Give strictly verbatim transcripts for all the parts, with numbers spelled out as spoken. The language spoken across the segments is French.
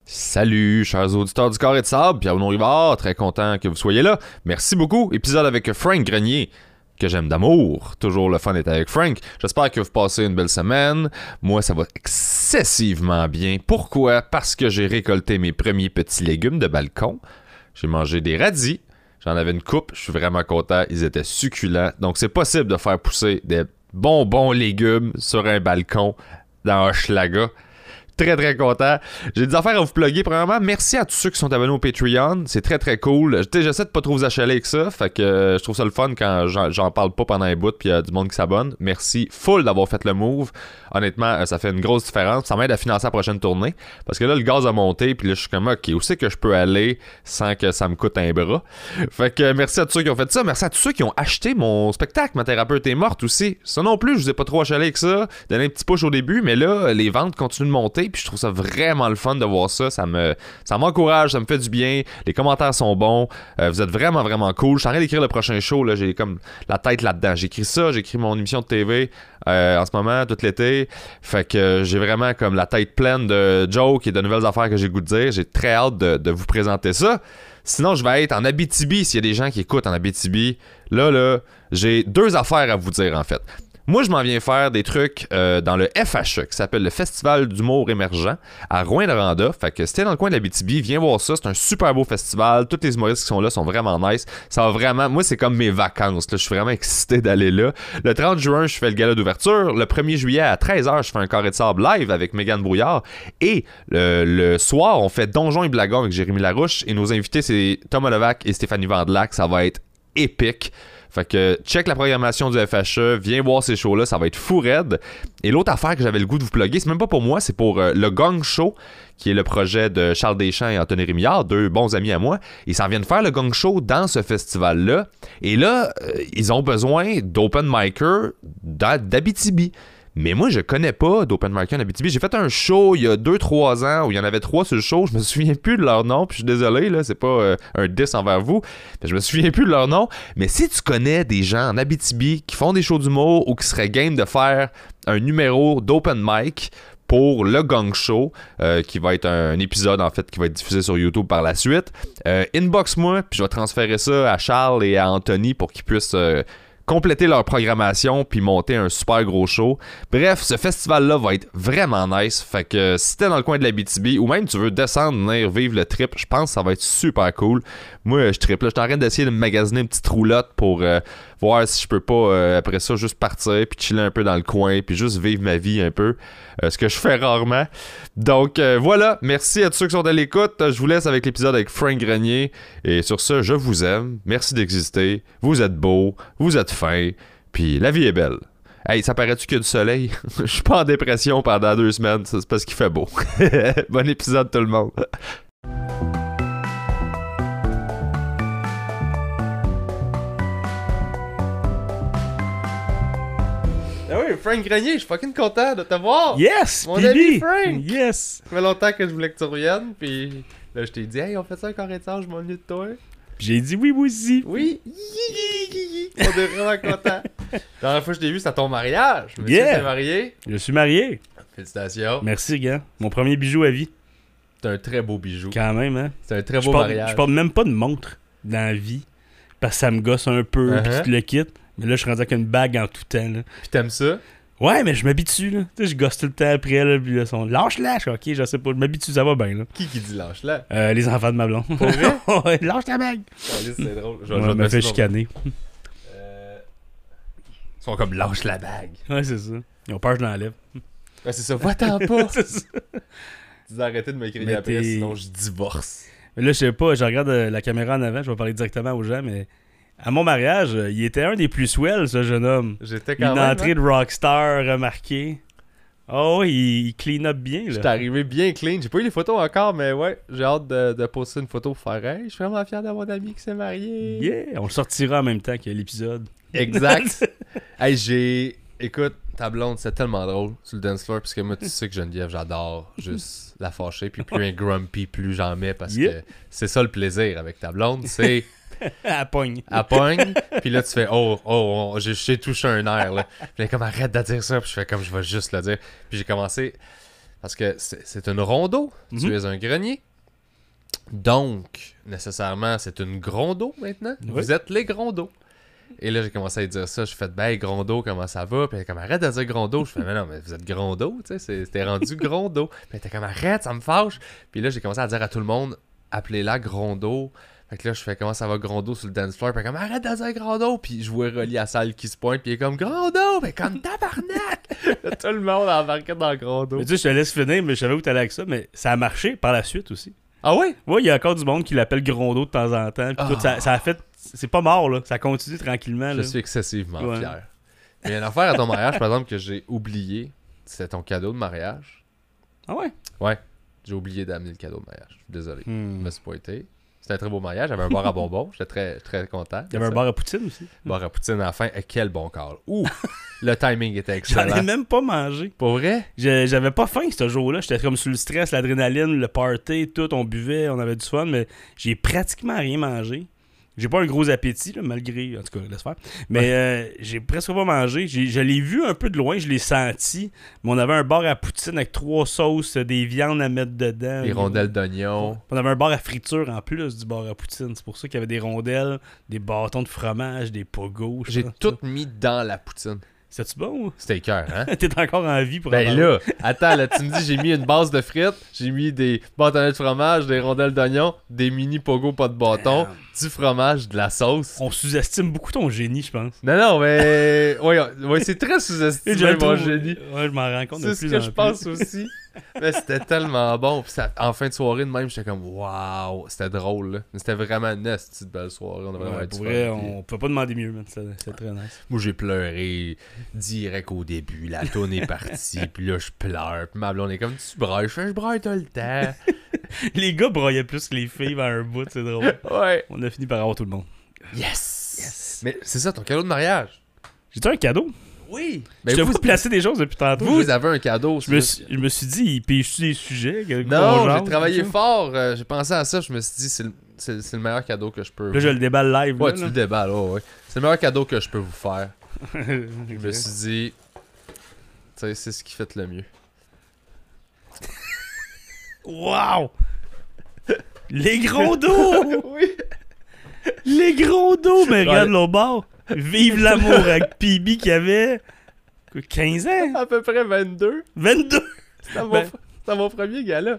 Salut, chers auditeurs du Carré de Sable, Pierre-Benoît Rivard, très content que vous soyez là. Merci beaucoup. Épisode avec Frank Grenier, que j'aime d'amour. Toujours le fun d'être avec Frank. J'espère que vous passez une belle semaine. Moi, ça va excessivement bien. Pourquoi? Parce que j'ai récolté mes premiers petits légumes de balcon. J'ai mangé des radis. J'en avais une coupe. Je suis vraiment content. Ils étaient succulents. Donc, c'est possible de faire pousser des bons, bons légumes sur un balcon dans Hochelaga. Très très content. J'ai des affaires à vous plugger. Premièrement, merci à tous ceux qui sont abonnés au Patreon. C'est très très cool. J'essaie de pas trop vous achaler avec ça. Fait que euh, je trouve ça le fun quand j'en, j'en parle pas pendant un bout puis il y a du monde qui s'abonne. Merci full d'avoir fait le move. Honnêtement, euh, ça fait une grosse différence. Ça m'aide à financer la prochaine tournée. Parce que là, le gaz a monté puis là, je suis comme ok, où c'est que je peux aller sans que ça me coûte un bras. Fait que euh, merci à tous ceux qui ont fait ça. Merci à tous ceux qui ont acheté mon spectacle. Ma thérapeute est morte aussi. Ça non plus, je vous ai pas trop achalé avec ça. Donné un petit push au début, mais là, les ventes continuent de monter. Puis je trouve ça vraiment le fun de voir ça. Ça me, ça m'encourage, ça me fait du bien. Les commentaires sont bons. Euh, vous êtes vraiment, vraiment cool. Je suis en train d'écrire le prochain show. Là. J'ai comme la tête là-dedans. J'ai écrit ça, j'ai écrit mon émission de T V euh, en ce moment, tout l'été. Fait que euh, j'ai vraiment comme la tête pleine de jokes et de nouvelles affaires que j'ai le goût de dire. J'ai très hâte de, de vous présenter ça. Sinon, je vais être en Abitibi s'il y a des gens qui écoutent en Abitibi. Là, là, j'ai deux affaires à vous dire en fait. Moi, je m'en viens faire des trucs euh, dans le F H E, qui s'appelle le Festival d'humour émergent, à Rouyn-Noranda. Fait que si t'es dans le coin de l'Abitibi, viens voir ça. C'est un super beau festival. Tous les humoristes qui sont là sont vraiment nice. Ça va vraiment... Moi, c'est comme mes vacances. Là. Je suis vraiment excité d'aller là. Le trente juin, je fais le gala d'ouverture. Le premier juillet, à treize heures, je fais un Carré de Sable live avec Mégane Brouillard. Et le, le soir, on fait Donjon et Blagon avec Jérémy Larouche. Et nos invités, c'est Thomas Levac et Stéphanie Vandelac. Ça va être épique. Fait que check la programmation du F H E, viens voir ces shows-là, ça va être fou raide. Et l'autre affaire que j'avais le goût de vous plugger, c'est même pas pour moi, c'est pour euh, le Gong Show, qui est le projet de Charles Deschamps et Anthony Rémillard, deux bons amis à moi. Ils s'en viennent faire le Gong Show dans ce festival-là. Et là, euh, ils ont besoin d'open micers d'Abitibi. Mais moi, je connais pas d'Open Micer en Abitibi. J'ai fait un show il y a deux trois ans où il y en avait trois sur le show. Je me souviens plus de leur nom. Puis je suis désolé, là, c'est pas euh, un diss envers vous. Mais je me souviens plus de leur nom. Mais si tu connais des gens en Abitibi qui font des shows d'humour ou qui seraient game de faire un numéro d'Open Mic pour le Gong Show, euh, qui va être un, un épisode en fait qui va être diffusé sur YouTube par la suite, euh, inbox-moi, puis je vais transférer ça à Charles et à Anthony pour qu'ils puissent... Euh, compléter leur programmation puis monter un super gros show. Bref, ce festival-là va être vraiment nice. Fait que si t'es dans le coin de l'Abitibi ou même tu veux descendre, venir vivre le trip, je pense que ça va être super cool. Moi, je trippe. Là, je suis en train d'essayer de me magasiner une petite roulotte pour euh, voir si je peux pas, euh, après ça, juste partir puis chiller un peu dans le coin puis juste vivre ma vie un peu. Euh, ce que je fais rarement. Donc, euh, voilà. Merci à tous ceux qui sont à l'écoute. Je vous laisse avec l'épisode avec Frank Grenier. Et sur ce, je vous aime. Merci d'exister. Vous êtes beaux. Vous êtes fins. Puis la vie est belle. Hey, ça paraît-tu qu'il y a du soleil? Je suis pas en dépression pendant deux semaines. C'est parce qu'il fait beau. Bon épisode tout le monde. Ah oui, Frank Grenier, je suis fucking content de te voir. Yes, mon P B. ami Frank. Yes. Ça fait longtemps que je voulais que tu reviennes, puis là je t'ai dit, hey, on fait ça un carré de sable, je m'ennuie de toi. Puis j'ai dit oui, moi aussi. Oui, on est vraiment content. La dernière fois que je t'ai vu, c'était à ton mariage. Monsieur Yeah. s'est marié. Je suis marié. Félicitations. Merci, gars. Mon premier bijou à vie. C'est un très beau bijou. Quand même, hein. C'est un très Je beau porte, mariage. je porte même pas de montre dans la vie. Parce que ça me gosse un peu, Uh-huh. puis tu le quittes. Mais là, je suis rendu avec une bague en tout temps, là. Puis t'aimes ça? Ouais, mais je m'habitue, là. Tu sais, je gosse tout le temps après, là. Puis là, ils sont lâche-la. Je suis ok, je sais pas. Je m'habitue, ça va bien, là. Qui qui dit lâche là? Euh, les enfants de ma blonde. Pour vrai? Ouais, lâche ta bague. C'est drôle. Je, Ouais, je vais te me mettre fait ça dans- chicaner. Euh, Ils sont comme lâche la bague. Ouais, c'est ça. Ils ont peur que je l'enlève. Ouais, c'est ça, va-t'en pas. C'est ça. Tu dis arrêtez de me crier Mais après, t'es- sinon je divorce. Mais là, je sais pas, je regarde euh, la caméra en avant, je vais parler directement aux gens, mais à mon mariage, euh, il était un des plus swell, ce jeune homme. J'étais quand Une même... entrée hein? de rockstar remarquée. Oh, il, il clean up bien, là. J'étais arrivé bien clean. J'ai pas eu les photos encore, mais ouais, j'ai hâte de, de poster une photo pour faire hey, je suis vraiment fier d'avoir un ami qui s'est marié. Yeah, on le sortira en même temps que l'épisode. Exact. Hey, j'ai... Écoute, ta blonde, c'est tellement drôle sur le dance floor, parce que moi, tu sais que Geneviève, j'adore juste la fâcher, puis plus un grumpy, plus j'en mets, parce Yeah. que c'est ça le plaisir avec ta blonde, c'est... Elle pogne. Elle pogne, puis là tu fais oh oh, oh j'ai touché un air là. Puis elle est comme arrête de dire ça, puis je fais comme je vais juste le dire. Puis j'ai commencé Parce que c'est, c'est une rondeau. Mm-hmm. Tu es un grenier. Donc, nécessairement, c'est une grondeau maintenant. Oui. Vous êtes les grondeaux. Et là, j'ai commencé à lui dire ça. Je fais, ben, Grondeau, comment ça va? Puis elle est comme, arrête de dire Grondeau. Je fais, mais non, mais vous êtes Grondeau, tu sais, c'était rendu Grondeau. Puis elle était comme, arrête, ça me fâche. Puis là, j'ai commencé à dire à tout le monde, appelez-la Grondeau. Fait que là, je fais, comment ça va Grondeau sur le dance floor? Puis elle est comme, arrête de dire Grondeau. Puis je vois Rolly à la salle qui se pointe. Puis il est comme, Grondeau, mais comme tabarnak. Tout le monde a embarqué dans Grondeau. Mais tu sais, je te laisse finir, mais je savais où t'allais avec ça. Mais ça a marché par la suite aussi. Ah oui? Oui, il y a encore du monde qui l'appelle Grondeau de temps en temps. Puis ah. tout, ça, ça a fait. C'est pas mort, là. Ça continue tranquillement. Je là. suis excessivement ouais. fier. Il y a une affaire à ton mariage, par exemple, que j'ai oublié. C'était ton cadeau de mariage. Ah ouais? Ouais. J'ai oublié d'amener le cadeau de mariage. Je suis désolé. Hmm. Je me suis pas été. C'était un très beau mariage. J'avais un bar à bonbons. J'étais très, très content. Il y avait un bar à poutine aussi. Bar à poutine à la fin. Et quel bon call. Ouh! Le timing était excellent. J'en ai même pas mangé. Pour vrai? Je, j'avais pas faim ce jour-là. J'étais comme sous le stress, l'adrénaline, le party, tout. On buvait, on avait du fun, mais j'ai pratiquement rien mangé. J'ai pas un gros appétit, là, malgré... En tout cas, laisse faire. Mais ouais. euh, j'ai presque pas mangé. J'ai, je l'ai vu un peu de loin, je l'ai senti. Mais on avait un bar à poutine avec trois sauces, des viandes à mettre dedans. Des rondelles d'oignon. On avait un bar à friture en plus du bar à poutine. C'est pour ça qu'il y avait des rondelles, des bâtons de fromage, des pogos. J'ai tout mis dans la poutine. C'était-tu bon? C'était cœur, hein? T'es encore en vie pour Ben là, attends, là, tu me dis, j'ai mis une base de frites, j'ai mis des bâtonnets de fromage, des rondelles d'oignon, des mini pogos pas de bâton, Damn. du fromage, de la sauce. On sous-estime beaucoup ton génie, je pense. Non, non, mais... ouais, ouais, c'est très sous-estimé, mon trouve... génie. Ouais, je m'en rends compte de plus en plus. C'est ce que je pense aussi. Mais c'était tellement bon. Puis ça, en fin de soirée, de même, j'étais comme, waouh, c'était drôle, là. C'était vraiment une petite belle soirée. On avait ouais, pour vrai, on peut pas demander mieux, man. C'était très nice. Moi, j'ai pleuré direct au début. La tourne est partie, puis là, je pleure. Puis ma blonde est comme, tu brailles. Je fais, je braille tout le temps. Les gars braillaient plus que les filles vers un bout, c'est drôle. Ouais. On a fini par avoir tout le monde. Yes! Yes. Mais c'est ça, ton cadeau de mariage. J'ai-tu un cadeau? Oui! Mais je te vois placer des choses depuis tantôt. Vous, vous avez un cadeau. Je me, suis, je me suis dit, il pige-tu des sujets? Non, j'ai travaillé fort. Euh, j'ai pensé à ça. Je me suis dit, c'est le, c'est, c'est le meilleur cadeau que je peux... Là, je le déballe live. Ouais, là, tu là. le déballes. Oh, ouais. C'est le meilleur cadeau que je peux vous faire. Je me suis dit, tu sais, c'est ce qui fait le mieux. Wow! Les gros dos! Oui! Les gros dos! Mais regarde l'autre bord! Vive l'amour avec P B qui avait quinze ans! À peu près vingt-deux. vingt-deux! C'était mon, ben... c'était mon premier gala.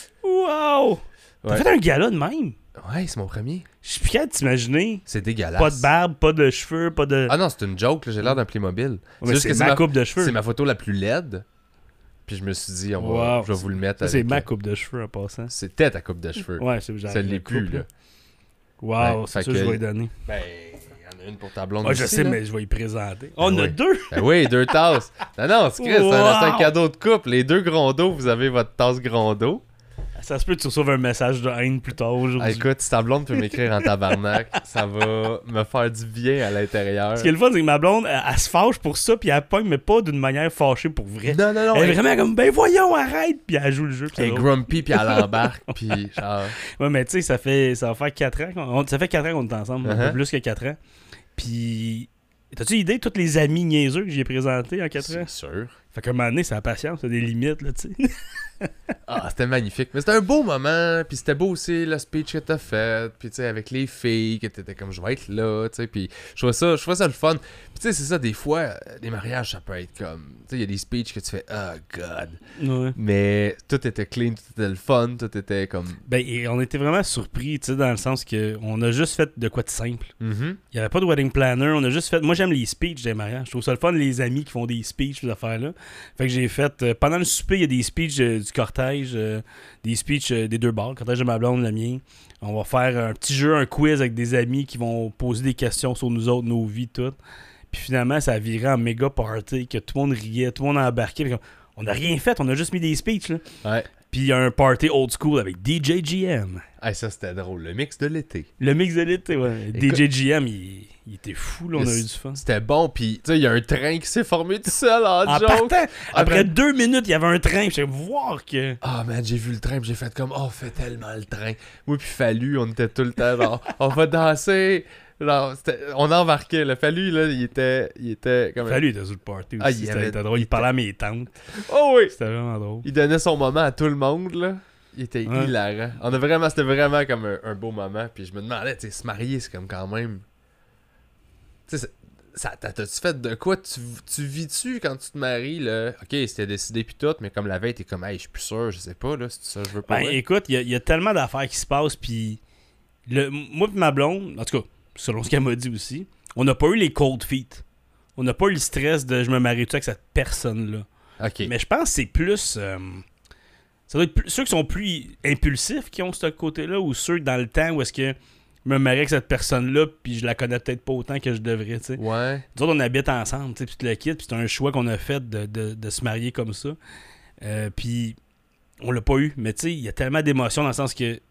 Wow! Ouais. T'as fait un gala de même? Ouais, c'est mon premier. Je suis plus capable de t'imaginer. C'est dégueulasse. Pas de barbe, pas de cheveux, pas de... Ah non, c'est une joke, là, j'ai l'air d'un Playmobil. Ouais, c'est, c'est que ma, ma coupe de cheveux. C'est ma photo la plus laide. Puis je me suis dit, on va, wow. je vais vous le mettre ça, avec... C'est ma coupe de cheveux en passant. C'était ta coupe de cheveux. Ouais, c'est ça l'est plus, là. Wow, ouais, c'est ça que je vais lui donner. Ben, il y en a une pour ta blonde ouais, aussi, je sais, là. mais je vais y présenter. Ben oh, on oui. a deux! Ben oui, deux tasses. Non, non, c'est Chris, wow. c'est, un, c'est un cadeau de couple. Les deux Grondeaux, vous avez votre tasse Grondeau. Ça se peut que tu reçoives un message de haine plus tard aujourd'hui. Ah, écoute, si ta blonde peut m'écrire en tabarnak, ça va me faire du bien à l'intérieur. Ce qui est le fun, c'est que ma blonde, elle, elle se fâche pour ça, puis elle pogne, mais pas d'une manière fâchée pour vrai. Non, non, non. Elle est vraiment comme, ben voyons, arrête! Puis elle joue le jeu. Elle est grumpy, puis elle embarque, puis genre... Ouais, mais tu sais, ça fait ça va faire quatre ans. On, ça fait quatre ans qu'on est ensemble, uh-huh. un peu plus que quatre ans. Puis, t'as-tu idée de tous les amis niaiseux que j'ai présentés en quatre ans? C'est sûr. Fait qu'à un moment donné, c'est la patience, c'est des limites, là, tu sais. Ah, c'était magnifique. Mais c'était un beau moment, puis c'était beau aussi le speech que t'as fait, puis tu sais, avec les filles, que t'étais comme, je vais être là, tu sais, puis je trouvais ça, je trouvais ça le fun. Puis tu sais, c'est ça, des fois, des mariages, ça peut être comme, tu sais, il y a des speeches que tu fais, oh god. Ouais. Mais tout était clean, tout était le fun, tout était comme... Ben, et on était vraiment surpris, tu sais, dans le sens que on a juste fait de quoi de simple. Mm-hmm. Il y avait pas de wedding planner, on a juste fait... Moi, j'aime les speeches des mariages. Je trouve ça le fun, les amis qui font des speeches, ces affaires-là. Fait que j'ai fait... Euh, pendant le souper, il y a des speeches euh, du cortège, euh, des speeches euh, des deux bars, le cortège de ma blonde, le mien. On va faire un petit jeu, un quiz avec des amis qui vont poser des questions sur nous autres, nos vies, tout. Puis finalement, ça a viré en méga party, que tout le monde riait, tout le monde embarquait. Comme, on n'a rien fait, on a juste mis des speeches, là. Ouais. Puis il y a un party old school avec D J G M. Ah, ça, c'était drôle. Le mix de l'été. Le mix de l'été, ouais. Écoute... D J G M, il... il était fou, là, on a eu du fun. C'était bon, pis tu sais, il y a un train qui s'est formé tout seul en, en joke. Partant, après après deux minutes, il y avait un train, je voir que... Ah, oh, man, j'ai vu le train, pis j'ai fait comme, oh, fait tellement le train. Moi pis Fallu, on était tout le temps genre, on va danser. Genre, on embarquait, le Fallu, là, il était, il était comme... Fallu, il était sur le party aussi, ah, il c'était avait... drôle, il parlait à mes tantes. Oh oui! C'était vraiment drôle. Il donnait son moment à tout le monde, là. Il était ouais. hilarant. On a vraiment, c'était vraiment comme un, un beau moment. Puis je me demandais, tu sais, se marier, c'est comme quand même. Tu sais, ça, t'as-tu fait de quoi? Tu, tu vis-tu quand tu te maries, là? Ok, c'était décidé puis tout, mais comme la veille, t'es comme, hey, je suis plus sûr, je sais pas, là, c'est ça, je veux pas. Ben écoute, il y, y a tellement d'affaires qui se passent, puis le, moi et ma blonde, en tout cas, selon ce qu'elle m'a dit aussi, on n'a pas eu les cold feet. On n'a pas eu le stress de je me marie tout avec cette personne-là. Ok. Mais je pense que c'est plus. Euh, ça doit être plus, ceux qui sont plus impulsifs qui ont ce côté-là, ou ceux dans le temps où est-ce que je me marie avec cette personne-là, puis je la connais peut-être pas autant que je devrais, tu sais. Ouais. Nous autres, on habite ensemble, tu sais, puis tu le quittes, puis c'est un choix qu'on a fait de, de, de se marier comme ça. Euh, puis on l'a pas eu, mais tu sais, il y a tellement d'émotions dans le sens que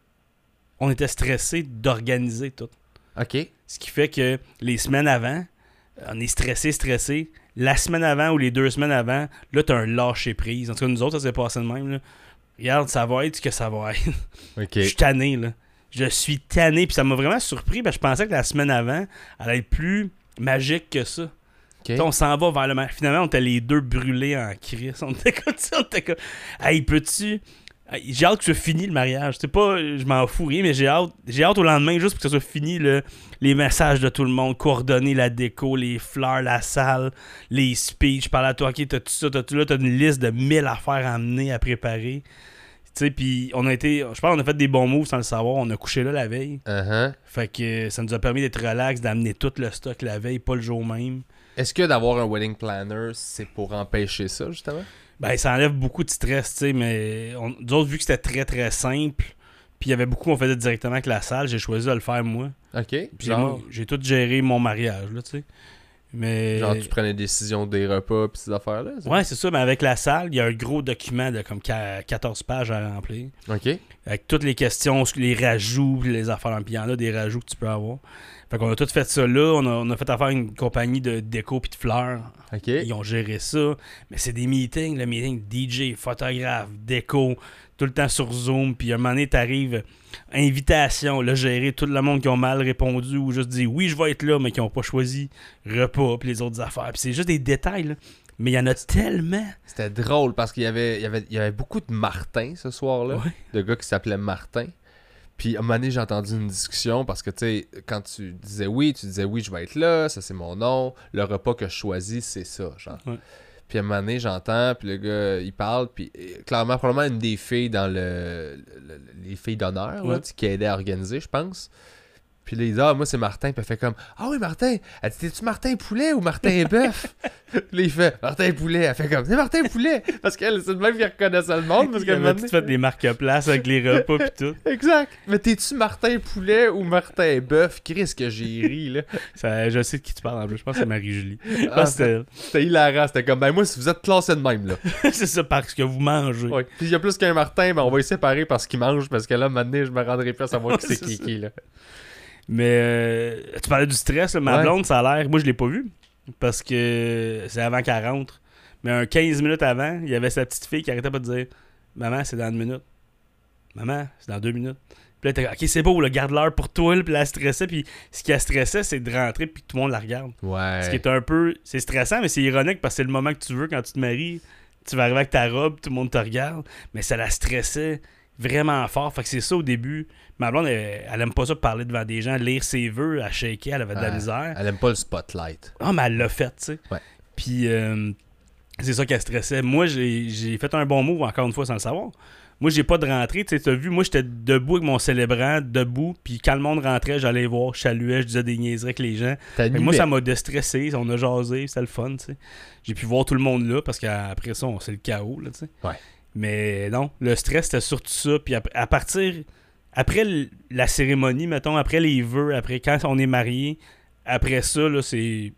on était stressés d'organiser tout. Ok. Ce qui fait que les semaines avant, on est stressé, stressé. La semaine avant ou les deux semaines avant, là, t'as un lâcher-prise. En tout cas, nous autres, ça s'est passé de même, là. Regarde, ça va être ce que ça va être. Ok. Je suis tanné, là. Je suis tanné, puis ça m'a vraiment surpris, parce que je pensais que la semaine avant, elle allait être plus magique que ça. Okay. On s'en va vers le match. Finalement, on était les deux brûlés en crise. On était comme ça, on était comme... Hey, peux-tu... J'ai hâte que ce soit fini le mariage. C'est pas, je m'en fous rien, mais j'ai hâte, j'ai hâte au lendemain juste pour que ça soit fini, le, les messages de tout le monde, coordonner la déco, les fleurs, la salle, les speeches. Je parle à toi, ok, t'as tout ça, t'as tout là, t'as une liste de mille affaires à amener, à préparer. Tu sais, puis on a été, je pense qu'on a fait des bons moves sans le savoir. On a couché là la veille. Uh-huh. Fait que ça nous a permis d'être relax, d'amener tout le stock la veille, pas le jour même. Est-ce que d'avoir un wedding planner, c'est pour empêcher ça, justement? Ben, ça enlève beaucoup de stress, tu sais, mais on, d'autres, vu que c'était très très simple, puis il y avait beaucoup qu'on faisait directement avec la salle, j'ai choisi de le faire moi. Ok. Puis genre... moi, j'ai tout géré mon mariage, là, tu sais. Mais... Genre, tu prenais des décisions des repas pis ces affaires-là? Ça? Ouais, c'est ça, mais avec la salle, il y a un gros document de comme quatorze pages à remplir. Ok. Avec toutes les questions, les rajouts, les affaires. Puis il y en a des rajouts que tu peux avoir. Fait qu'on a tout fait ça là. On a, on a fait affaire à une compagnie de déco puis de fleurs. Ok. Ils ont géré ça. Mais c'est des meetings, le meeting D J, photographe, déco, tout le temps sur Zoom. Puis à un moment donné, t'arrives, invitation, là, gérer tout le monde qui ont mal répondu ou juste dit oui, je vais être là, mais qui n'ont pas choisi repas puis les autres affaires. Puis c'est juste des détails, là. Mais il y en a tellement. C'était drôle parce qu'il y avait, il y avait, il y avait beaucoup de Martin ce soir-là. Ouais. De gars qui s'appelaient Martin. Puis à un moment donné, j'ai entendu une discussion parce que, tu sais, quand tu disais oui, tu disais oui, je vais être là, ça c'est mon nom. Le repas que je choisis, c'est ça, genre. Ouais. Puis à un moment donné, j'entends, puis le gars, il parle, puis euh, clairement, probablement une des filles dans le... le- le- les filles d'honneur, là, Ouais. tu sais, qui aidait à organiser, je pense. Puis là, il dit, ah, moi, c'est Martin. Puis elle fait comme, ah oui, Martin. Elle dit, t'es-tu Martin Poulet ou Martin Bœuf? Puis là, il fait, Martin Poulet. Elle fait comme, c'est Martin Poulet. Parce qu'elle, c'est le même qui reconnaissait le monde. Parce Il qu'elle avait m'a tout fait des marque-places avec les repas pis tout. Exact. Mais t'es-tu Martin Poulet ou Martin Bœuf? Chris, que j'ai ri, là. Ça, je sais de qui tu parles en plus. Je pense que c'est Marie-Julie. Je Ah, pense que c'était C'était hilarant. C'était comme, ben moi, si vous êtes classé de même, là. elle. C'est ça, parce que vous mangez. Ouais. Puis il y a plus qu'un Martin, ben on va les séparer parce qu'ils mangent. Parce que là, maintenant, je me rendrai plus à savoir qui Ouais, c'est c'est qui, ça. qui, là. Mais euh, tu parlais du stress, là, ma Ouais. blonde, ça a l'air. Moi, je l'ai pas vu parce que c'est avant qu'elle rentre. Mais un quinze minutes avant, il y avait sa petite fille qui arrêtait pas de dire maman, c'est dans une minute. Maman, c'est dans deux minutes. Puis là, elle était comme, ok, c'est beau, là, garde l'heure pour toi. Là, puis là, elle stressait. Puis ce qui la stressait, c'est de rentrer puis que tout le monde la regarde. Ouais. Ce qui est un peu. C'est stressant, mais c'est ironique parce que c'est le moment que tu veux quand tu te maries. Tu vas arriver avec ta robe, tout le monde te regarde. Mais ça la stressait vraiment fort. Fait que c'est ça au début. Ma blonde, elle, elle aime pas ça parler devant des gens, lire ses vœux, à shaker, elle avait de la Ouais. misère. Elle aime pas le spotlight. Ah, mais elle l'a fait, tu sais. Ouais. Puis euh, c'est ça qu'elle stressait. Moi, j'ai, j'ai fait un bon move, encore une fois, sans le savoir. Moi, j'ai pas de rentrée. Tu sais, t'as vu, moi, j'étais debout avec mon célébrant, debout. Puis quand le monde rentrait, j'allais voir, je saluais, je disais des niaiseries avec les gens. T'as Fait que moi, ça m'a déstressé. On a jasé, c'était le fun, tu sais. J'ai pu voir tout le monde là, parce qu'après ça, on- c'est le chaos, là, tu sais. Ouais. Mais non, le stress, c'était surtout ça. Puis à, à partir... Après l- la cérémonie, mettons, après les vœux, après quand on est marié, après ça, là, c'est...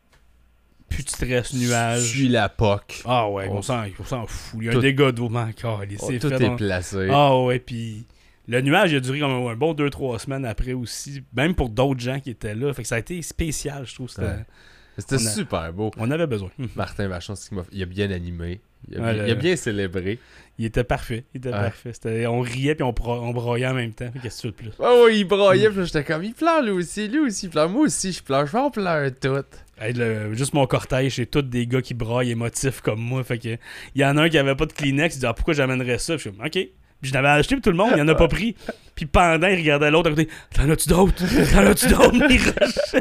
Plus de stress, nuage. Suis la P O C. Ah ouais, On on s'en, on s'en fout. Il y a Tout- un dégât d'eau encore. Oh, C'est tout fait, est on- placé. Ah ouais, puis Le nuage, il a duré comme un, un bon deux trois semaines après aussi, même pour d'autres gens qui étaient là. Fait que ça a été spécial, je trouve. C'était, ouais. C'était a, super beau. On avait besoin. Martin Vachon, il a bien animé. Il a, ouais, bien, le... il a bien célébré. Il était parfait. Il était ouais. parfait. C'était... On riait puis on, bro... on broyait en même temps. Qu'est-ce que tu veux de plus? Oh, ouais, il broyait. Puis j'étais comme, il pleure lui aussi. Lui aussi, il pleure. Moi aussi, je pleure. Je vais en pleurer tout. Hey, le... Juste mon cortège, c'est tous des gars qui braillent émotifs comme moi. Fait que il y en a un qui avait pas de Kleenex. Il dit, ah, pourquoi j'amènerais ça? Puis je suis comme, ok. Puis je l'avais acheté pour tout le monde. Il en a pas pris. Puis pendant, il regardait l'autre à côté. T'en as-tu d'autres? T'en as-tu d'autres? Il rushait.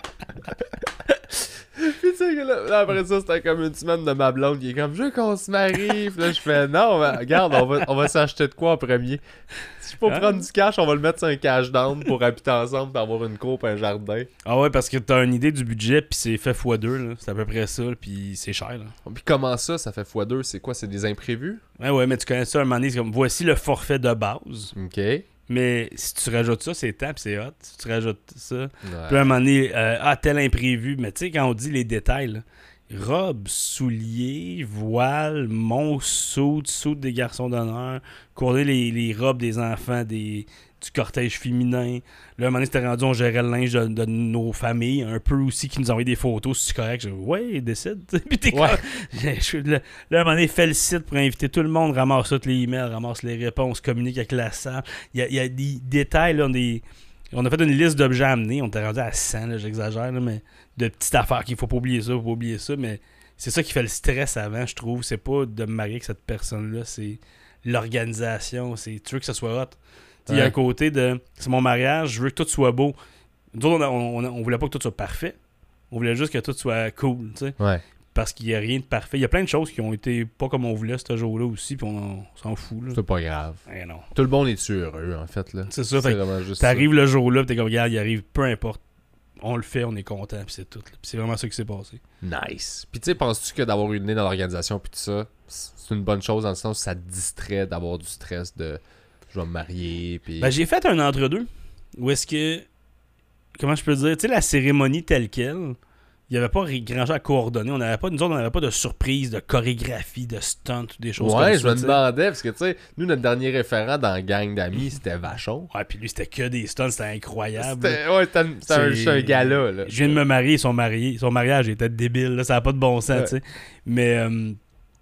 Puis tu sais, là, là, après ça, c'était comme une semaine de ma blonde qui est comme, je veux qu'on se marie. Puis là, je fais, non, mais, regarde, on va, on va s'acheter de quoi en premier? Si faut hein? prendre du cash, on va le mettre sur un cash down pour habiter ensemble et avoir une cour et un jardin. Ah ouais, parce que t'as une idée du budget, puis c'est fait fois deux, là. C'est à peu près ça, puis c'est cher, là. Puis comment ça, ça fait fois deux? C'est quoi? C'est des imprévus? Ouais, ouais, mais tu connais ça, un moment donné, c'est comme, voici le forfait de base. OK. Mais si tu rajoutes ça, c'est temps pis c'est hot. Si tu rajoutes ça, ouais. Puis à un moment donné, euh, ah, tel imprévu. Mais tu sais, quand on dit les détails, là, robe, souliers, voile, monceau, dessous des garçons d'honneur, courder les, les robes des enfants, des, du cortège féminin. Là, à un moment donné, c'était rendu, on gérait le linge de, de nos familles, un peu aussi, qui nous envoyaient des photos, si c'est correct. Je dis, ouais, décide. Puis t'es ouais. Je, là, là, à un moment donné, fais le site pour inviter tout le monde, ramasse tous les emails, ramasse les réponses, communique avec la salle. Il y a, il y a des détails, là, des... On a fait une liste d'objets à amener, on était rendu à cent, là, j'exagère, là, mais de petites affaires qu'il faut pas oublier ça, faut pas oublier ça, mais c'est ça qui fait le stress avant, je trouve. C'est pas de me marier avec cette personne-là, c'est l'organisation, c'est tu veux que ça soit hot. Il ouais. y a un côté de c'est mon mariage, je veux que tout soit beau. Nous autres, on, on, on voulait pas que tout soit parfait. On voulait juste que tout soit cool, tu sais. Ouais. Parce qu'il n'y a rien de parfait. Il y a plein de choses qui ont été pas comme on voulait ce jour-là aussi, puis on, on s'en fout. Là. C'est pas grave. Eh non. Tout le monde est heureux, en fait. Là. C'est ça. C'est vraiment juste t'arrives ça. Le jour-là, puis t'es comme, regarde, il arrive, peu importe. On le fait, on est content, puis c'est tout. Puis c'est vraiment ça qui s'est passé. Nice. Puis tu sais, penses-tu que d'avoir une nez dans l'organisation, puis tout ça, c'est une bonne chose dans le sens où ça te distrait d'avoir du stress de je vais me marier, puis... Ben, j'ai fait un entre-deux. Où est-ce que... Comment je peux dire? Tu sais, la cérémonie telle quelle... Il n'y avait pas grand-chose à coordonner. On n'avait pas, nous autres, on n'avait pas de surprise, de chorégraphie, de stunt ou des choses ouais, comme ça. Ouais, je me t'sais. demandais, parce que tu sais, nous, notre dernier référent dans la gang d'amis, c'était Vachon. Ouais, puis lui, c'était que des stunts, c'était incroyable. C'était, ouais, c'était, c'était un, c'est un gars-là. Là. Je viens de me marier, son, marié, son mariage était débile, là, ça n'a pas de bon sens, ouais. tu sais. Mais, euh,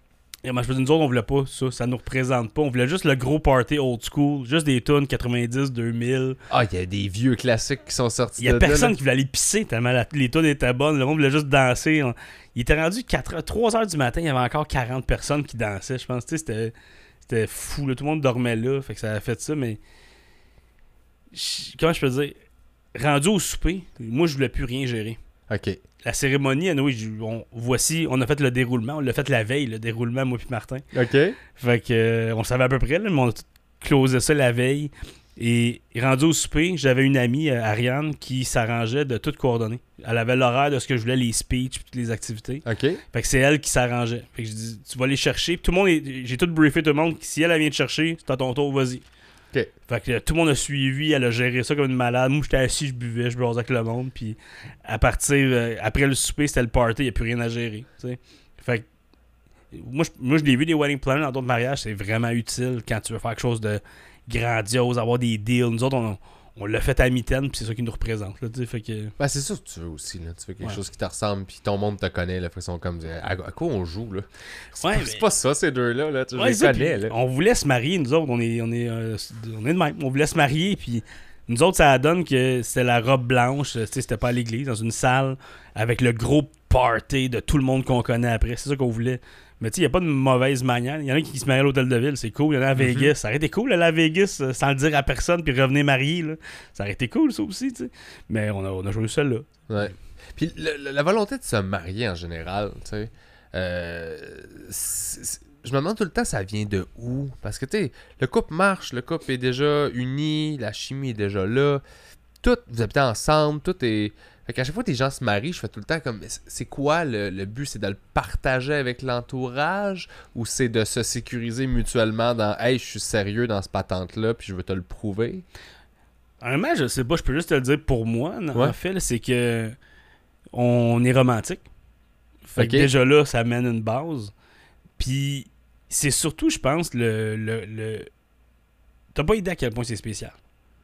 et moi, je veux dire, nous autres, on voulait pas ça, ça nous représente pas. On voulait juste le gros party old school, juste des tunes quatre-vingt-dix, deux mille. Ah, il y a des vieux classiques qui sont sortis. Il y a personne là. Qui voulait aller pisser tellement la, les tunes étaient bonnes. Le monde voulait juste danser. On, il était rendu quatre, trois heures du matin, il y avait encore quarante personnes qui dansaient. Je pense, tu sais, c'était, c'était fou. Là. Tout le monde dormait là, fait que ça a fait ça, mais... Je, comment je peux dire? Rendu au souper, moi, je voulais plus rien gérer. OK. La cérémonie, oui, on, voici, on a fait le déroulement. On l'a fait la veille, le déroulement, moi puis Martin. OK. Fait que, euh, on savait à peu près, là, mais on a closé ça la veille. Et rendu au souper, j'avais une amie, euh, Ariane, qui s'arrangeait de tout coordonner. Elle avait l'horaire de ce que je voulais, les speeches et toutes les activités. OK. Fait que c'est elle qui s'arrangeait. Fait que je dis, tu vas les chercher. Puis tout le monde, est, j'ai tout briefé tout le monde. Si elle, elle vient te chercher, c'est à ton tour, vas-y. Okay. Fait que tout le monde a suivi, elle a géré ça comme une malade. Moi, j'étais assis, je buvais, je buvais avec le monde. Puis à partir, euh, après le souper, c'était le party, il n'y a plus rien à gérer. T'sais. Fait que moi, je, moi, je l'ai vu des wedding planners dans d'autres mariages, c'est vraiment utile quand tu veux faire quelque chose de grandiose, avoir des deals. Nous autres, on, on l'a fait à mitaine, puis c'est ça qui nous représente. Là, fait que... ben, c'est ça que tu veux aussi. Là. Tu veux quelque ouais. chose qui te ressemble, puis ton monde te connaît. Là, ils sont comme, à, à quoi on joue? Là? C'est, ouais, pas, mais... c'est pas ça, ces deux-là. Là. Tu ouais, les ça, connais. Là. On voulait se marier, nous autres. On est, on est, euh, on est de même. On voulait se marier, puis nous autres, ça donne que c'était la robe blanche. C'était pas à l'église, dans une salle, avec le gros party de tout le monde qu'on connaît après. C'est ça qu'on voulait. Mais tu sais, il n'y a pas de mauvaise manière. Il y en a qui se marient à l'hôtel de ville, c'est cool. Il y en a à Vegas. Mm-hmm. Ça aurait été cool, aller à Vegas, euh, sans le dire à personne, puis revenir marié. Là. Ça aurait été cool, ça aussi, tu sais. Mais on a, on a joué celle-là. Ouais. Puis le, le, la volonté de se marier en général, tu sais, euh, je me demande tout le temps, ça vient de où? Parce que, tu sais, le couple marche, le couple est déjà uni, la chimie est déjà là. Tout, vous habitez ensemble, tout est... Fait qu'à chaque fois que les gens se marient, je fais tout le temps comme, c'est quoi le, le but? C'est de le partager avec l'entourage ou c'est de se sécuriser mutuellement dans, hey, je suis sérieux dans ce patente-là puis je veux te le prouver? Honnêtement, je sais pas, je peux juste te le dire pour moi, en ouais. fait, là, c'est que on est romantique. Fait okay. que déjà là, ça mène une base. Puis c'est surtout, je pense, le, le, le t'as pas idée à quel point c'est spécial.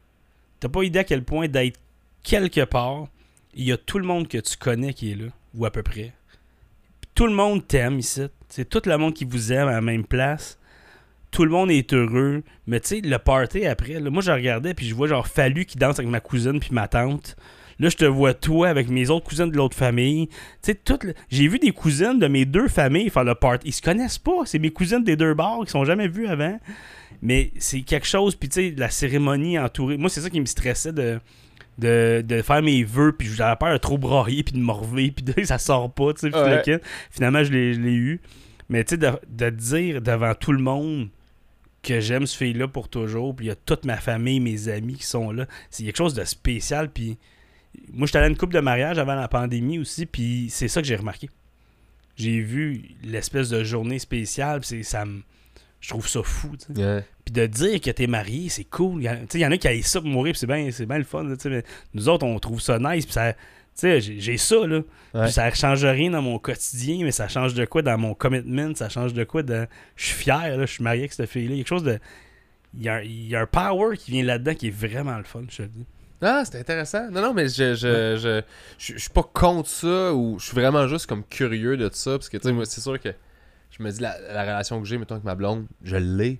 T'as pas idée à quel point d'être quelque part, il y a tout le monde que tu connais qui est là, ou à peu près. Puis tout le monde t'aime ici. C'est tout le monde qui vous aime à la même place. Tout le monde est heureux. Mais tu sais, le party après, là, moi je regardais puis je vois genre Fallu qui danse avec ma cousine puis ma tante. Là, je te vois toi avec mes autres cousines de l'autre famille. Tu sais, toutes le... j'ai vu des cousines de mes deux familles faire le party. Ils se connaissent pas. C'est mes cousines des deux bars qui sont jamais vues avant. Mais c'est quelque chose. Puis tu sais, la cérémonie entourée. Moi, c'est ça qui me stressait de, de, de faire mes vœux. Puis j'avais peur de trop brailler puis de morver. Puis de, ça sort pas. Tu sais, puis ouais. le kit. Finalement, je l'ai, je l'ai eu. Mais tu sais, de, de dire devant tout le monde que j'aime ce fille-là pour toujours. Puis il y a toute ma famille, mes amis qui sont là. C'est quelque chose de spécial. Puis. Moi, j'étais allé à une couple de mariage avant la pandémie aussi, puis c'est ça que j'ai remarqué. J'ai vu l'espèce de journée spéciale, puis c'est, ça me... je trouve ça fou. Yeah. Puis de dire que t'es marié, c'est cool. Il y en a qui aillent ça pour mourir, puis c'est bien c'est ben le fun. Là, mais nous autres, on trouve ça nice, puis ça... J'ai, j'ai ça, là. Ouais. Puis ça ne change rien dans mon quotidien, mais ça change de quoi dans mon commitment, ça change de quoi dans... Je suis fier, là, je suis marié avec cette fille-là. Il y a quelque chose de... Il y a, un, il y a un power qui vient là-dedans qui est vraiment le fun, je te le dis. Ah, c'est intéressant. Non, non, mais je je, ouais. je, je, je suis pas contre ça ou je suis vraiment juste comme curieux de ça. Parce que, tu sais, moi, c'est sûr que je me dis, la, la relation que j'ai, mettons, avec ma blonde, je l'ai.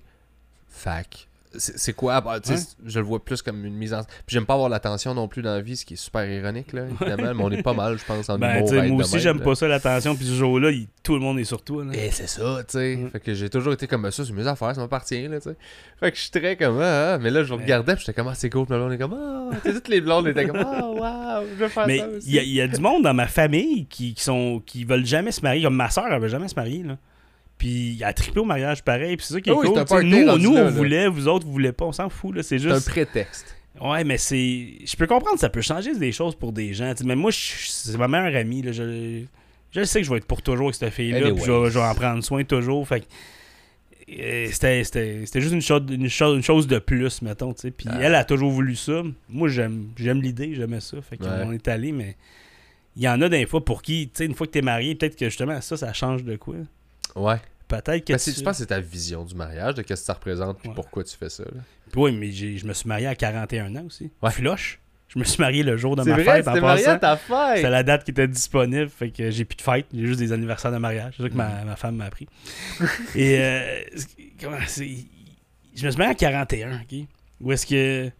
Fac. C'est, c'est quoi? Bah, ouais. Je le vois plus comme une mise en... Puis j'aime pas avoir l'attention non plus dans la vie, ce qui est super ironique, là, évidemment. Mais on est pas mal, je pense, en ben, humour. Moi aussi, même, j'aime là. pas ça, l'attention. Puis ce jour-là, il, tout le monde est sur toi. Là. Et c'est ça, tu sais. Mm. Fait que j'ai toujours été comme ça, c'est mes affaires, ça m'appartient, là, tu sais. Fait que je suis très comme, ah, ah. Mais là, je le regardais, puis j'étais comme, ah, c'est cool. Puis ma blonde est comme, ah, tu sais, toutes les blondes étaient comme, ah, oh, waouh, je vais faire mais ça aussi. Mais il y, y a du monde dans ma famille qui, qui sont qui veulent jamais se marier. Comme ma soeur, elle veut jamais se marier, là. Puis elle a trippé au mariage pareil, puis c'est ça qui est oh, cool. Oui, nous, nous là, on là. voulait, vous autres, vous voulez pas, on s'en fout, là. C'est juste. C'est un prétexte. Ouais, mais c'est. Je peux comprendre que ça peut changer des choses pour des gens. T'sais, mais moi, je... c'est ma meilleure amie, là. Je... je sais que je vais être pour toujours avec cette fille-là, anyway. Puis je vais, je vais en prendre soin toujours. Fait que. Euh, c'était, c'était, c'était juste une chose, une, chose, une chose de plus, mettons, tu sais. Puis ah. elle a toujours voulu ça. Moi, j'aime, j'aime l'idée, j'aimais ça. Fait qu'on ouais. est allé, mais il y en a des fois pour qui, tu sais, une fois que t'es marié, peut-être que justement, ça, ça change de quoi. Ouais. Peut-être que ben, tu... tu penses que c'est ta vision du mariage, de qu'est-ce que ça représente, puis ouais. pourquoi tu fais ça, là. Puis oui, mais j'ai, je me suis marié à quarante et un ans aussi. Ouais. Flush. Je me suis marié le jour de c'est ma vrai, fête en passant. marié à ta fête. C'est la date qui était disponible, fait que j'ai plus de fête, j'ai juste des anniversaires de mariage. C'est ça que ma, ma femme m'a appris. Et euh, comment c'est... je me suis marié à quarante et un, ok? Où est-ce que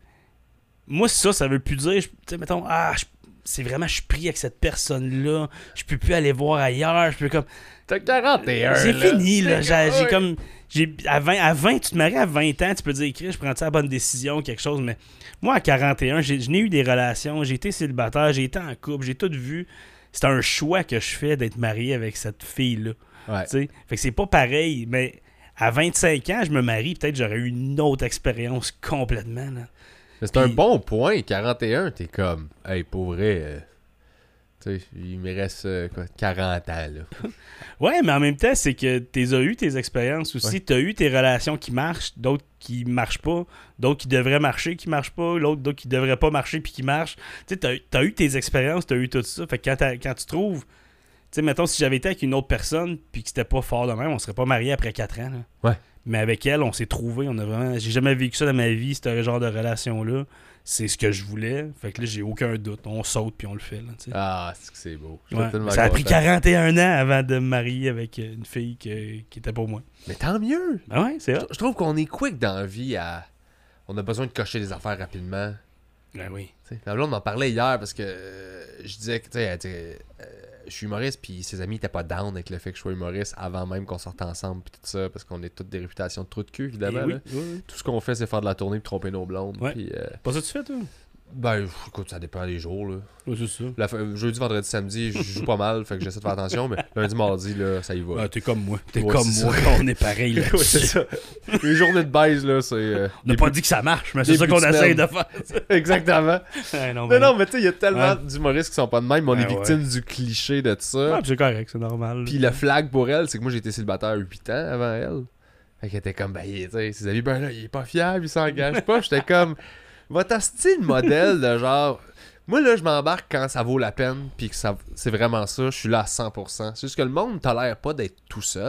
moi ça, ça veut plus dire, tu sais, mettons, ah, je... c'est vraiment, je suis pris avec cette personne-là, je peux plus aller voir ailleurs, je peux comme. T'as quarante et un. J'ai là. fini, là. J'ai, j'ai comme. J'ai, à, vingt, à vingt, tu te maries à vingt ans, tu peux dire, Chris, je prends-tu la bonne décision, quelque chose, mais moi, à quarante et un, j'ai, je n'ai eu des relations, j'ai été célibataire, j'ai été en couple, j'ai tout vu. C'est un choix que je fais d'être marié avec cette fille-là. Ouais. T'sais? Fait que c'est pas pareil, mais à vingt-cinq ans, je me marie, peut-être j'aurais eu une autre expérience complètement, là. Mais c'est Puis... un bon point, quarante et un, t'es comme, hey, pour vrai, euh, tu sais, il me reste euh, quoi, quarante ans, là. Ouais, mais en même temps, c'est que t'as eu tes expériences aussi, ouais. T'as eu tes relations qui marchent, d'autres qui marchent pas, d'autres qui devraient marcher, qui marchent pas, l'autre, d'autres qui devraient pas marcher puis qui marchent. Tu sais, t'as, t'as eu tes expériences, t'as eu tout ça. Fait que quand, quand tu trouves, tu sais, mettons, si j'avais été avec une autre personne puis que c'était pas fort de même, on serait pas mariés après quatre ans, là. Ouais. Mais avec elle, on s'est trouvés, on a vraiment... J'ai jamais vécu ça dans ma vie, ce genre de relation-là. C'est ce que je voulais. Fait que là, j'ai aucun doute. On saute puis on le fait, là, t'sais. Ah, c'est que c'est beau. Ouais. Ça a pris quarante et un ans avant de me marier avec une fille que, qui était pour moi. Mais tant mieux! Ah ouais, c'est vrai. Je, je trouve qu'on est quick dans la vie à... On a besoin de cocher des affaires rapidement. Ben oui. T'sais, ma blonde m'en parlait hier parce que euh, je disais que, tu sais, euh, je suis humoriste, puis ses amis étaient pas down avec le fait que je sois humoriste avant même qu'on sorte ensemble, puis tout ça, parce qu'on est toutes des réputations de trous de cul, évidemment. Oui, là. oui, oui. Tout ce qu'on fait, c'est faire de la tournée puis tromper nos blondes. Ouais. Puis, euh, pas ça que tu fais, toi? Ben, écoute, ça dépend des jours, là. Ouais, c'est ça. La, jeudi, vendredi, samedi, je joue pas mal, fait que j'essaie de faire attention, mais lundi, mardi, là, ça y va. Ah, t'es comme moi. T'es ouais, comme moi. Ça. On est pareil, là. Ouais, c'est ça. Les journées de baise, là, c'est... Euh, on n'a pas dit que ça marche, mais c'est ça qu'on essaye de faire. Exactement. Ouais, non, mais non, mais tu sais, il y a tellement ouais. d'humoristes qui sont pas de même, mais on ouais, est victime ouais. du cliché de ça. Ouais, c'est correct, c'est normal. Puis le flag pour elle, c'est que moi, j'ai été célibataire huit ans avant elle. Fait qu'elle était comme, ben, tu sais, ses amis, ben là, il est pas fiable, il s'engage pas. J'étais comme... Votre style modèle de genre... Moi, là, je m'embarque quand ça vaut la peine, puis que ça, c'est vraiment ça, je suis là à cent pour cent. C'est juste que le monde ne tolère pas d'être tout seul.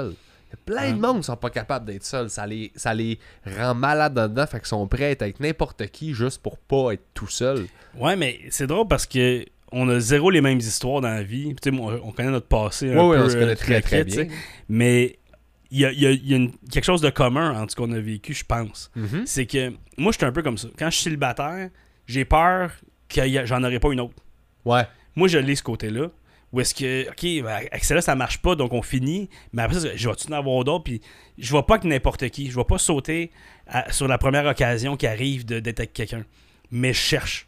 Plein Ouais. de monde sont pas capables d'être seuls. Ça les, ça les rend malades dedans, fait qu'ils sont prêts à être avec n'importe qui juste pour pas être tout seul. Ouais, mais c'est drôle parce que on a zéro les mêmes histoires dans la vie. Tu sais, on, on connaît notre passé un Ouais, ouais, peu. on se connaît euh, très très tu sais. bien. Mais il y a, il y a- il y a une- quelque chose de commun entre ce qu'on a vécu, je pense. Mhm. C'est que moi, je suis un peu comme ça. Quand je suis célibataire, j'ai peur que y a- j'en aurais pas une autre. Ouais. Moi, je l'ai ce côté-là. Ou est-ce que, ok, ben, avec celle-là, ça marche pas, donc on finit. Mais après ça, je vais-tu en avoir d'autres? Puis je vois pas que n'importe qui. Je vais pas sauter à- sur la première occasion qui arrive de- d'être avec quelqu'un. Mais je cherche.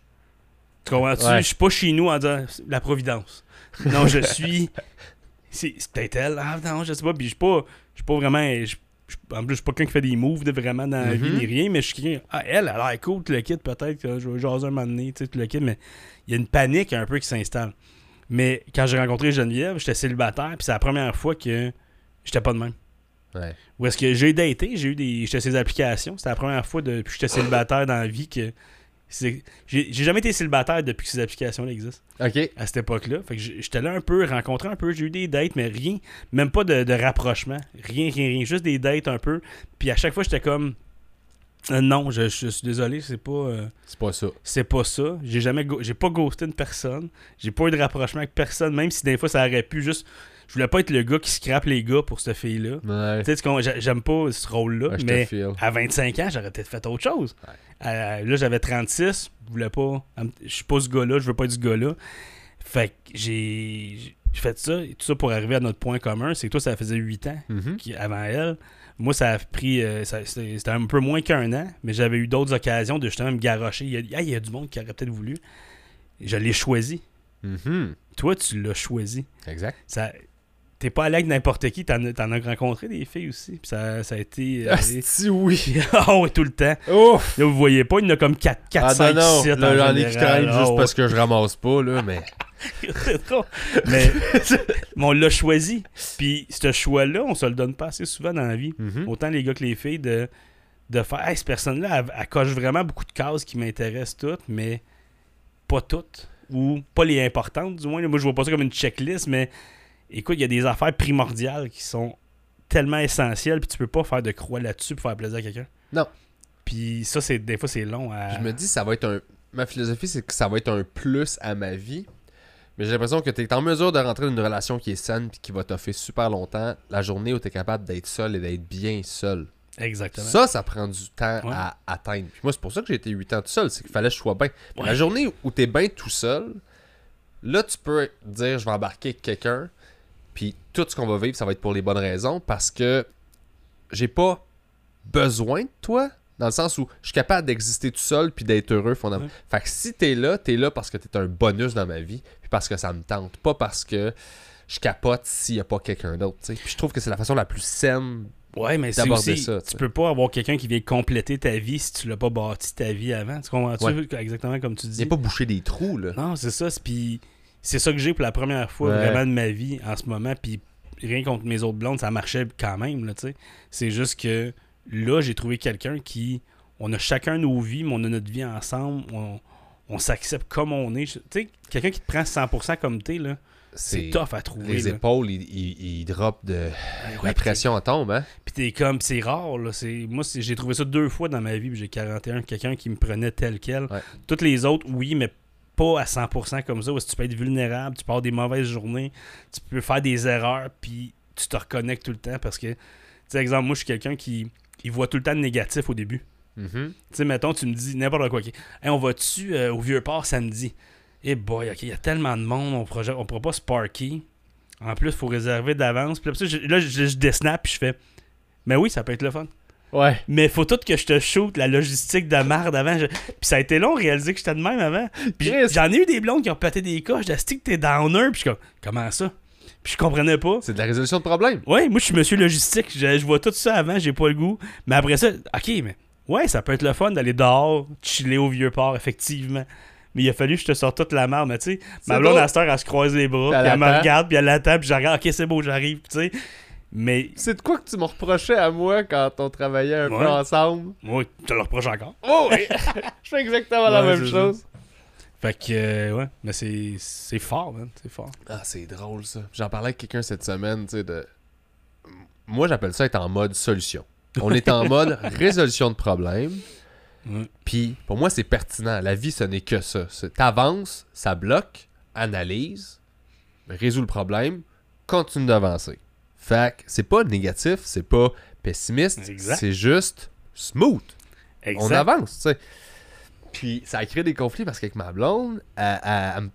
Tu comprends-tu? Ouais. Je suis pas chez nous en disant la providence. Non, je suis. C'est c'est peut-être elle. Ah non, je sais pas. Puis je suis pas. Je suis pas vraiment. je- je- en plus, je suis pas quelqu'un qui fait des moves de vraiment dans la vie Mhm. ni rien. Mais je suis quelqu'un. Ah, elle, elle a l'air cool, tu le quittes peut-être. que Je vais jaser un moment donné, tu sais, tu le quittes. Mais il y a une panique un peu qui s'installe. Mais quand j'ai rencontré Geneviève, j'étais célibataire. Puis c'est la première fois que j'étais pas de même. Ouais. Ou est-ce que j'ai daté, j'ai eu des. J'étais sur ces applications. C'était la première fois depuis que j'étais célibataire dans la vie que. c'est- J'ai j'ai jamais été célibataire depuis que ces applications-là existent. Ok. À cette époque-là. Fait que j'- j'étais là un peu, rencontré un peu, j'ai eu des dates, mais rien, même pas de, de rapprochement. Rien, rien, rien. Juste des dates un peu. Puis à chaque fois, j'étais comme. euh, non, je, je suis désolé, c'est pas. euh, C'est pas ça. c'est pas ça. J'ai jamais go- j'ai pas ghosté une personne. J'ai pas eu de rapprochement avec personne, même si des fois ça aurait pu juste. Je voulais pas être le gars qui scrape les gars pour cette fille-là. Ouais. Tu sais, tu comprends, j'a- j'aime pas ce rôle-là, Ouais, je te mais feel. à vingt-cinq ans, j'aurais peut-être fait autre chose. Ouais. Euh, là, j'avais trente-six, je voulais pas. Je suis pas ce gars-là, je veux pas être ce gars-là. Fait que j'ai j'ai fait ça, et tout ça pour arriver à notre point commun. C'est que toi, ça faisait huit ans Mhm. qui- avant elle. Moi, ça a pris. euh, ça- C'était c'était un peu moins qu'un an, mais j'avais eu d'autres occasions de justement me garrocher. Il y a, ah, il y a du monde qui aurait peut-être voulu. Je l'ai choisi. Mhm. Toi, tu l'as choisi. Exact. Ça. T'es pas allé avec n'importe qui, t'en as, t'en as rencontré des filles aussi. Puis ça, ça a été. euh, Si oui. Ah oui, tout le temps. Ouf. Là, vous voyez pas, il y en a comme quatre, quatre Ah cinq, non, non. six Là, j'en ai qui traînent Ah, juste ouais. parce que je ramasse pas, là, mais... C'est trop. Mais, mais on l'a choisi. Puis ce choix-là, on se le donne pas assez souvent dans la vie. Mhm. Autant les gars que les filles, de, de faire hey, cette personne-là, elle, elle coche vraiment beaucoup de cases qui m'intéressent toutes, mais pas toutes. Ou pas les importantes, du moins. Moi, je vois pas ça comme une checklist, mais écoute, il y a des affaires primordiales qui sont tellement essentielles, puis tu peux pas faire de croix là-dessus pour faire plaisir à quelqu'un. Non. Puis ça, c'est des fois, c'est long à. Je me dis, ça va être un... Ma philosophie, c'est que ça va être un plus à ma vie. Mais j'ai l'impression que tu es en mesure de rentrer dans une relation qui est saine puis qui va t'offrir super longtemps la journée où tu es capable d'être seul et d'être bien seul. Exactement. Ça, ça prend du temps Ouais. à atteindre. Puis moi, c'est pour ça que j'ai été huit ans tout seul. C'est qu'il fallait que je sois bien. Mais Ouais. La journée où tu es bien tout seul, là, tu peux dire je vais embarquer avec quelqu'un. Puis tout ce qu'on va vivre, ça va être pour les bonnes raisons parce que j'ai pas besoin de toi. Dans le sens où je suis capable d'exister tout seul puis d'être heureux fondamentalement. Ouais. Fait que si t'es là, t'es là parce que t'es un bonus dans ma vie puis parce que ça me tente. Pas parce que je capote s'il y a pas quelqu'un d'autre. T'sais. Puis je trouve que c'est la façon la plus saine. Ouais, mais c'est d'aborder aussi, ça, tu tu sais. peux pas avoir quelqu'un qui vient compléter ta vie si tu l'as pas bâti ta vie avant. Tu comprends-tu? Ouais. Exactement comme tu dis. Viens pas boucher des trous, là. Non, c'est ça. c'est- Puis c'est ça que j'ai pour la première fois Ouais. vraiment de ma vie en ce moment. Puis rien contre mes autres blondes, ça marchait quand même, là, tu sais. C'est juste que là, j'ai trouvé quelqu'un qui... On a chacun nos vies, mais on a notre vie ensemble. On, on s'accepte comme on est. Tu sais, quelqu'un qui te prend cent pour cent comme t'es, là, c'est tough à trouver. Les là. épaules, ils, ils, ils droppent de... Ouais, la puis pression en tombe, hein? Puis t'es comme, c'est rare, là. C'est, moi, c'est- j'ai trouvé ça deux fois dans ma vie, puis j'ai quarante et un, quelqu'un qui me prenait tel quel. Ouais. Toutes les autres, oui, mais pas à cent pour cent comme ça, parce que tu peux être vulnérable, tu peux avoir des mauvaises journées, tu peux faire des erreurs, puis tu te reconnectes tout le temps, parce que, tu sais, exemple, moi, je suis quelqu'un qui il voit tout le temps le négatif au début. Mhm. Tu sais, mettons, tu me dis n'importe quoi. Okay. Hey, on va-tu euh, au Vieux-Port samedi? Eh boy, ok, il y a tellement de monde, on pourra, on pourra pas se parker. En plus, il faut réserver d'avance. Puis là, je, là, je, je desnap puis je fais mais oui, ça peut être le fun. Ouais. Mais faut tout que je te shoot la logistique de merde avant. Je- Puis ça a été long de réaliser que j'étais de même avant. Puis Chris. j'en ai eu des blondes qui ont pété des coches. Je dis que t'es downer. Puis je suis comme, comment ça? Puis je comprenais pas. C'est de la résolution de problème. Ouais, moi je suis monsieur logistique. Je, je vois tout ça avant, j'ai pas le goût. Mais après ça, ok, mais ouais, ça peut être le fun d'aller dehors, chiller au Vieux-Port, effectivement. Mais il a fallu que je te sorte toute la merde. Mais tu sais, ma blonde drôle. à cette heure, elle se croise les bras, Puis elle puis elle me attend. regarde, puis elle attend, puis je regarde, ok, c'est beau, j'arrive, tu sais. Mais C'est de quoi que tu me reprochais à moi quand on travaillait un Ouais. peu ensemble? moi, je te le reproche encore. Oh oui! Je fais exactement la Ouais, même c'est chose. Fait que, euh, ouais, mais c'est, c'est fort, man, c'est fort. Ah, c'est drôle ça. J'en parlais avec quelqu'un cette semaine, tu sais, de. moi, j'appelle ça être en mode solution. On est en mode résolution de problème. Ouais. Puis, pour moi, c'est pertinent. La vie, ce n'est que ça. C'est- T'avances, ça bloque, analyse, résout le problème, continue d'avancer. Fait que c'est pas négatif, c'est pas pessimiste, Exact. c'est juste smooth. Exact. On avance, tu sais. Puis ça a créé des conflits parce qu'avec ma blonde, elle, elle- elle-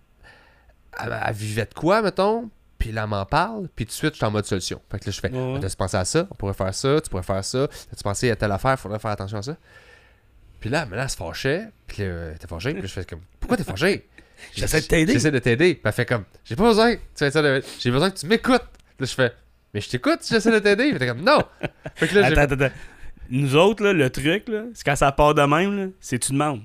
elle- elle vivait de quoi, mettons, puis là, elle m'en parle, puis tout de suite, je suis en mode solution. Fait que là, je fais, Ouais, ouais. t'as-tu pensé à ça? On pourrait faire ça, tu pourrais faire ça. T'as-tu pensé à telle affaire? Faudrait faire attention à ça. Puis là, maintenant, elle se fâchait, puis là, euh, t'es fâché, puis là, je fais comme, pourquoi t'es fâché? J'essaie de t'aider. J'essaie de t'aider. Puis elle fait comme, j'ai pas besoin, tu fais ça de- j'ai besoin que tu m'écoutes. Là, je fais, mais je t'écoute si j'essaie de t'aider. Puis t'es comme, non. Fait que là, j'ai Attends, attends, attends. Nous autres, là, le truc, là, c'est quand ça part de même, là, c'est tu demandes.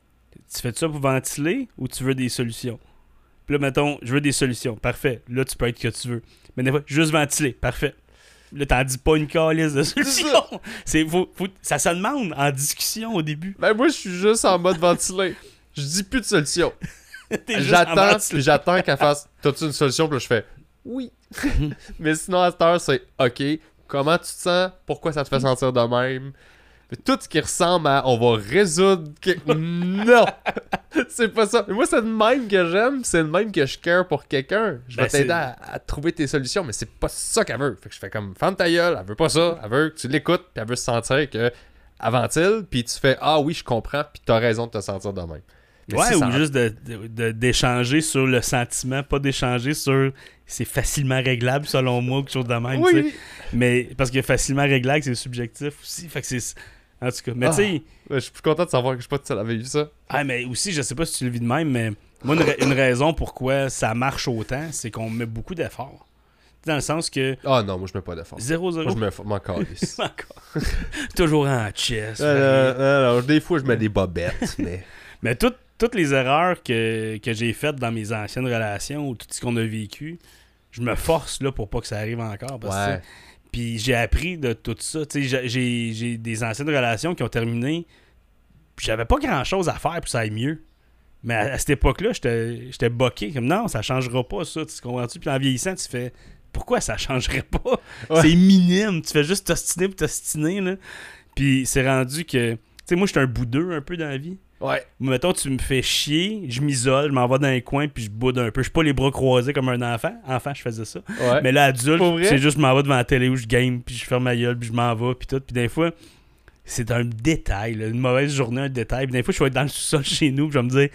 Tu fais ça pour ventiler ou tu veux des solutions? Puis là, mettons, je veux des solutions. Parfait. Là, tu peux être que tu veux. Mais des fois, juste ventiler. Parfait. Là, t'en dis pas une calice de solutions. C'est, faut, faut, ça se demande en discussion au début. Ben moi, je suis juste en mode ventilé. Je dis plus de solution. T'es juste en J'attends, ventiler. puis j'attends qu'elle fasse, t'as-tu une solution? Puis là, je fais, oui. Mais sinon, à cette heure, c'est, OK, comment tu te sens? Pourquoi ça te fait sentir de même? Puis tout ce qui ressemble à, on va résoudre... que- Non! C'est pas ça. Mais moi, c'est le même que j'aime, c'est le même que je care pour quelqu'un. Je vais Ben, t'aider c'est- à, à trouver tes solutions, mais c'est pas ça qu'elle veut. Fait que je fais comme, ferme ta gueule, elle veut pas ça, elle veut que tu l'écoutes, puis elle veut se sentir que... Elle ventile, puis tu fais, ah oui, je comprends, puis t'as raison de te sentir de même. Mais Ouais, si ou ça- juste de, de- de- d'échanger sur le sentiment, pas d'échanger sur c'est facilement réglable selon moi ou quelque chose de même. tu sais. Oui! Mais parce que facilement réglable, c'est subjectif aussi. Fait que c'est. En tout cas, mais Ah. tu sais. Ouais, je suis plus content de savoir que je sais pas si tu avais vu ça. Ah, mais aussi, je sais pas si tu le vis de même, mais moi, une, ra- une raison pourquoi ça marche autant, c'est qu'on met beaucoup d'efforts. Dans le sens que Ah non, moi je mets pas d'effort. zéro Moi zéro je mets m'en calisse. Encore. Toujours en chess. Euh, euh, alors, des fois je mets des bobettes, mais. Mais toutes toutes les erreurs que, que j'ai faites dans mes anciennes relations ou tout ce qu'on a vécu, je me force là pour pas que ça arrive encore. Parce que, Ouais. puis j'ai appris de tout ça. Tu sais, j'ai- j'ai j'ai des anciennes relations qui ont terminé. Puis j'avais pas grand chose à faire pour que ça aille mieux. Mais à, à cette époque-là, j'étais j'étais boqué. Comme non, ça changera pas ça. Tu comprends-tu? Puis en vieillissant, tu fais pourquoi ça changerait pas? Ouais. C'est minime. Tu fais juste t'ostiner pour t'ostiner. Là. Puis c'est rendu que. Tu sais, moi, j'étais un boudeux un peu dans la vie. Ouais. Mettons, tu me fais chier, je m'isole, je m'en vais dans un coin, puis je boude un peu. Je suis pas les bras croisés comme un enfant. Enfant, je faisais ça. Ouais. Mais là, adulte, Pour vrai? c'est juste je m'en vais devant la télé où je game, puis je ferme ma gueule, puis je m'en vais, puis tout. Puis des fois, c'est un détail, là, une mauvaise journée, un détail. Puis des fois, je vais être dans le sous-sol chez nous, puis je vais me dire,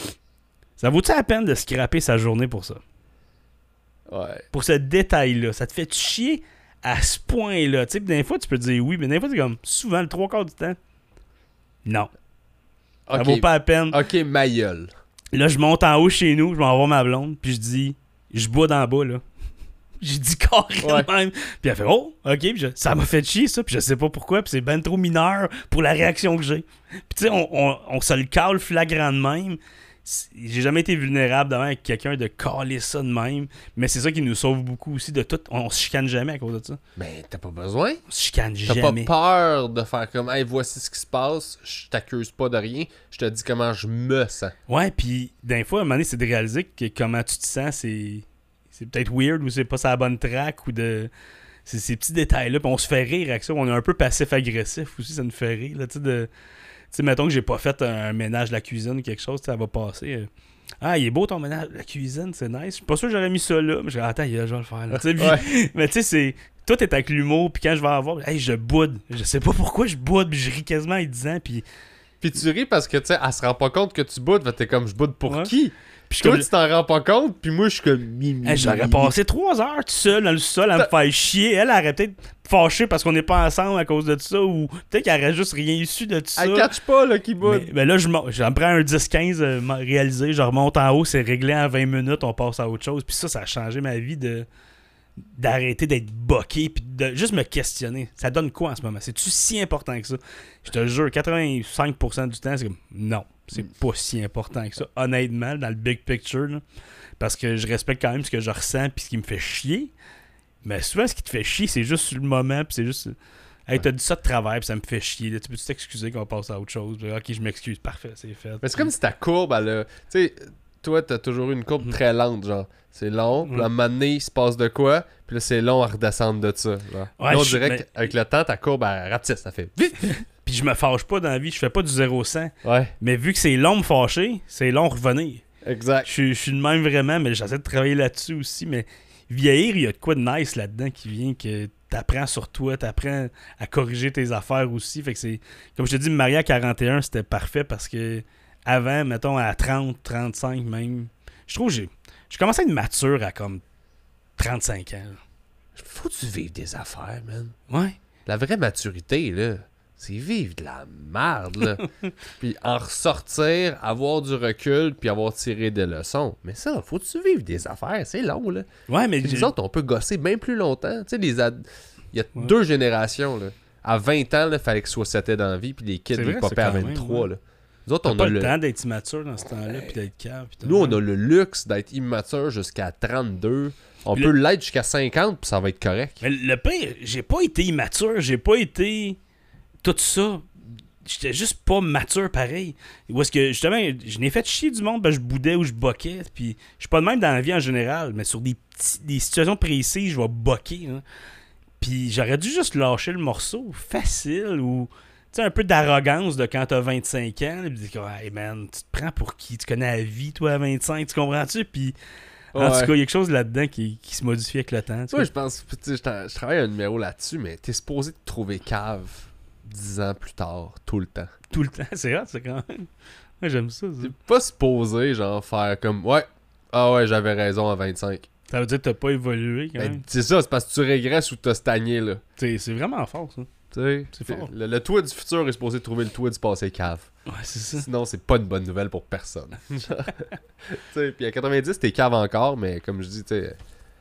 ça vaut-tu la peine de scraper sa journée pour ça? Ouais. Pour ce détail-là, ça te fait chier à ce point-là? Tu sais, puis des fois, tu peux te dire oui, mais des fois, c'est comme souvent, le trois quarts du temps, non. Ça Ok. vaut pas la peine. Ok, ma gueule. Là, je monte en haut chez nous, je m'en vais voir ma blonde, puis je dis, je bois dans le bas, là. J'ai dit carrément Ouais. même. Puis elle fait, oh, ok, puis je- ça m'a fait chier, ça, puis je sais pas pourquoi, puis c'est ben trop mineur pour la réaction que j'ai. Puis tu sais, on, on, on se le cale flagrant de même. C'est- J'ai jamais été vulnérable devant avec quelqu'un de caler ça de même, mais c'est ça qui nous sauve beaucoup aussi de tout. On, on se chicane jamais à cause de ça. Mais t'as pas besoin. On se chicane T'as jamais. pas peur de faire comme, hey, voici ce qui se passe, je t'accuse pas de rien, je te dis comment je me sens. Ouais, puis d'un fois, à un moment donné, c'est de réaliser que comment tu te sens, c'est c'est peut-être weird ou c'est pas sur la bonne track ou de. C'est ces petits détails-là, puis on se fait rire avec ça. On est un peu passif-agressif aussi, ça nous fait rire. Là, tu sais, de... tu sais, mettons que j'ai pas fait un, un ménage de la cuisine ou quelque chose, ça va passer. euh, Ah, il est beau ton ménage de la cuisine, c'est nice. Je suis pas sûr que j'aurais mis ça là, mais je dis, attends, je vais le faire. Là. Tu sais, puis- Ouais. Mais tu sais, c'est. Tout est avec l'humour, puis quand je vais avoir. Hey, je boude. Je sais pas pourquoi je boude, puis je ris quasiment en disant, puis. Puis tu ris parce que, tu sais, elle se rend pas compte que tu boudes, fait que t'es comme, je boude pour Ouais. qui? Puis je Toi, comme- tu t'en rends pas compte, puis moi, je suis comme, mi, mi, Hey, J'aurais mi, passé trois heures tout seul dans le sol à me faire chier. Elle aurait peut-être fâché parce qu'on n'est pas ensemble à cause de ça, ou peut-être qu'elle aurait juste rien su de tout ça. Elle catch pas, là, qui boude. Mais, mais là, je m'en j'en prends un dix quinze euh, m'a- réalisé, je remonte en haut, c'est réglé en vingt minutes, on passe à autre chose. Puis ça, ça a changé ma vie de d'arrêter d'être boqué, puis de juste me questionner. Ça donne quoi en ce moment? C'est-tu si important que ça? Je te jure, quatre-vingt-cinq pour cent du temps, c'est comme, non, c'est pas si important que ça, honnêtement, dans le big picture, là. Parce que je respecte quand même ce que je ressens puis ce qui me fait chier. Mais souvent, ce qui te fait chier, c'est juste sur le moment, puis c'est juste... Hey, t'as dit ça de travers, puis ça me fait chier. Là, tu peux t'excuser qu'on passe à autre chose? Puis, ok, je m'excuse, parfait, c'est fait. Mais c'est comme si ta courbe, elle a. Tu sais, toi, t'as toujours eu une courbe Mhm. très lente, genre. C'est long, puis Ouais. à un moment donné, il se passe de quoi, puis là, c'est long à redescendre de ça. Genre. Ouais, là, on je- dirait mais- qu'avec le temps, ta courbe, elle rapetisse, ça fait vite. Puis je me fâche pas dans la vie, je fais pas du zéro cent. Ouais, Mais vu que c'est long me fâcher, c'est long revenir. exact. Je suis- je suis de même vraiment, mais j'essaie de travailler là-dessus aussi. Mais vieillir, il y a de quoi de nice là-dedans qui vient que t'apprends sur toi, t'apprends à corriger tes affaires aussi. Fait que c'est. Comme je te dis, me marier à quarante et un, c'était parfait parce que avant, mettons, à trente, trente-cinq même, je trouve que j'ai. Je commençais à être mature à comme trente-cinq ans. Faut que tu vives des affaires, man. là. Ouais. La vraie maturité, là, c'est vivre de la merde, là. Puis en ressortir, avoir du recul, puis avoir tiré des leçons. Mais ça, faut que tu vives des affaires, c'est long, là. Ouais, mais. Puis j'ai- nous autres, on peut gosser bien plus longtemps. Tu sais, les ad- il y a Ouais. deux générations, là. À vingt ans, il fallait que soit sept dans la vie, puis les kids, C'est les vrai, papas ça, à quand même, vingt-trois, ouais. là. Nous autres, T'as on pas a le le... temps d'être immature dans ce temps-là, puis d'être cave. puis t'as- Nous, on a le luxe d'être immature jusqu'à trente-deux. On Puis peut le- l'être jusqu'à cinquante, puis ça va être correct. Mais le pire, j'ai pas été immature, j'ai pas été tout ça. J'étais juste pas mature pareil. Où est-ce que justement, je n'ai fait chier du monde, ben je boudais ou je boquais. Puis je suis pas de même dans la vie en général, mais sur des, petits, des situations précises, je vais boquer. Hein. Puis j'aurais dû juste lâcher le morceau facile ou tu sais, un peu d'arrogance de quand t'as vingt-cinq ans. Puis dire, hey man, tu te prends pour qui? Tu connais la vie, toi, à vingt-cinq, tu comprends-tu? Puis en Ouais. tout cas, il y a quelque chose là-dedans qui, qui se modifie avec le temps. tu Moi, sais. je pense, tu sais, je, tra- je travaille un numéro là-dessus, mais t'es supposé te trouver cave dix ans plus tard, tout le temps. Tout le temps, c'est hot, c'est quand même. Moi, j'aime ça. ça. T'es pas supposé, genre, faire comme, ouais, ah ouais, j'avais raison à vingt-cinq. Ça veut dire que t'as pas évolué quand Ben, même. c'est ça, c'est parce que tu régresses ou t'as stagné, là. C'est c'est vraiment fort, ça. Tu sais, C'est fort. Le, le toi du futur est supposé trouver le toi du passé cave. Ouais, c'est ça. Sinon, c'est pas une bonne nouvelle pour personne. Tu sais, puis à quatre-vingt-dix, t'es cave encore, mais comme je dis, tu sais,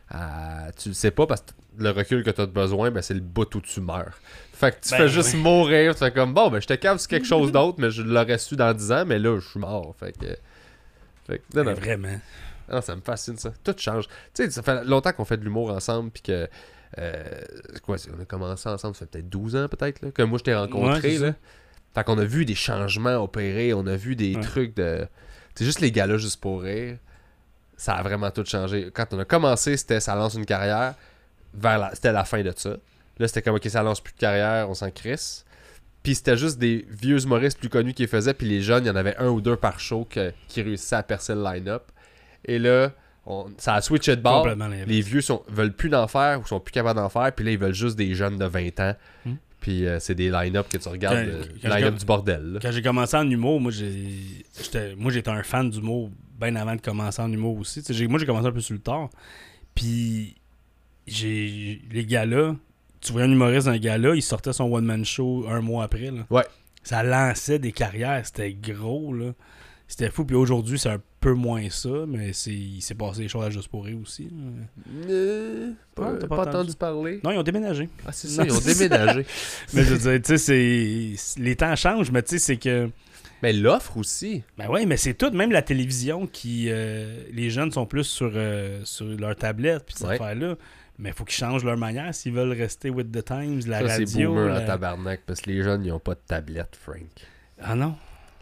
à- tu le sais pas parce que le recul que t'as besoin, ben, c'est le bout où tu meurs. Fait que tu Ben, fais juste ouais. mourir, tu fais comme, bon, ben, je te cave sur quelque chose d'autre, mais je l'aurais su dans dix ans, mais là, je suis mort. Fait que. Fait que, non, Mais non. vraiment. Ah, ça me fascine ça. Tout change. Tu sais, ça fait longtemps qu'on fait de l'humour ensemble, puis que. Euh, quoi, c'est- on a commencé ensemble, ça fait peut-être douze ans, peut-être, là, que moi je t'ai rencontré, Ouais, c'est là. ça. Fait qu'on a vu des changements opérer, on a vu des Ouais. trucs de. C'est juste les gars-là, juste pour rire. Ça a vraiment tout changé. Quand on a commencé, c'était ça lance une carrière. Vers la... C'était la fin de ça. Là, c'était comme, ok, ça lance plus de carrière, on s'en crisse. Puis c'était juste des vieux humoristes plus connus qui les faisaient, puis les jeunes, il y en avait un ou deux par show que- qui réussissaient à percer le line-up. Et là, on- ça a switché de bord. Complètement l'inverse. Les vieux sont, veulent plus d'en faire ou sont plus capables d'en faire, puis là, ils veulent juste des jeunes de vingt ans. Hmm. Puis euh, c'est des line-up que tu regardes, Quand- euh, quand je line-up regarde- du bordel. là. Quand j'ai commencé en humour, moi j'ai j'étais moi j'étais un fan d'humour bien avant de commencer en humour aussi. Tu sais, j'ai- moi j'ai commencé un peu sur le tard. Puis j'ai les gars-là, tu voyais un humoriste d'un gars-là, il sortait son one-man show un mois après. Là. Ouais. Ça lançait des carrières, c'était gros là. C'était fou. Puis aujourd'hui, c'est un peu moins ça, mais c'est il s'est passé des choses à Juste pour rire aussi. là. Euh, pas, Non, t'as pas pas entendu entendu? parler. Non, ils ont déménagé. Ah, c'est ça, Non, ils ont c'est ça. déménagé. Mais je veux dire, tu sais, c'est les temps changent, mais tu sais, c'est que Mais l'offre aussi. ben ouais, mais c'est tout, même la télévision qui. euh, les jeunes sont plus sur, euh, sur leur tablette puis ces Ouais. affaires-là. Mais il faut qu'ils changent leur manière s'ils veulent rester with the times, la Ça, c'est radio. boomer la- à tabarnak, parce que les jeunes, ils ont pas de tablette, Frank. Ah non.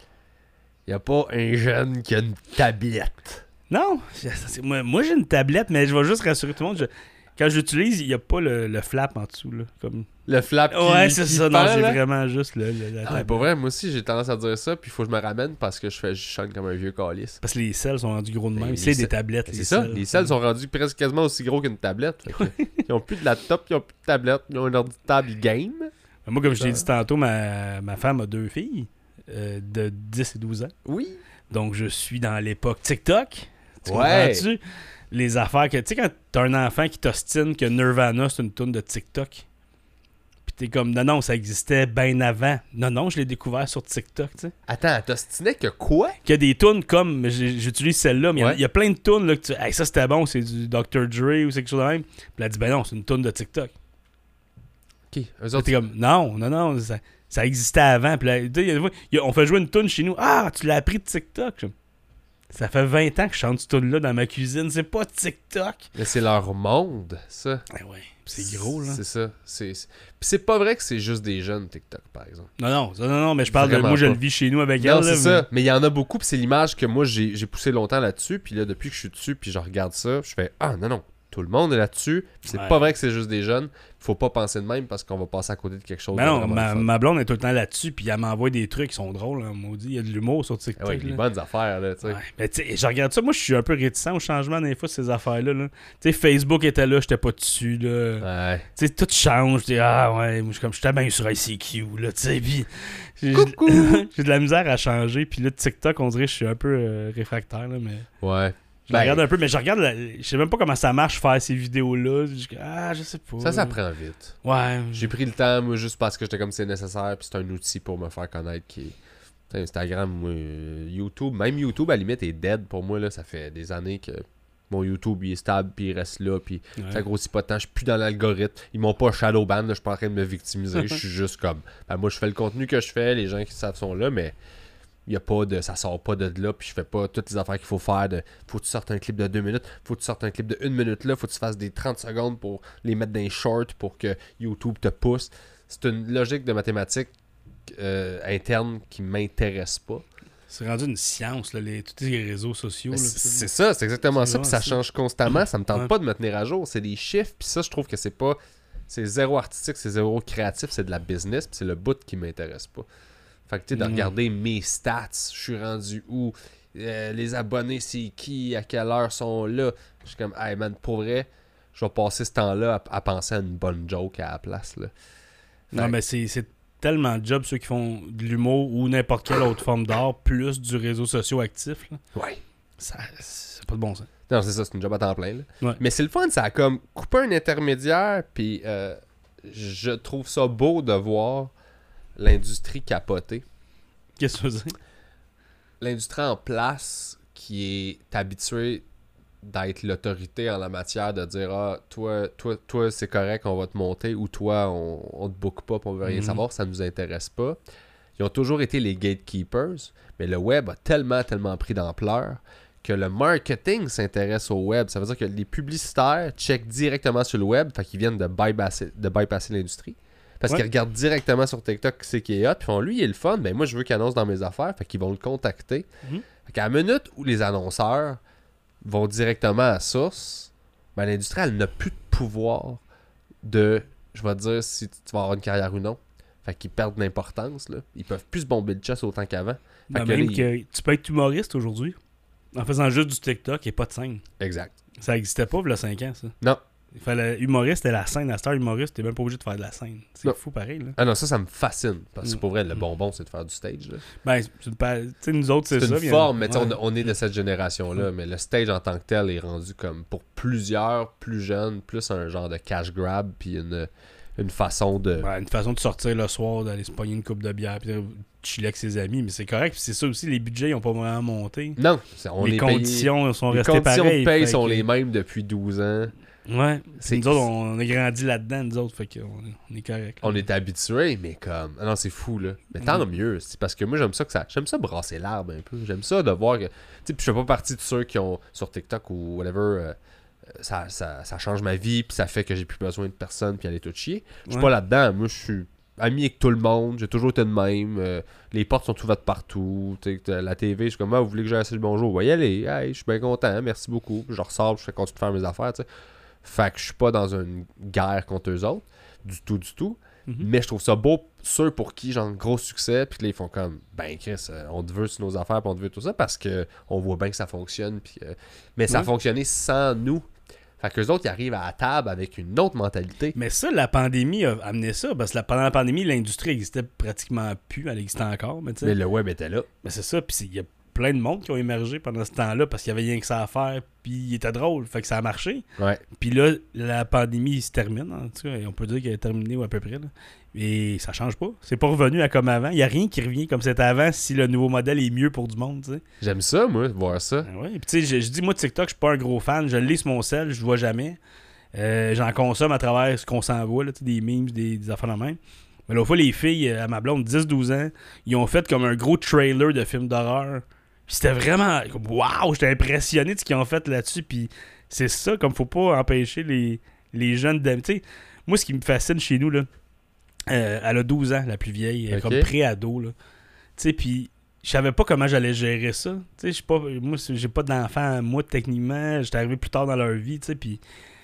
Il y a pas un jeune qui a une tablette. Non! c'est- c'est- Moi, moi, j'ai une tablette, mais je vais juste rassurer tout le monde. je- Quand j'utilise, il n'y a pas le, le flap en dessous. Là, comme... Le flap qui Ouais, c'est qui ça. pend, Non, j'ai là. vraiment juste le, le- la Ah, tablette. pour vrai, moi aussi, j'ai tendance à dire ça, puis il faut que je me ramène parce que je fais je chante comme un vieux calice. Parce que les selles sont rendus gros de Mais même. les C'est des selles- tablettes. C'est ça, les selles sont rendus presque quasiment aussi gros qu'une tablette. Fait que, ils ont plus de laptop, ils ont plus de tablette, ils ont un ordi de table, ils game. Moi, comme je t'ai dit tantôt, ma, ma femme a deux filles euh, de dix et douze ans. Oui. Donc, je suis dans l'époque TikTok. Tu Ouais. comprends-tu? Les affaires que... Tu sais, quand t'as un enfant qui t'ostine que Nirvana, c'est une tune de TikTok, puis t'es comme, non, non, ça existait bien avant. Non, non, je l'ai découvert sur TikTok, tu sais. Attends, t'ostinais que quoi? Qu'il y a des tunes comme... j'ai- J'utilise celle-là, mais il y en a- Ouais. il y, a plein de tunes là, que tu... Hey, ça, c'était bon, c'est du docteur Dre ou c'est quelque chose de même. Puis elle a dit, ben non, c'est une tune de TikTok. Ok, eux Puis autres, t'es comme, non, non, non, ça, ça existait avant. Puis là, tu sais, il y a des fois, il y a- on fait jouer une tune chez nous. Ah, tu l'as appris de TikTok. Je- Ça fait vingt ans que je chante ce tune là dans ma cuisine. C'est pas TikTok. Mais c'est leur monde, ça. Ah ouais, c'est gros, là. C'est ça. C'est... c'est- Puis c'est pas vrai que c'est juste des jeunes TikTok, par exemple. Non, non, ça, non, non, mais je parle Vraiment de... Moi, je pas. le vis chez nous avec Non, elle. c'est là, ça. Mais il y en a beaucoup, puis c'est l'image que moi, j'ai, j'ai poussé longtemps là-dessus. Puis là, depuis que je suis dessus, puis je regarde ça, je fais « Ah, non, non, tout le monde est là-dessus. » Puis c'est Ouais. pas vrai que c'est juste des jeunes. Faut pas penser de même parce qu'on va passer à côté de quelque chose Mais de non, vraiment ma, le fun. ma blonde est tout le temps là-dessus, puis elle m'envoie des trucs qui sont drôles, hein, maudit. Il y a de l'humour sur Ah TikTok. ouais, les là. bonnes affaires, là, tu sais. Ouais. Mais tu sais, je regarde ça, moi je suis un peu réticent au changement des fois, ces affaires-là. là. Tu sais, Facebook était là, j'étais pas dessus. là. Ouais. Tu sais, tout change. Je dis, ah ouais, moi je suis comme, j'étais bien sur I C Q, là, tu sais, puis j'ai Coucou! j'ai de la misère à changer, puis là, TikTok, on dirait que je suis un peu euh, réfractaire, là, mais Ouais. je la Ben, regarde un peu, mais je regarde, la- je sais même pas comment ça marche faire ces vidéos-là. Je dis, ah, je sais pas. Ça, ça prend vite. Ouais. J'ai pris le temps, moi, juste parce que j'étais comme c'est nécessaire, puis c'est un outil pour me faire connaître qui est. Tu sais, Instagram, moi, euh, YouTube, même YouTube, à la limite, est dead pour moi, là. Ça fait des années que mon YouTube, il est stable, puis il reste là, puis Ouais. ça grossit pas tant. Je suis plus dans l'algorithme. Ils m'ont pas shadowban, là. Je suis pas en train de me victimiser. Je suis juste comme. Ben, moi, je fais le contenu que je fais, les gens qui savent sont là, mais. Y a pas de, ça sort pas de là, puis je fais pas toutes les affaires qu'il faut faire. De, faut que tu sortes un clip de deux minutes, faut que tu sortes un clip de une minute là, faut que tu fasses des trente secondes pour les mettre dans les shorts pour que YouTube te pousse. C'est une logique de mathématiques euh, interne qui m'intéresse pas. C'est rendu une science, là, les, tous les réseaux sociaux. Mais là, C'est pis ça. c'est ça, c'est exactement C'est ça, puis ça vraiment ça. change constamment. Ça me tente Ouais. pas de me tenir à jour. C'est des chiffres, puis ça, je trouve que c'est pas. C'est zéro artistique, c'est zéro créatif, c'est de la business, puis c'est le bout qui m'intéresse pas. Fait que tu sais, de Mhm. regarder mes stats, je suis rendu où, euh, les abonnés, c'est qui, à quelle heure sont là. Je suis comme, hey man, pour vrai, je vais passer ce temps-là à, à penser à une bonne joke à la place. Là. Non, Fait- mais c'est c'est tellement de jobs, ceux qui font de l'humour ou n'importe quelle autre forme d'art, plus du réseau social actif. Là. Ouais. Ça, c'est pas de bon sens. Non, c'est ça, c'est une job à temps plein. Là. Ouais. Mais c'est le fun, ça a comme coupé un intermédiaire, puis euh, je trouve ça beau de voir l'industrie capoter. Qu'est-ce que tu veux dire? L'industrie en place qui est habituée d'être l'autorité en la matière, de dire ah, toi, toi, toi c'est correct, on va te monter, ou toi, on, on te book pas, puis on veut rien Mhm. savoir, ça nous intéresse pas. Ils ont toujours été les gatekeepers, mais le web a tellement, tellement pris d'ampleur que le marketing s'intéresse au web. Ça veut dire que les publicitaires checkent directement sur le web, fait qu'ils viennent de bypasser, de bypasser l'industrie. Parce Ouais. qu'ils regardent directement sur TikTok c'est qui est hot, puis font lui, il est le fun, ben moi je veux qu'il annonce dans mes affaires, fait qu'ils vont le contacter. Mhm. Fait qu'à la minute où les annonceurs vont directement à la source, ben l'industrie, elle n'a plus de pouvoir de, je vais te dire, si tu vas avoir une carrière ou non. Fait qu'ils perdent d'importance, là. Ils peuvent plus se bomber de chasse autant qu'avant. Fait Ben, que même là, que tu peux être humoriste aujourd'hui en faisant juste du TikTok et pas de scène. Exact. Ça existait pas il y a cinq ans, ça. Non. Il fallait humoriste, c'était la scène. La star humoriste, t'es même pas obligé de faire de la scène. C'est Non. fou pareil, là. Ah non, ça, ça me fascine. Parce que Mm. pour vrai, le bonbon, c'est de faire du stage, là. Ben, c'est une pa- tu sais, nous autres, c'est C'est ça. une bien- forme, mais tu sais, ouais. on, on est de cette génération-là. Mais le stage en tant que tel est rendu comme, pour plusieurs plus jeunes, plus un genre de cash grab, puis une, une façon de... Ouais, une façon de sortir le soir, d'aller se pogner une coupe de bière, puis de chiller avec ses amis. Mais c'est correct, puis c'est ça aussi, les budgets, ils ont pas vraiment monté. Non, c'est- on les est payé- conditions sont Les restées conditions pareilles. de paye fait sont que- les mêmes depuis douze ans. Ouais. C'est- C'est nous autres, on, on a grandi là-dedans, nous autres, fait qu'on est, on est correct. là. On est habitués, mais comme... Ah non, c'est fou, là. Mais tant Mhm. mieux. C'est parce que moi, j'aime ça que ça... J'aime ça brasser l'arbre un peu. J'aime ça de voir que... Tu sais, puis je fais pas partie de ceux qui ont... Sur TikTok ou whatever... euh, ça, ça, ça change ma vie, puis ça fait que j'ai plus besoin de personne, puis aller tout chier. Je suis Ouais. pas là-dedans. Moi, je suis ami avec tout le monde. J'ai toujours été de même. euh, les portes sont ouvertes partout. Tu sais, t'as la T V, je suis comme, ah, vous voulez que j'aille assez le bonjour? On va y aller. Hey, je suis bien content. Merci beaucoup. Puis je ressors, puis je fais continuer de faire mes affaires, tu sais. Fait que je suis pas dans une guerre contre eux autres. Du tout, du tout. Mhm. Mais je trouve ça beau, ceux pour qui, genre, gros succès, puis là, ils font comme, ben, Chris, euh, on te veut sur nos affaires, puis on te veut tout ça, parce que on voit bien que ça fonctionne, puis... euh, mais ça a Ouais. fonctionné sans nous. Fait qu'eux autres, ils arrivent à la table avec une autre mentalité. Mais ça, la pandémie a amené ça, parce que la- pendant la pandémie, l'industrie existait pratiquement plus, elle existait encore, mais tu sais. Mais le web était là. Mais c'est ça, puis c'est- il y a plein de monde qui ont émergé pendant ce temps-là parce qu'il y avait rien que ça à faire, puis il était drôle, fait que ça a marché. Ouais. Puis là, la pandémie se termine, en tout cas, on peut dire qu'elle est terminée ou à peu près. Là. Et ça change pas. C'est pas revenu à comme avant. Il n'y a rien qui revient comme c'était avant si le nouveau modèle est mieux pour du monde, tu sais. J'aime ça, moi, voir ça. Ah ouais. Puis tu sais, je, je dis, moi, TikTok, je suis pas un gros fan. Je le lis sur mon sel, je le vois jamais. Euh, J'en consomme à travers ce qu'on s'envoie, là, tu sais, des memes, des, des affaires de même. Mais l'autre fois, les filles, euh, à ma blonde, dix douze ans, ils ont fait comme un gros trailer de film d'horreur Puis c'était vraiment... Waouh! J'étais impressionné de ce qu'ils ont fait là-dessus. Puis c'est ça, comme faut pas empêcher les, les jeunes d'aimer. Tu sais, moi, ce qui me fascine chez nous, là, euh, elle a douze ans, la plus vieille. Elle est Ok. comme pré-ado, là. Tu sais, puis je savais pas comment j'allais gérer ça. Tu sais, je suis pas... Moi, c'est- j'ai pas d'enfants, moi, techniquement. J'étais arrivé plus tard dans leur vie, tu sais, puis...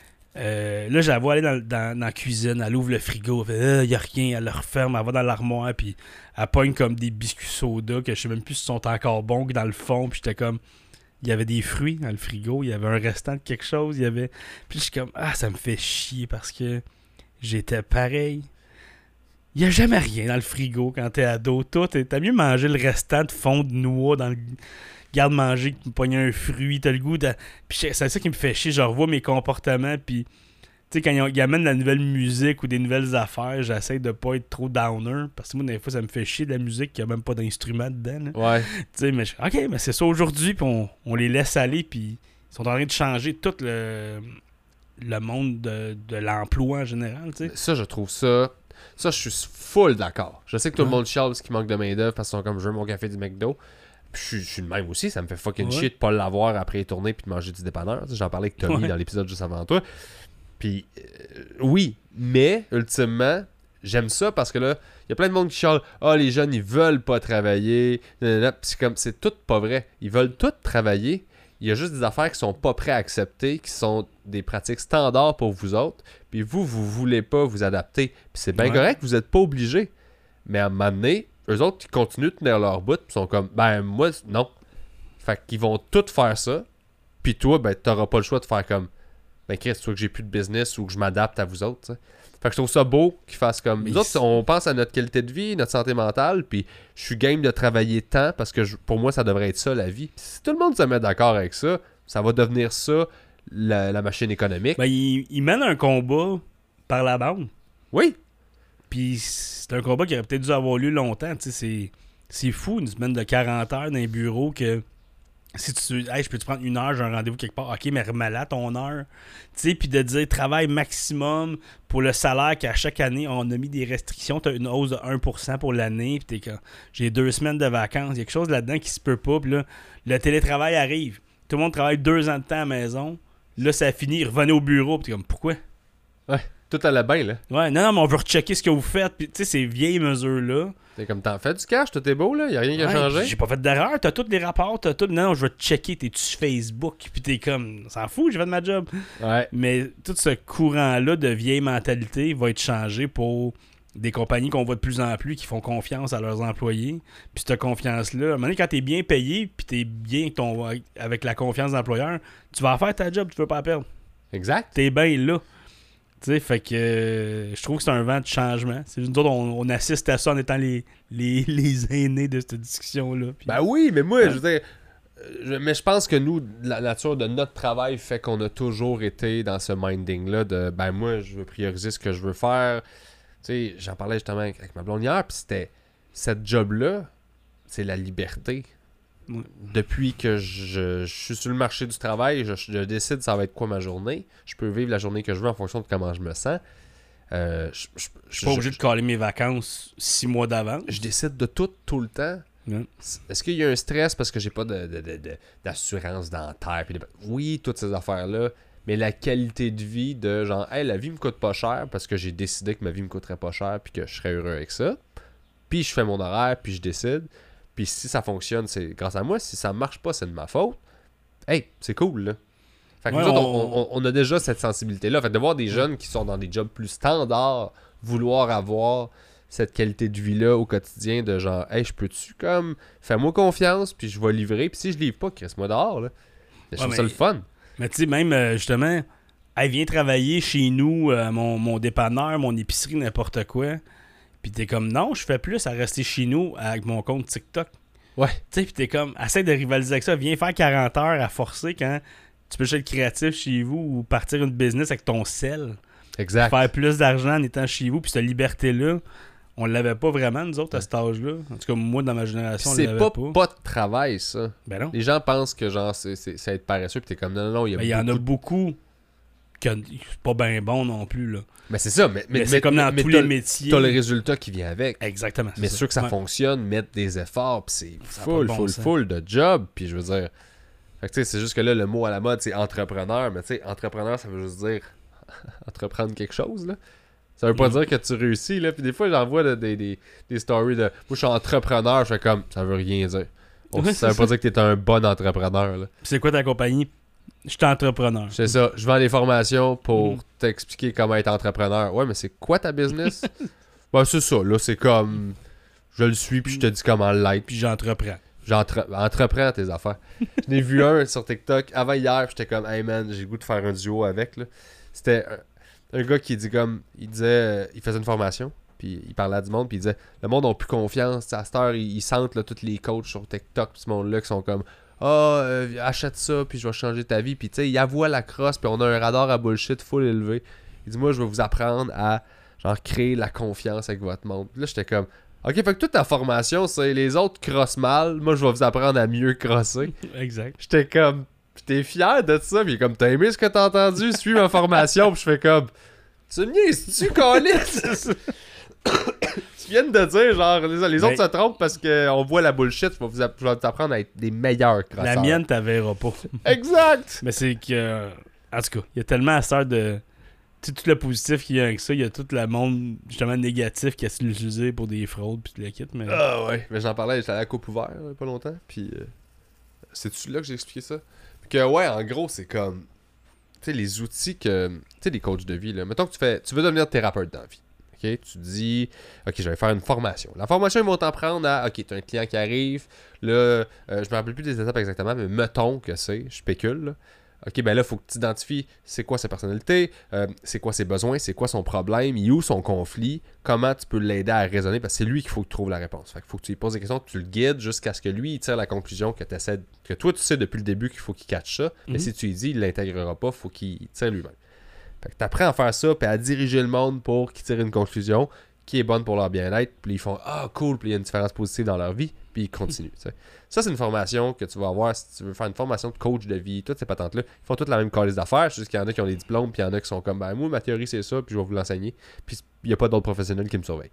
Euh, là, je la vois aller dans, dans, dans la cuisine, elle ouvre le frigo, elle fait euh, y a rien, elle le referme, elle va dans l'armoire, puis elle pogne comme des biscuits soda que je sais même plus si sont encore bons que dans le fond, puis j'étais comme, il y avait des fruits dans le frigo, il y avait un restant de quelque chose, il y avait, puis je suis comme, ah, ça me fait chier parce que j'étais pareil. Il y a jamais rien dans le frigo quand t'es ado, tout, t'as mieux manger le restant de fond de noix dans le garde-manger, qui me pogne un fruit, t'as le goût de... Puis c'est ça qui me fait chier, je revois mes comportements, puis tu sais, quand ils, ils amènent de la nouvelle musique ou des nouvelles affaires, j'essaie de pas être trop downer, parce que moi, des fois, ça me fait chier de la musique qui a même pas d'instrument dedans, là. Ouais. Tu sais, mais je ok, mais c'est ça aujourd'hui, puis on, on les laisse aller, puis ils sont en train de changer tout le, le monde de, de l'emploi en général, tu sais. Ça, je trouve ça. Ça, je suis full d'accord. Je sais que tout le Ouais. monde chiale parce qu'il manque de main-d'œuvre parce qu'ils sont comme je veux mon café du McDo. Puis je suis- je suis le même aussi. Ça me fait fucking Ouais. chier de pas l'avoir après les tournées puis de manger du dépanneur. Tu sais, j'en parlais avec Tommy Ouais. dans l'épisode juste avant toi. Puis euh, oui, mais ultimement, j'aime ça parce que là, il y a plein de monde qui chiale. Ah, les jeunes, ils veulent pas travailler. Nanana. Puis c'est comme, c'est tout pas vrai. Ils veulent tout travailler. Il y a juste des affaires qui sont pas prêts à accepter, qui sont des pratiques standards pour vous autres. Puis vous, vous voulez pas vous adapter. Puis c'est bien Ouais. correct, vous êtes pas obligés. Mais à un moment donné, eux autres, ils continuent de tenir leur bout. Puis sont comme, ben moi, non. Fait qu'ils vont tout faire ça. Puis toi, ben t'auras pas le choix de faire comme, ben Chris, tu veux que j'ai plus de business ou que je m'adapte à vous autres. T'sais. Fait que je trouve ça beau qu'ils fassent comme. Mais Nous autres, c'est- on pense à notre qualité de vie, notre santé mentale, puis je suis game de travailler tant parce que je- pour moi, ça devrait être ça la vie. Puis si tout le monde se met d'accord avec ça, ça va devenir ça la, la machine économique. Ben, ils, ils mènent un combat par la bande. Oui, Puis c'est un combat qui aurait peut-être dû avoir lieu longtemps. Tu sais, c'est, c'est fou, une semaine de quarante heures dans un bureau que si tu hey, je peux te prendre une heure, j'ai un rendez-vous quelque part. Ok, mais remets-la ton heure. Tu sais, puis de dire travail maximum pour le salaire qu'à chaque année, on a mis des restrictions. Tu as une hausse de un pour cent pour l'année. Puis t'es comme, j'ai deux semaines de vacances. Il y a quelque chose là-dedans qui se peut pas. Puis là, le télétravail arrive. Tout le monde travaille deux ans de temps à la maison. Là, ça finit. Revenez au bureau. Puis t'es comme, pourquoi? tout allait bien, là. Ouais, non, non, mais on veut rechecker ce que vous faites. Puis, tu sais, ces vieilles mesures-là. C'est comme, t'en fais du cash, tout est beau, là. Y a rien qui a Ouais, changé. j'ai pas fait d'erreur. T'as tous les rapports. T'as tout. Non, non, je vais te checker. T'es-tu sur Facebook? Puis t'es comme, on s'en fout, j'ai fait de ma job. Ouais. Mais tout ce courant-là de vieille mentalité va être changé pour des compagnies qu'on voit de plus en plus qui font confiance à leurs employés. Puis cette confiance-là, à un moment donné, quand t'es bien payé, puis t'es bien avec, ton, avec la confiance de l'employeur, tu vas en faire ta job, tu veux pas la perdre. Exact. T'es bien là. Tu sais, fait que euh, je trouve que c'est un vent de changement. C'est, nous autres, on, on assiste à ça en étant les, les, les aînés de cette discussion-là. Puis- Ben oui, mais moi, je veux dire. euh, je- mais je pense que nous, la nature de notre travail fait qu'on a toujours été dans ce minding-là de ben moi, je veux prioriser ce que je veux faire. Tu sais, j'en parlais justement avec, avec ma blonde hier, puis c'était cette job-là, c'est la liberté. Ouais. Depuis que je, je suis sur le marché du travail, je, je décide ça va être quoi ma journée. Je peux vivre la journée que je veux en fonction de comment je me sens. Euh, je, je, Je suis pas je- obligé de caler mes vacances six mois d'avance. je décide de tout, tout le temps. Ouais. Est-ce qu'il y a un stress parce que j'ai pas de, de- de- de- d'assurance dentaire? Puis de- Oui, toutes ces affaires-là. Mais la qualité de vie de genre, hey, la vie me coûte pas cher parce que j'ai décidé que ma vie me coûterait pas cher puis que je serais heureux avec ça. Puis je fais mon horaire, puis je décide. Puis si ça fonctionne, c'est grâce à moi. Si ça marche pas, c'est de ma faute. Hey, c'est cool, là. Fait que Ouais, nous autres, on- on, on- on a déjà cette sensibilité-là. Fait que de voir des jeunes qui sont dans des jobs plus standards, vouloir avoir cette qualité de vie-là au quotidien de genre, hey, je peux-tu comme, fais-moi confiance, puis je vais livrer. Puis si je livre pas, crisse-moi dehors, là. Je trouve Ouais, ça mais- le fun. Mais tu sais, même euh, justement, elle vient travailler chez nous, euh, mon, mon dépanneur, mon épicerie, n'importe quoi. Puis t'es comme, non, je fais plus à rester chez nous avec mon compte TikTok. Ouais. Tu sais, puis t'es comme, essaie de rivaliser avec ça. Viens faire quarante heures à forcer quand tu peux juste être créatif chez vous ou partir une business avec ton sel. Exact. Faire plus d'argent en étant chez vous. Puis cette liberté-là, on l'avait pas vraiment, nous autres, à cet âge-là. En tout cas, moi, dans ma Puis génération, on c'est l'avait pas, pas. pas de travail, ça. Ben non. Les gens pensent que genre, c'est, c'est, c'est être paresseux, puis t'es comme, non, non, non, il y a Ben, il y en a beaucoup beaucoup que c'est pas bien bon non plus, là. Mais c'est ça, mais, Mais, mais, c'est mais- comme dans mais tous t'as- les métiers. T'as le résultat qui vient avec. Exactement. c'est Mais ça. ceux que ça Ouais. fonctionne, mettent des efforts, pis c'est Ça a full, pas de bon full, sens. full de job, puis je veux dire... Fait que tu sais, c'est juste que là, le mot à la mode, c'est entrepreneur, mais tu sais, entrepreneur, ça veut juste dire entreprendre quelque chose, là. Ça veut pas Mm. dire que tu réussis, là, puis des fois, j'en vois là, des, des, des stories de... Moi, je suis entrepreneur, je fais comme... Ça veut rien dire. On- Ouais, ça veut c'est pas dire que t'es un bon entrepreneur, là. C'est quoi ta compagnie? Je suis entrepreneur. C'est ça, je vends des formations pour Mm. t'expliquer comment être entrepreneur. Ouais, mais c'est quoi ta business? Ben, c'est ça, là, c'est comme... Je le suis, puis je te dis comment l'être. Puis j'entreprends. J'entre... Entreprends tes affaires. Je n'ai vu un sur TikTok avant hier, puis j'étais comme, hey man, j'ai le goût de faire un duo avec, là. C'était un, un gars qui dit comme, il disait, euh, il faisait une formation, puis il parlait à du monde, puis il disait, le monde n'a plus confiance, t'sais, à cette heure, ils, ils sentent là, tous les coachs sur TikTok, pis ce monde-là, qui sont comme, ah, euh, achète ça, puis je vais changer ta vie, puis tu sais, il avoue la crosse, puis on a un radar à bullshit full élevé. Il dit, moi, je vais vous apprendre à, genre, créer la confiance avec votre monde. Puis là, j'étais comme, ok, fait que toute ta formation, c'est les autres crossent mal, moi, je vais vous apprendre à mieux crosser. Exact. J'étais comme, j'étais fier de ça, puis il est comme, t'as aimé ce que t'as entendu, suis ma formation, puis je fais comme, tu me niaises-tu, câlisse? Tu viens de dire, genre, les, les autres Mais- se trompent parce qu'on voit la bullshit, je vais vous, app- je vais vous apprendre à être des meilleurs crosseurs. La mienne, t'en verras pas. Exact! Mais c'est que. En tout cas, il y a tellement à ça de. Tu sais, tout le positif qu'il y a avec ça, il y a tout le monde, justement, négatif qui a su l'utiliser pour des fraudes puis tout le kit. Mais. Ah ouais, mais j'en parlais, j'étais à la coupe ouverte, il y a pas longtemps, puis euh, c'est-tu là que j'ai expliqué ça? Puis que, ouais, en gros, c'est comme, tu sais, les outils que, tu sais, des coachs de vie, là, mettons que tu fais, tu veux devenir thérapeute dans la vie. OK, tu dis, OK, je vais faire une formation. La formation, ils vont t'en prendre à, OK, tu as un client qui arrive, là, euh, je me rappelle plus des étapes exactement, mais mettons que c'est, je spécule, là. OK, ben là, il faut que tu identifies c'est quoi sa personnalité, euh, c'est quoi ses besoins, c'est quoi son problème, il est où son conflit, comment tu peux l'aider à raisonner, parce que c'est lui qu'il faut que tu trouves la réponse. Fait qu'il faut que tu lui poses des questions, que tu le guides jusqu'à ce que lui, il tire la conclusion que, t'essaies- que toi, tu sais depuis le début qu'il faut qu'il catche ça, mais Mhm. si tu lui dis, il l'intégrera pas, il faut qu'il tire lui-même. Fait que tu apprends à faire ça, puis à diriger le monde pour qu'ils tirent une conclusion qui est bonne pour leur bien-être, puis ils font « Ah, cool », puis il y a une différence positive dans leur vie, puis ils continuent. tu sais. Ça, c'est une formation que tu vas avoir si tu veux faire une formation de coach de vie, toutes ces patentes-là. Ils font toutes la même calice d'affaires, juste qu'il y en a qui ont des diplômes, puis il y en a qui sont comme « Ben, moi, ma théorie, c'est ça, puis je vais vous l'enseigner. » Puis il n'y a pas d'autres professionnels qui me surveillent.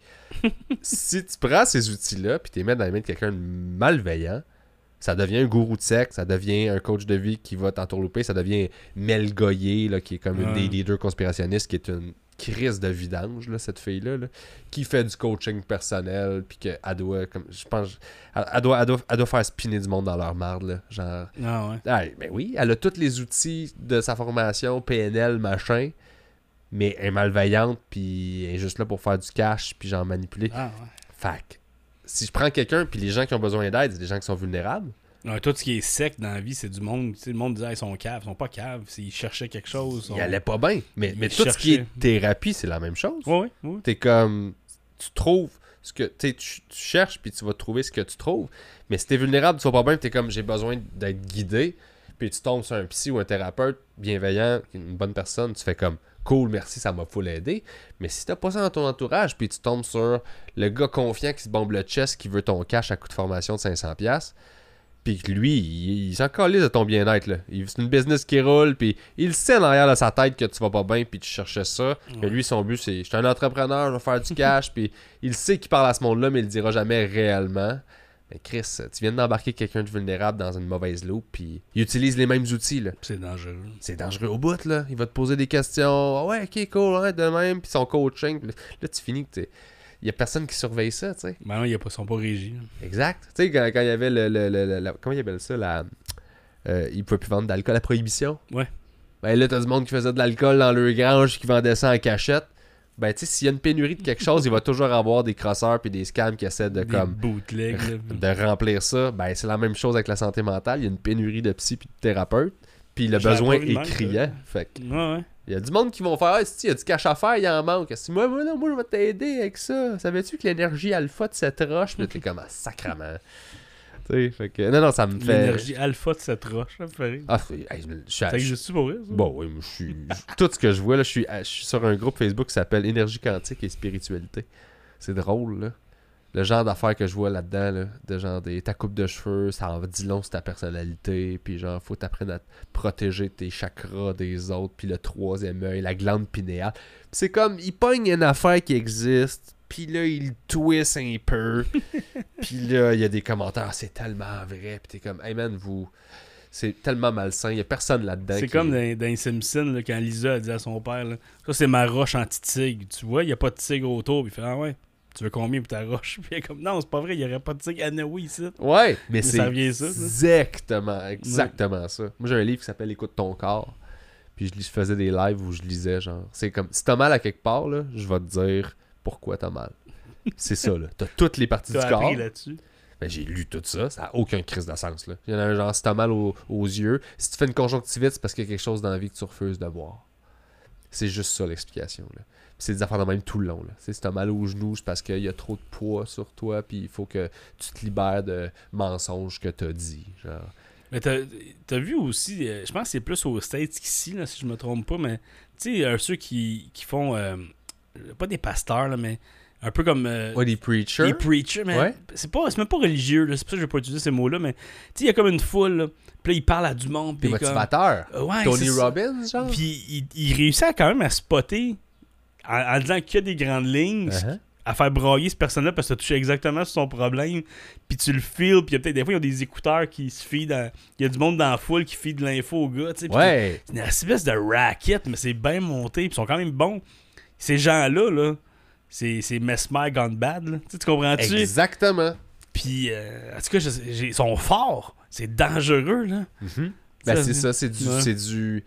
Si tu prends ces outils-là, puis tu les mets dans les mains de quelqu'un de malveillant, ça devient un gourou de sexe, ça devient un coach de vie qui va t'entourlouper, ça devient Mel Goyer, là, qui est comme une Ouais. des leaders conspirationnistes, qui est une crise de vidange, là, cette fille-là, là, qui fait du coaching personnel, puis qu'elle doit, comme, je pense, elle, elle doit, elle, doit, elle doit faire spinner du monde dans leur marde, là, genre... Ah ouais. Ah, ben oui, elle a tous les outils de sa formation, P N L, machin, mais elle est malveillante, puis elle est juste là pour faire du cash, puis genre manipuler. Ah ouais. Fait que, si je prends quelqu'un, puis les gens qui ont besoin d'aide, c'est des gens qui sont vulnérables. Ouais, tout ce qui est sec dans la vie, c'est du monde. Tu sais, le monde disait, ils sont caves. Ils sont pas caves. c'est- Ils cherchaient quelque chose. Il sont- allait pas bien. Mais, Il mais tout ce qui est cherchait. thérapie, c'est la même chose. Ouais, ouais, ouais. T'es comme. Tu trouves ce que. Tu sais, tu tu cherches, puis tu vas trouver ce que tu trouves. Mais si t'es vulnérable, tu vas pas bien, puis t'es comme, j'ai besoin d'être guidé. Puis tu tombes sur un psy ou un thérapeute bienveillant, une bonne personne, tu fais comme, cool, merci, ça m'a full aidé. Mais si t'as pas ça dans ton entourage, puis tu tombes sur le gars confiant qui se bombe le chest, qui veut ton cash à coût de formation de cinq cents dollars, puis que lui, il, il s'en calisse de ton bien-être, là. Il- C'est une business qui roule, puis il sait en arrière de sa tête que tu vas pas bien, puis tu cherchais ça. Mais lui, son but, c'est, je suis un entrepreneur, je vais faire du cash, puis il sait qu'il parle à ce monde-là, mais il le dira jamais réellement. Mais Chris, tu viens d'embarquer quelqu'un de vulnérable dans une mauvaise loupe, puis il utilise les mêmes outils, là. C'est dangereux. C'est dangereux au bout, là. Il va te poser des questions. Ah ouais, ok, cool, ouais, de même, puis son coaching. Puis là, tu finis que t'es... Il y a personne qui surveille ça, tu sais. Ben non, ils sont pas régis. là. Exact. Tu sais, quand, quand il y avait le, le, le- le- la- comment il appelle ça, la... Euh, il pouvait plus vendre d'alcool à prohibition. Ouais. Ben là, t'as du monde qui faisait de l'alcool dans leur grange, qui vendait ça en cachette. Ben, tu sais, s'il y a une pénurie de quelque chose, il va toujours avoir des crosseurs puis des scams qui essaient de, Des comme, bootlegs. là. de remplir ça. Ben, c'est la même chose avec la santé mentale. Il y a une pénurie de psy puis de thérapeutes. Puis le Je l'avais besoin pas vu de est même, criant. Fait que Ouais, ouais. il y a du monde qui vont faire ah, si il y a du cash à faire, il en manque. Si moi, moi, non, moi, je vais t'aider avec ça. Savais-tu que l'énergie alpha de cette roche, puis là, t'es comme ah, sacrament. Tu sais, fait que non, non, ça me fait. L'énergie alpha de cette roche, ça me fait rire. Ah, fait- hey, je je suis. Ça je- existe pour vrai, ça? Bon, oui, moi, je suis. je- Tout ce que je vois, là, je suis, je suis sur un groupe Facebook qui s'appelle Énergie quantique et spiritualité. C'est drôle, là. le genre d'affaires que je vois là-dedans, là, de genre des, ta coupe de cheveux, ça en dit long sur ta personnalité, puis genre, faut t'apprendre à protéger tes chakras des autres, puis le troisième œil, la glande pinéale. Puis c'est comme, il pogne une affaire qui existe, puis là, il twist un peu, puis là, il y a des commentaires, c'est tellement vrai, puis t'es comme, hey man, vous... C'est tellement malsain, il y a personne là-dedans. C'est qui... comme dans, dans les Simpsons, là, quand Lisa a dit à son père, là, ça c'est ma roche anti-tigre. Tu vois, il n'y a pas de tigre autour. Puis il fait, ah ouais, tu veux combien pour ta roche? Puis il est comme, non, c'est pas vrai, il n'y aurait pas de tigre à Noé ici. Ouais, mais, mais ça c'est vient ça, exactement, exactement ouais. ça. Moi j'ai un livre qui s'appelle Écoute ton corps. Puis je, je faisais des lives où je lisais, genre, c'est comme, si t'as mal à quelque part, là, je vais te dire pourquoi t'as mal. C'est ça, là. T'as toutes les parties du corps. Là-dessus. Ben, j'ai lu tout ça, ça n'a aucun crise de sens. Là. Il y en a un genre, si t'as mal au, aux yeux, si tu fais une conjonctivite, c'est parce qu'il y a quelque chose dans la vie que tu refuses de voir. C'est juste ça l'explication. Là. Puis c'est des affaires de même tout le long. Là. Si t'as mal aux genoux, c'est parce qu'il y a trop de poids sur toi, puis il faut que tu te libères de mensonges que t'as dit. Genre. Mais t'as, t'as vu aussi, euh, je pense que c'est plus aux States qu'ici, là, si je me trompe pas, mais tu sais, euh, ceux qui, qui font, euh, pas des pasteurs, là, mais... Un peu comme... Euh, ouais, des preachers. Des preachers, mais ouais. c'est, pas, c'est même pas religieux, là, c'est pour ça que je vais pas utiliser ces mots-là, mais tu sais, il y a comme une foule, là, puis là, il parle à du monde. Des motivateurs. Comme, euh, ouais, Tony Robbins, genre. Puis il, il réussit à, quand même à spotter, en, en disant qu'il y a des grandes lignes, uh-huh. à faire brailler cette personne-là parce que tu touché exactement sur son problème, puis tu le feels, puis il y a peut-être des fois, il y a des écouteurs qui se fient dans... Il y a du monde dans la foule qui feed de l'info au gars, tu sais. Ouais. C'est une espèce de racket, mais c'est bien monté, puis ils sont quand même bons. Ces gens-là, là... C'est, c'est Mesmer gone bad, là. Tu, tu comprends-tu? Exactement. Puis, euh, en tout cas, je, j'ai, ils sont forts. C'est dangereux, là. Mm-hmm. Ben, ça, c'est ça, c'est du, ouais. c'est du...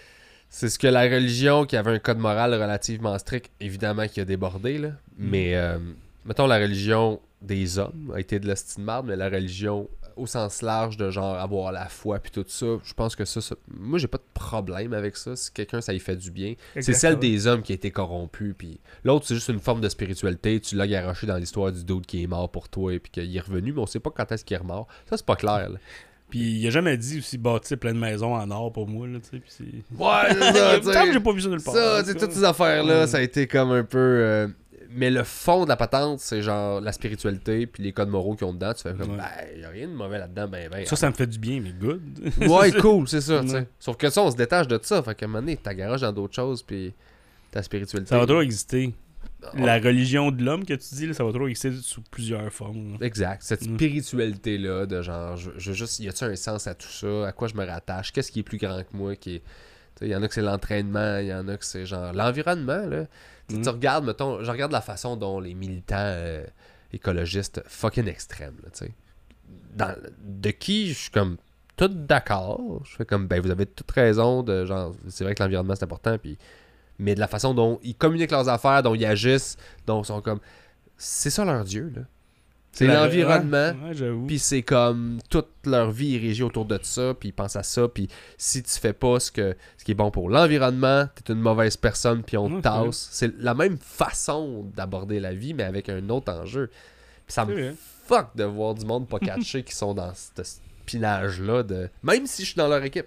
C'est ce que la religion, qui avait un code moral relativement strict, évidemment, qui a débordé, là. Mm. Mais, euh, mettons, la religion des hommes a été de l'hostie de marde, mais la religion au sens large de genre avoir la foi puis tout ça, je pense que ça, ça moi j'ai pas de problème avec ça. Si quelqu'un ça y fait du bien, exactement. C'est celle des hommes qui a été corrompue, puis l'autre c'est juste une forme de spiritualité, tu l'as garoché dans l'histoire du dude qui est mort pour toi et puis qu'il est revenu, mais on sait pas quand est-ce qu'il est mort. Ça c'est pas clair là. Puis il a jamais dit aussi bâtir plein de maisons en or pour moi là, tu sais, puis c'est... Ouais, c'est ça, tu sais. J'ai pas vu ça nulle part. Ça, tu sais, toutes ces affaires là, ouais. Ça a été comme un peu euh... mais le fond de la patente, c'est genre la spiritualité puis les codes moraux qu'ils ont dedans. Tu fais comme, ouais. Ben, y a rien de mauvais là-dedans. Ben, ben, ça, ça me fait du bien, mais good. Ouais, cool, c'est ça, tu sais. Sauf que ça, on se détache de ça. Fait qu'à un moment donné, ta garage dans d'autres choses puis ta spiritualité. Ça va toujours exister. Oh. La religion de l'homme que tu dis, là, ça va toujours exister sous plusieurs formes. Là. Exact. Cette spiritualité-là, de genre, je, je juste, y a-tu un sens à tout ça? À quoi je me rattache? Qu'est-ce qui est plus grand que moi? Il y en a que c'est l'entraînement, il y en a que c'est genre l'environnement, là. Mm. Tu regardes, mettons, je regarde la façon dont les militants euh, écologistes fucking extrêmes, là, tu sais. Dans, de qui je suis comme tout d'accord. Je fais comme, ben, vous avez toute raison, de genre, c'est vrai que l'environnement c'est important, puis mais de la façon dont ils communiquent leurs affaires, dont ils agissent, dont ils sont comme, c'est ça leur dieu, là. C'est la, l'environnement, ouais, ouais, puis c'est comme toute leur vie est régie autour de ça, puis ils pensent à ça, puis si tu fais pas ce, que, ce qui est bon pour l'environnement, t'es une mauvaise personne, puis on te tasse. C'est la même façon d'aborder la vie, mais avec un autre enjeu. Puis ça c'est me vrai. Fuck de voir du monde pas catché qui sont dans ce pinage-là, de... même si je suis dans leur équipe.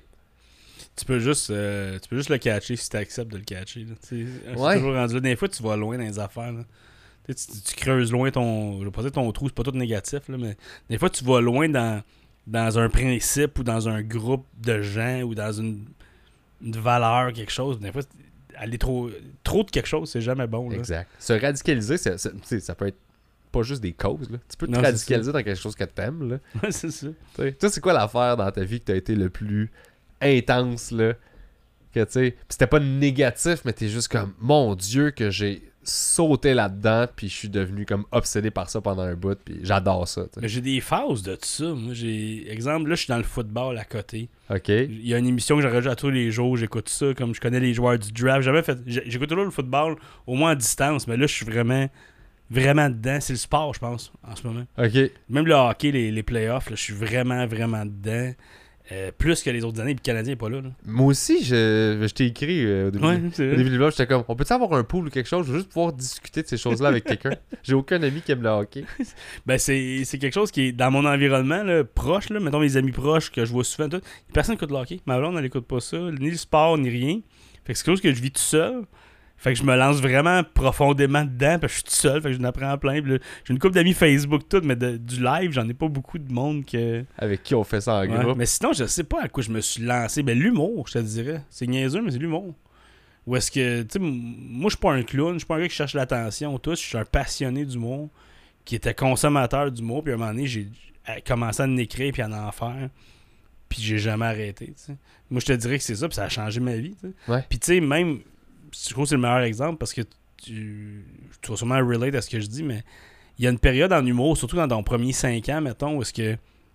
Tu peux juste euh, tu peux juste le catcher si tu acceptes de le catcher. Là. C'est ouais. toujours rendu là. Des fois, tu vas loin dans les affaires. Là. Tu, tu, tu creuses loin ton... Je vais pas dire ton trou, c'est pas tout négatif, là, mais des fois, tu vas loin dans, dans un principe ou dans un groupe de gens ou dans une, une valeur, quelque chose. Des fois, aller trop, trop de quelque chose, c'est jamais bon. Là. Exact. Se radicaliser, c'est, c'est, ça peut être pas juste des causes. Là. Tu peux te non, radicaliser dans quelque chose que t'aimes. Là. Ouais, c'est ça. T'sais, toi, c'est quoi l'affaire dans ta vie que t'as été le plus intense, là? Que tu sais, c'était pas négatif, mais t'es juste comme, mon Dieu, que j'ai sauté là-dedans, puis je suis devenu comme obsédé par ça pendant un bout, puis j'adore ça. T'sais. Mais j'ai des phases de tout ça. Moi, j'ai. Exemple, là, je suis dans le football à côté. OK. Il y a une émission que j'enregistre à tous les jours, j'écoute ça, comme je connais les joueurs du draft. J'avais fait. J'écoute toujours le football, au moins à distance, mais là, je suis vraiment. Vraiment dedans. C'est le sport, je pense, en ce moment. OK. Même le hockey, les, les playoffs, là, je suis vraiment, vraiment dedans. Euh, plus que les autres années, puis le Canadien n'est pas là, là. Moi aussi, je, je t'ai écrit euh, au début, ouais, c'est vrai. Au début du blog, j'étais comme, on peut-tu avoir un pool ou quelque chose? Je veux juste pouvoir discuter de ces choses-là avec quelqu'un. J'ai aucun ami qui aime le hockey. Ben, c'est, c'est quelque chose qui est dans mon environnement, là, proche, là, mettons mes amis proches que je vois souvent, tout. Personne n'écoute le hockey. Ma blonde, elle n'écoute pas ça, ni le sport, ni rien. Fait que c'est quelque chose que je vis tout seul. Fait que je me lance vraiment profondément dedans, parce que je suis tout seul, fait que je n'apprends plein. Puis là, j'ai une couple d'amis Facebook, tout, mais de- du live, j'en ai pas beaucoup de monde que. Avec qui on fait ça en Ouais. groupe. Mais sinon, je sais pas à quoi je me suis lancé. Ben, l'humour, je te dirais. C'est niaiseux, mais c'est l'humour. Ou est-ce que, tu sais, m- moi, je suis pas un clown, je suis pas un gars qui cherche l'attention. Toi, je suis un passionné d'humour, qui était consommateur d'humour, puis à un moment donné, j'ai euh, commencé à en écrire puis à en faire, puis j'ai jamais arrêté, tu sais. Moi, je te dirais que c'est ça, puis ça a changé ma vie, tu sais. Ouais. Puis, tu sais, même, je trouve que c'est le meilleur exemple, parce que tu, tu vas sûrement relate à ce que je dis, mais il y a une période en humour, surtout dans ton premier cinq ans, mettons, où est-ce que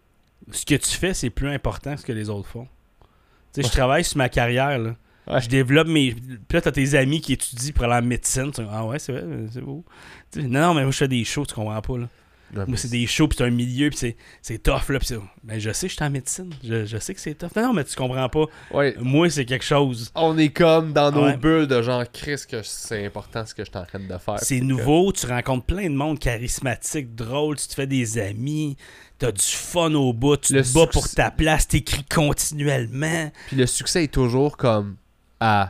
ce que tu fais, c'est plus important que ce que les autres font. Tu sais, je travaille sur ma carrière, là. Ouais. Je développe mes. Puis là, t'as tes amis qui étudient pour aller en médecine. Tu dis, ah ouais, c'est vrai, c'est beau. Tu sais, non, non, mais moi, je fais des shows, tu comprends pas, là. Ouais, Moi, c'est des shows, puis c'est un milieu, puis c'est, c'est tough, là. Puis c'est, ben, je sais que je suis en médecine. Je, je sais que c'est tough. Non, non, mais tu comprends pas. Ouais. Moi, c'est quelque chose. On est comme dans nos Ouais. bulles de genre, Chris, que c'est important ce que je suis en train de faire. C'est nouveau, tu rencontres plein de monde charismatique, drôle, tu te fais des amis, t'as du fun au bout, tu Le te bats succès- pour ta place, t'écris continuellement. Puis le succès est toujours comme à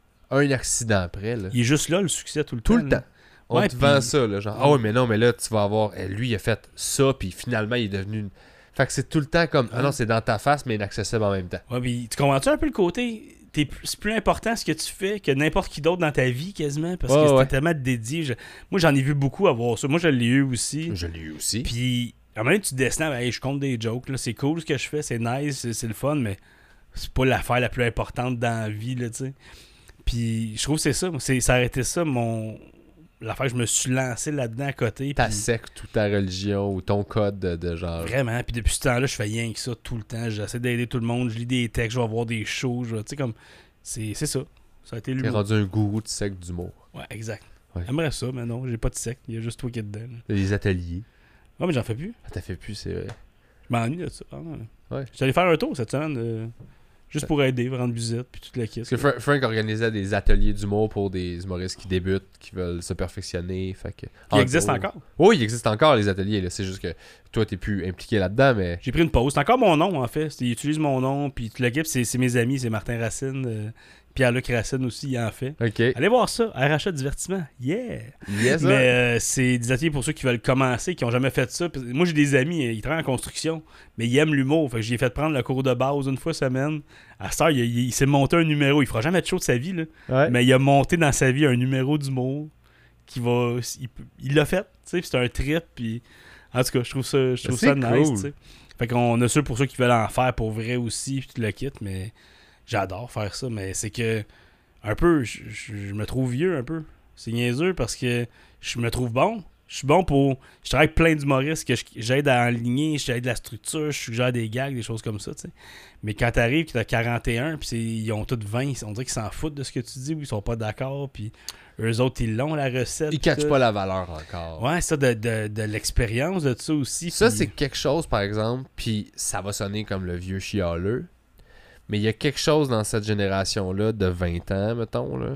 un accident après. Là. Il est juste là, le succès, tout le Tout temps. le là. temps. On Ouais, te puis- vend ça, là, genre, ah ouais, mais non, mais là, tu vas avoir, eh, lui, il a fait ça, puis finalement, il est devenu une... Fait que c'est tout le temps comme, ah non, c'est dans ta face, mais inaccessible en même temps. Ouais, puis tu comprends-tu un peu le côté? T'es plus- c'est plus important ce que tu fais que n'importe qui d'autre dans ta vie, quasiment, parce Ouais, que ouais. c'était tellement dédié. Je- Moi, j'en ai vu beaucoup avoir ça. Moi, je l'ai eu aussi. Je l'ai eu aussi. Puis, à un moment donné, tu descends, ben, hey, je compte des jokes, là, c'est cool ce que je fais, c'est nice, c'est, c'est le fun, mais c'est pas l'affaire la plus importante dans la vie, là, tu sais. Puis, je trouve que c'est ça. Moi, c'est, ça a été ça, mon... L'affaire que je me suis lancé là-dedans à côté. Ta puis- secte ou ta religion ou ton code de, de genre... Vraiment. Puis depuis ce temps-là, je fais rien que ça tout le temps. J'essaie d'aider tout le monde. Je lis des textes, je vais voir des shows. Je vais- Tu sais, comme. C'est, c'est ça. Ça a été T'es l'humour. rendu un gourou de secte d'humour. Ouais, exact. Ouais. J'aimerais ça, mais non, j'ai pas de secte. Il y a juste toi qui es dedans. là. Les ateliers. Ouais, mais j'en fais plus. Ah, t'as fait plus, c'est vrai. Je m'ennuie de ça. vraiment. Ouais. J'étais allé faire un tour cette semaine. euh, Juste pour aider, rendre visite, puis toute la Parce caisse. que Fra- Frank organisait des ateliers d'humour pour des humoristes qui débutent, qui veulent se perfectionner. Fait que... Il En existe gros- encore. Oui, il existe encore les ateliers. Là. C'est juste que toi, t'es plus impliqué là-dedans, mais... J'ai pris une pause. C'est encore mon nom, en fait. C'est- Ils utilisent mon nom, puis toute l'équipe, c'est, c'est mes amis. C'est Martin Racine, euh, Pierre-Luc Racine aussi, il en fait. OK. Allez voir ça, R H A Divertissement. Yeah! Yes, Mais sir. euh, c'est des ateliers pour ceux qui veulent commencer, qui ont jamais fait ça. Puis moi, j'ai des amis, euh, ils travaillent en construction, mais ils aiment l'humour. Fait que j'ai fait prendre le cours de base une fois semaine. À cette heure, il, il- il s'est monté un numéro. Il fera jamais de show de sa vie, là. Ouais. Mais il a monté dans sa vie un numéro d'humour qui va. Il, peut- il l'a fait, tu sais, puis c'est un trip. Puis en tout cas, je trouve ça, je trouve C'est ça nice, cool. tu sais. Fait qu'on a ceux pour ceux qui veulent en faire pour vrai aussi, puis tout le kit, mais j'adore faire ça. Mais c'est que, un peu, je, je- je me trouve vieux un peu. C'est niaiseux parce que je me trouve bon. Je suis bon pour. Je travaille avec plein d'humoristes que je- j'aide à enligner, j'aide la structure, je suggère des gags, des choses comme ça, tu sais. Mais quand t'arrives, que t'as quarante et un, puis c'est- ils ont tous vingt, on dirait qu'ils s'en foutent de ce que tu dis, ou ils sont pas d'accord, puis eux autres, ils l'ont, la recette. Ils puis catchent tout. pas la valeur encore. Ouais, ça, de, de, de l'expérience de ça aussi. Ça, puis- c'est quelque chose, par exemple, puis ça va sonner comme le vieux chialeux, mais il y a quelque chose dans cette génération-là de vingt ans, mettons, là.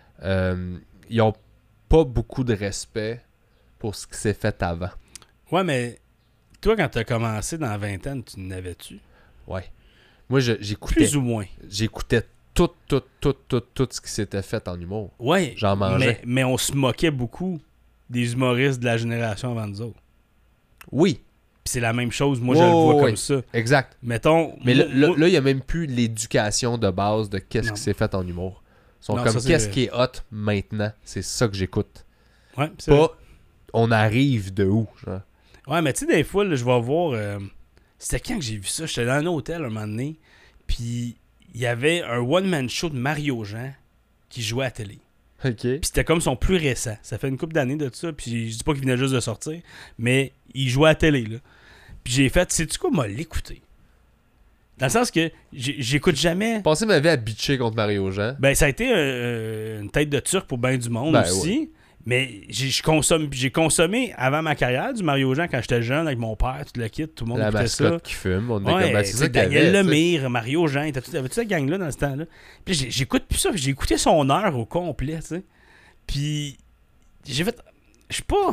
Euh, ils ont pas beaucoup de respect pour ce qui s'est fait avant. Ouais, mais toi, quand t'as commencé dans la vingtaine, tu n'avais-tu? Ouais. Moi, je- j'écoutais Plus ou moins. j'écoutais tout, tout, tout, tout, tout ce qui s'était fait en humour. Ouais. J'en mangeais. Mais, mais on se moquait beaucoup des humoristes de la génération avant nous autres. Oui, Puis c'est la même chose, moi Ouais, je le vois ouais, comme ouais. ça. exact. Mettons. Mais moi- là, là, moi- là, il n'y a même plus l'éducation de base de qu'est-ce Non. qui s'est fait en humour. Ils sont Non, comme ça, c'est qu'est-ce vrai. qui est hot maintenant. C'est ça que j'écoute. Ouais, c'est vrai. Pas on arrive de où, genre. Ouais, mais tu sais, des fois, là, je vais voir. euh, C'était quand que j'ai vu ça? J'étais dans un hôtel un moment donné. Puis il y avait un one-man show de Mario Jean qui jouait à la télé. OK. Puis c'était comme son plus récent. Ça fait une couple d'années de ça. Puis je dis pas qu'il venait juste de sortir, mais il jouait à la télé, là. Puis j'ai fait, sais-tu quoi, m'a l'écouter. Dans le sens que j'ai- j'écoute jamais. Pensez ma vie à bitcher contre Mario Jean. Ben, ça a été euh, une tête de turc pour bien du monde Ben, aussi. Mais j'ai je consomme, j'ai consommé avant ma carrière du Mario Jean quand j'étais jeune avec mon père, tout le kit, tout le monde La écoutait ça. mascotte qui fume. On est Ouais, comme, ben, c'est c'est ça qu'il y Daniel avait, tu sais. Lemire, Mario Jean, t'avais toute cette gang-là dans ce temps-là. Puis j'ai- j'écoute plus ça, puis j'ai écouté son heure au complet, tu sais. Puis j'ai fait. Je sais pas.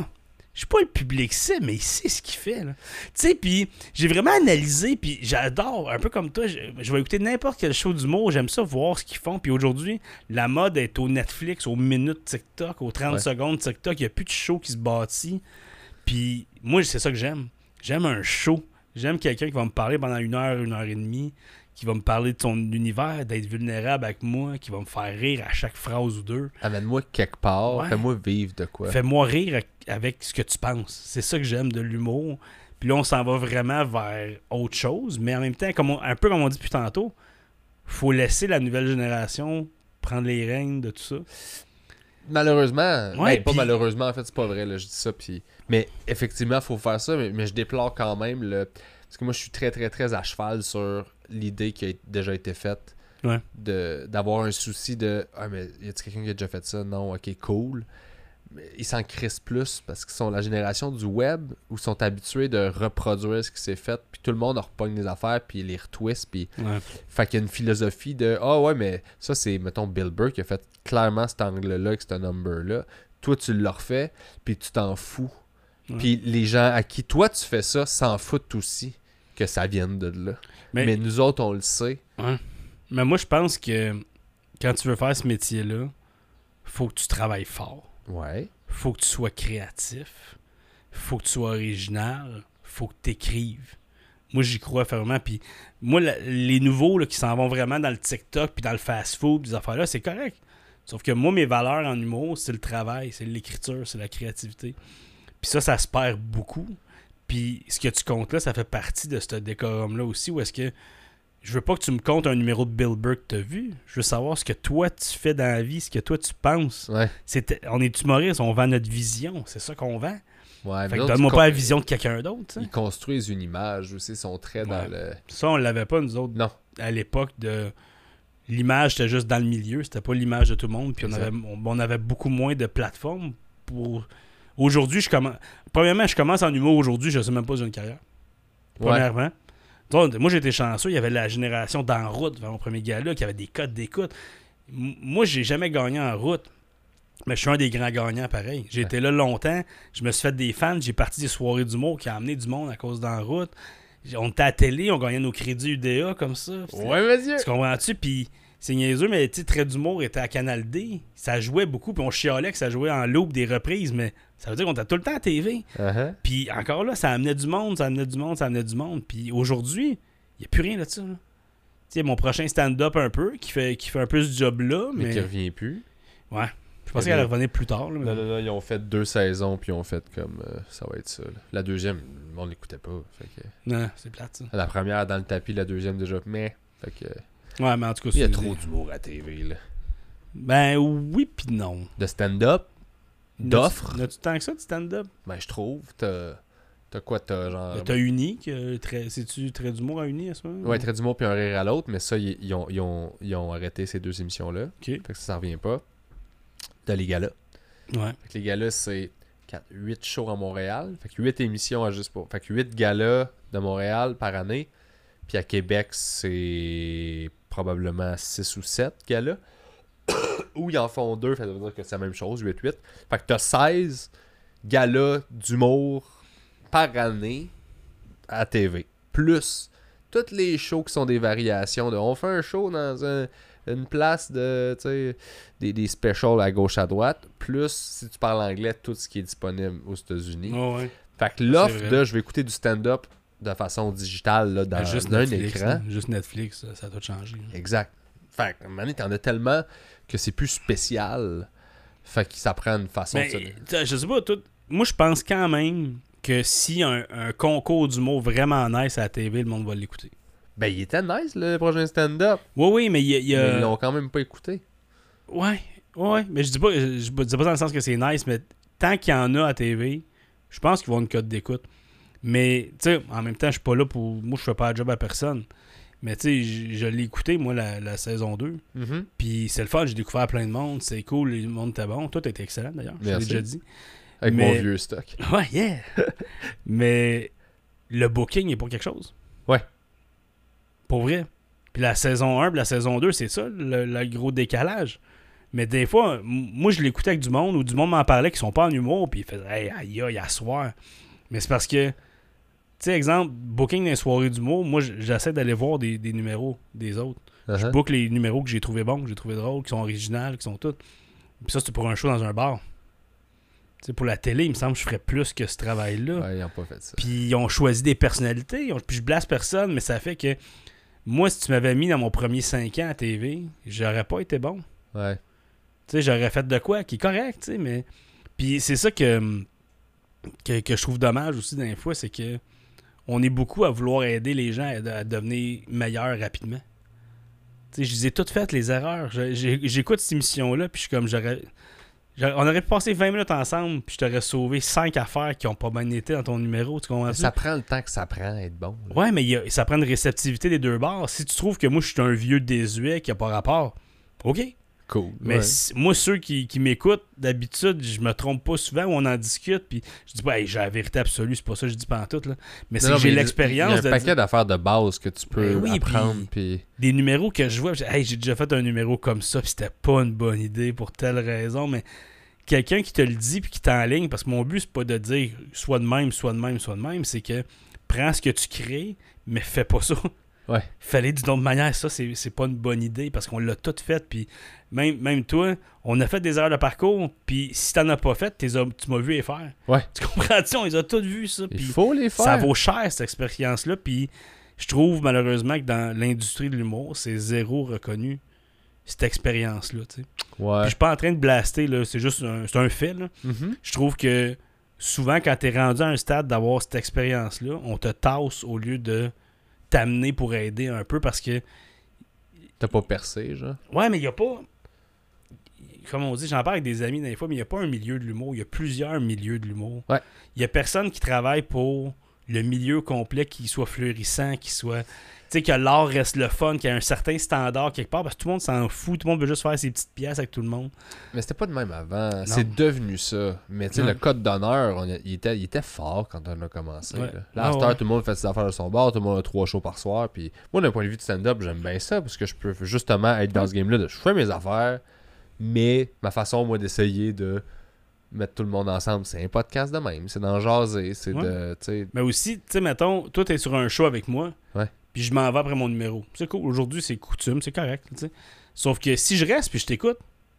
Je sais pas le public c'est, mais il sait ce qu'il fait. Tu sais, puis j'ai vraiment analysé, puis j'adore, un peu comme toi, je, je vais écouter n'importe quel show d'humour, j'aime ça voir ce qu'ils font. Puis aujourd'hui, la mode est au Netflix, aux minutes TikTok, aux trente Ouais. secondes TikTok. Il n'y a plus de show qui se bâtit. Puis moi, c'est ça que j'aime. J'aime un show. J'aime quelqu'un qui va me parler pendant une heure, une heure et demie, qui va me parler de son univers, d'être vulnérable avec moi, qui va me faire rire à chaque phrase ou deux. Amène-moi quelque part, Ouais. fais-moi vivre de quoi. Fais-moi rire avec- avec ce que tu penses. C'est ça que j'aime de l'humour. Puis là, on s'en va vraiment vers autre chose, mais en même temps, comme on- un peu comme on dit depuis tantôt, faut laisser la nouvelle génération prendre les rênes de tout ça. Malheureusement, Ouais, ben, pas pis- malheureusement, en fait, c'est pas vrai, là, je dis ça, puis... Mais effectivement, il faut faire ça, mais, mais je déplore quand même, le... parce que moi, je suis très, très, très à cheval sur l'idée qui a déjà été faite, Ouais. de d'avoir un souci de « Ah, mais y a-t-il quelqu'un qui a déjà fait ça? Non, ok, cool. » Mais ils s'en crissent plus, parce qu'ils sont la génération du web, où ils sont habitués de reproduire ce qui s'est fait, puis tout le monde repogne les affaires, puis ils les retwist, puis... Ouais. Fait qu'il y a une philosophie de « Ah ouais, mais ça, c'est, mettons, Bill Burr qui a fait clairement cet angle-là avec ce number-là. Toi, tu l'as refait, puis tu t'en fous. Ouais. Puis les gens à qui toi, tu fais ça, s'en foutent aussi que ça vienne de là. Mais, Mais, mais, nous autres, on le sait. moi, je pense que quand tu veux faire ce métier-là, faut que tu travailles fort. Ouais. Faut que tu sois créatif. Faut que tu sois original. Faut que tu écrives. Moi, j'y crois fermement. Puis moi, la- les nouveaux là, qui s'en vont vraiment dans le TikTok puis dans le fast-food, des affaires-là, c'est correct. Sauf que moi, mes valeurs en humour, c'est le travail, c'est l'écriture, c'est la créativité. Puis ça, ça se perd beaucoup. Puis ce que tu comptes là, ça fait partie de ce décorum-là aussi, où est-ce que je veux pas que tu me comptes un numéro de Bill Burr que tu as vu. Je veux savoir ce que toi, tu fais dans la vie, ce que toi, tu penses. Ouais. C'est, on est humoriste, on vend notre vision. C'est ça qu'on vend. Ouais, Fait nous que autres, donne-moi ils pas la con- vision de quelqu'un d'autre. tu sais. Ils construisent une image aussi, ils sont très dans Ouais. le... Ça, on l'avait pas, nous autres, Non. à l'époque. de L'image, c'était juste dans le milieu. C'était pas l'image de tout le monde. Puis on Exact. avait, on, on avait beaucoup moins de plateformes pour... Aujourd'hui, je commence... Premièrement, je commence en humour aujourd'hui. Je sais même pas si j'ai une carrière. Ouais. Premièrement. Donc, moi, j'étais chanceux. Il y avait la génération d'en route vers mon premier gala qui avait des codes d'écoute. M- moi, j'ai jamais gagné en route. Mais je suis un des grands gagnants, pareil. J'ai été là longtemps. Je me suis fait des fans. J'ai parti des soirées d'humour qui a amené du monde à cause d'en route. On était à la télé. On gagnait nos crédits U D A comme ça. Ouais, monsieur! Tu comprends-tu? Puis c'est niaiseux, mais tu sais, Trait d'humour était à Canal D. Ça jouait beaucoup. Puis on chialait que ça jouait en loop des reprises. Mais ça veut dire qu'on était tout le temps à T V. Uh-huh. Puis encore là, ça amenait du monde, ça amenait du monde, ça amenait du monde. Puis aujourd'hui, il n'y a plus rien de ça. là. Tu sais, mon prochain stand-up un peu, qui fait, qui fait un peu ce job-là, Mais, mais... qui revient plus. Ouais. Je pensais qu'elle allait revenir plus tard. Là, mais- Non, non, non, ils ont fait deux saisons, puis ils ont fait comme... euh, ça va être ça. là. La deuxième, le monde l'écoutait pas. Fait que... Non, c'est plate, ça. La première dans le tapis, la deuxième déjà... Mais... Fait que... Ouais, mais en tout cas, Il y a c'est- trop d'humour à T V, là. Ben oui, puis non. De stand-up, d'offres, N'as-tu tant que ça de stand-up? ben je trouve, t'as... T'as quoi, t'as genre... T'as Uni, que très... c'est-tu Trait d'humour à Uni à ce moment? Ouais, Trait d'humour puis un rire à l'autre, mais ça, ils, ils ont, ils, ont, ils ont arrêté ces deux émissions-là. OK. Fait que ça, ça revient pas. T'as les galas. Ouais. Fait que les galas, c'est huit shows à Montréal. Fait que huit émissions à juste pour... Fait que huit galas de Montréal par année. Puis à Québec, c'est probablement six ou sept galas. Ou ils en font deux, fait que ça veut dire que c'est la même chose, huit huit. Fait que t'as seize galas d'humour par année à T V. Plus toutes les shows qui sont des variations de... On fait un show dans un- une place de... tu sais, des, des specials à gauche à droite. Plus, si tu parles anglais, tout ce qui est disponible aux États-Unis. Ouais, ouais. Fait que l'offre C'est vrai. de je vais écouter du stand-up de façon digitale là, dans Ben, juste un Netflix, écran. là. Juste Netflix, ça, ça a tout changé. là. Exact. Fait que, à un moment donné, t'en as tellement que c'est plus spécial. Fait que ça prend une façon Mais, de se... t'sais, je sais pas, tout... moi je pense quand même que si un, un concours d'humour vraiment nice à la T V, le monde va l'écouter. Ben, il était nice, le prochain stand-up. Oui, oui, mais il y a... il y a- Mais ils l'ont quand même pas écouté. Ouais, ouais, mais je dis pas, je, je dis pas dans le sens que c'est nice, mais tant qu'il y en a à T V, je pense qu'ils vont avoir une cote d'écoute. Mais, tu sais, en même temps, je suis pas là pour... Moi, je fais pas un job à personne. Mais, tu sais, je, je l'ai écouté, moi, la, la saison deux. Mhm. Puis c'est le fun, j'ai découvert plein de monde, c'est cool, le monde était bon. Toi, t'étais excellent, d'ailleurs, je l'ai Merci. déjà dit. Avec Mais- mon vieux stock. Ouais, yeah! Mais le booking est pour quelque chose. Ouais. Pour vrai. Puis la saison un puis la saison deux, c'est ça, le, le gros décalage. Mais des fois, m- moi, je l'écoutais avec du monde ou du monde m'en parlait qui sont pas en humour, puis ils faisaient « Hey, aïe, aïe, à soir. » Mais c'est parce que, tu sais, exemple, booking dans les soirées d'humour, moi, j- j'essaie d'aller voir des, des numéros des autres. Je Uh-huh. book les numéros que j'ai trouvé bons, que j'ai trouvé drôles, qui sont originales, qui sont toutes. Puis ça, c'est pour un show dans un bar. Tu sais, pour la télé, il me semble que je ferais plus que ce travail-là. Ouais, ils ont pas fait ça. Puis ils ont choisi des personnalités. Ils ont- Puis je blase personne, mais ça fait que moi, si tu m'avais mis dans mon premier cinq ans à T V, j'aurais pas été bon. Ouais. Tu sais, j'aurais fait de quoi qui est correct, tu sais, mais. Puis c'est ça que, que, que je trouve dommage aussi des fois, c'est que on est beaucoup à vouloir aider les gens à, à devenir meilleurs rapidement. Tu sais, je les ai toutes faites, les erreurs. Je- j'ai- J'écoute cette émission-là, puis je suis comme, j'aurais. j'aurais- On aurait pu passer vingt minutes ensemble, puis je t'aurais sauvé cinq affaires qui ont pas bien été dans ton numéro, tu comprends ça? Ça prend le temps que ça prend à être bon. là. Ouais, mais il y a- ça prend une réceptivité des deux bords. Si tu trouves que moi, je suis un vieux désuet qui a pas rapport, OK. Cool. Mais Ouais. si- moi, ceux qui, qui m'écoutent, d'habitude, je me trompe pas souvent ou on en discute, puis je dis pas, hey, j'ai la vérité absolue, c'est pas ça que je dis pas en tout, là. Mais c'est Non, que j'ai mais l'expérience Il y a de un paquet dire d'affaires de base que tu peux Ben oui, apprendre. Puis... des numéros que je vois, puis je dis, hey, j'ai déjà fait un numéro comme ça, puis c'était pas une bonne idée pour telle raison, mais quelqu'un qui te le dit puis qui t'enligne, parce que mon but, c'est pas de dire soit de même, soit de même, soit de même, c'est que prends ce que tu crées, mais fais pas ça. Ouais. Fallait d'une autre manière, ça, c'est, c'est pas une bonne idée parce qu'on l'a tout fait. Puis même, même toi, on a fait des erreurs de parcours. Puis si t'en as pas fait, t'es as- tu m'as vu les faire. Ouais. Tu comprends-tu? On les a tous vus, ça. Il Puis faut les faire. ça vaut cher, cette expérience-là. Puis je trouve malheureusement que dans l'industrie de l'humour, c'est zéro reconnu, cette expérience-là. Tu sais. Puis Ouais. je suis pas en train de blaster, là. C'est juste un, c'est un fait. Là. Mhm. Je trouve que souvent, quand t'es rendu à un stade d'avoir cette expérience-là, on te tasse au lieu de t'amener pour aider un peu parce que T'as pas percé, genre. ouais, mais il n'y a pas. Comme on dit, j'en parle avec des amis des fois, mais il n'y a pas un milieu de l'humour. Il y a plusieurs milieux de l'humour. Ouais. Il n'y a personne qui travaille pour le milieu complet qui soit fleurissant, qui soit. Tu sais, que l'art reste le fun, qu'il y a un certain standard quelque part, parce que tout le monde s'en fout, tout le monde veut juste faire ses petites pièces avec tout le monde. Mais c'était pas de même avant. C'est devenu ça. Mais tu sais, Non. le code d'honneur, on a- il, était, il était fort quand on a commencé. Ouais. Là, là à Ah cette heure, ouais. tout le monde fait ses affaires de son bord, tout le monde a trois shows par soir. Puis moi, d'un point de vue de stand-up, j'aime bien ça parce que je peux justement être dans ce game-là. De, je fais mes affaires, mais ma façon, moi, d'essayer de mettre tout le monde ensemble, c'est un podcast de même. C'est d'en jaser. C'est Ouais. de. Tu sais, Mais aussi, tu sais, mettons, toi, t'es sur un show avec moi, Ouais. puis je m'en vais après mon numéro. C'est cool. Aujourd'hui, c'est coutume, c'est correct, tu sais. Sauf que si je reste puis je t'écoute,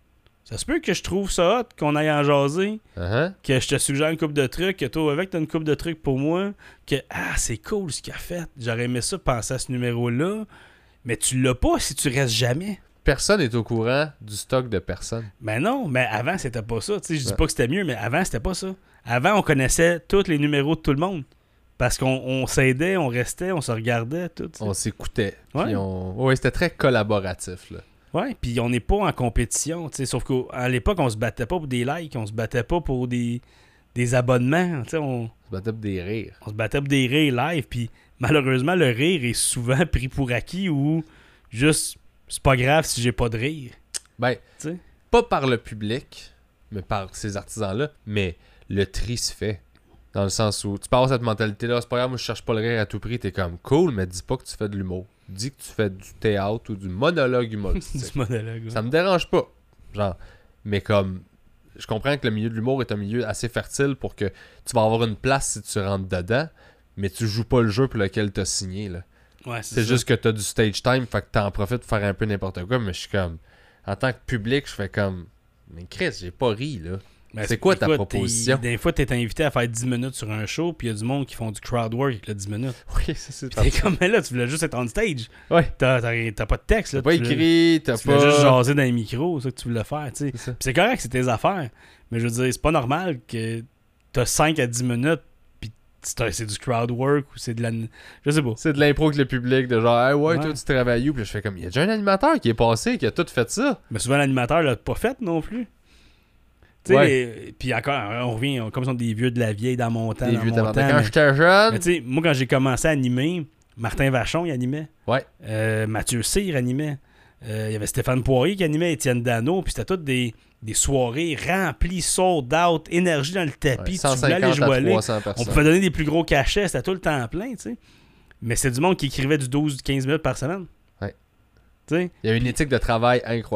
ça se peut que je trouve ça hot, qu'on aille en jaser, uh-huh. que je te suggère une coupe de trucs, que toi, avec, t'as une coupe de trucs pour moi, que, ah, c'est cool ce qu'il a fait. J'aurais aimé ça penser à ce numéro-là, mais tu l'as pas si tu restes jamais. Personne n'est au courant du stock de personnes. Ben non, mais avant, c'était pas ça. Tu sais, je dis Ouais. pas que c'était mieux, mais avant, c'était pas ça. Avant, on connaissait tous les numéros de tout le monde. Parce qu'on on s'aidait, on restait, on se regardait, tout. tu sais. On s'écoutait. Ouais. Puis on... Ouais, c'était très collaboratif. Là. Ouais, puis on n'est pas en compétition, tu sais, sauf qu'à l'époque, on se battait pas pour des likes, on se battait pas pour des, des abonnements, tu sais, on, On se battait pour des rires. on se battait pour des rires live, puis malheureusement, le rire est souvent pris pour acquis ou juste, c'est pas grave si j'ai pas de rire, Ben, tu sais. pas par le public, mais par ces artisans-là, mais le tri se fait. Dans le sens où tu passes cette mentalité-là, c'est pas grave, moi je cherche pas le rire à tout prix, t'es comme cool, mais dis pas que tu fais de l'humour. Dis que tu fais du théâtre ou du monologue humoristique. Du monologue. ouais. Ça me dérange pas. Genre, mais comme, je comprends que le milieu de l'humour est un milieu assez fertile pour que tu vas avoir une place si tu rentres dedans, mais tu joues pas le jeu pour lequel t'as signé, là. Ouais, C'est ça. juste que t'as du stage time, fait que t'en profites pour faire un peu n'importe quoi, mais je suis comme, en tant que public, je fais comme, mais Chris, j'ai pas ri, là. Ben, c'est quoi ta écoute, proposition? t'es- Des fois, t'es invité à faire dix minutes sur un show, puis il y a du monde qui font du crowd work avec le dix minutes. Oui, ça c'est Puis t'es comme, mais là, tu voulais juste être on stage. Ouais. T'as, t'as, t'as pas de texte, là. T'as pas tu voulais- écrit, t'as Tu voulais pas... juste jaser dans les micros, c'est ça que tu voulais faire, tu sais. C'est ça. Puis c'est correct, c'est tes affaires. Mais je veux dire, c'est pas normal que t'as cinq à dix minutes, puis c'est, c'est du crowd work ou c'est de la. Je sais pas. C'est de l'impro avec le public, de genre, hey, ouais, Ouais. toi tu travailles où? Puis là, je fais comme, il y a déjà un animateur qui est passé, qui a tout fait ça. Mais souvent, l'animateur l'a pas fait non plus. Tu sais, Ouais. les- puis encore, on revient, on- comme si on est des vieux de la vieille dans mon temps. Des dans vieux mon tabarnak. temps, Quand mais- j'étais jeune... mais tu sais, moi, quand j'ai commencé à animer, Martin Vachon, il animait. Ouais. Euh, Mathieu Cyr animait. Euh, Il y avait Stéphane Poirier qui animait, Étienne Dano, puis c'était toutes des, des soirées remplies, sold out, énergie dans le tapis. Ouais, tu voulais aller cent cinquante à jouer. trois cents On personnes. pouvait donner des plus gros cachets, c'était tout le temps plein, tu sais. Mais c'est du monde qui écrivait du douze quinze minutes par semaine. Ouais. Tu sais. Il y a une éthique de travail incroyable.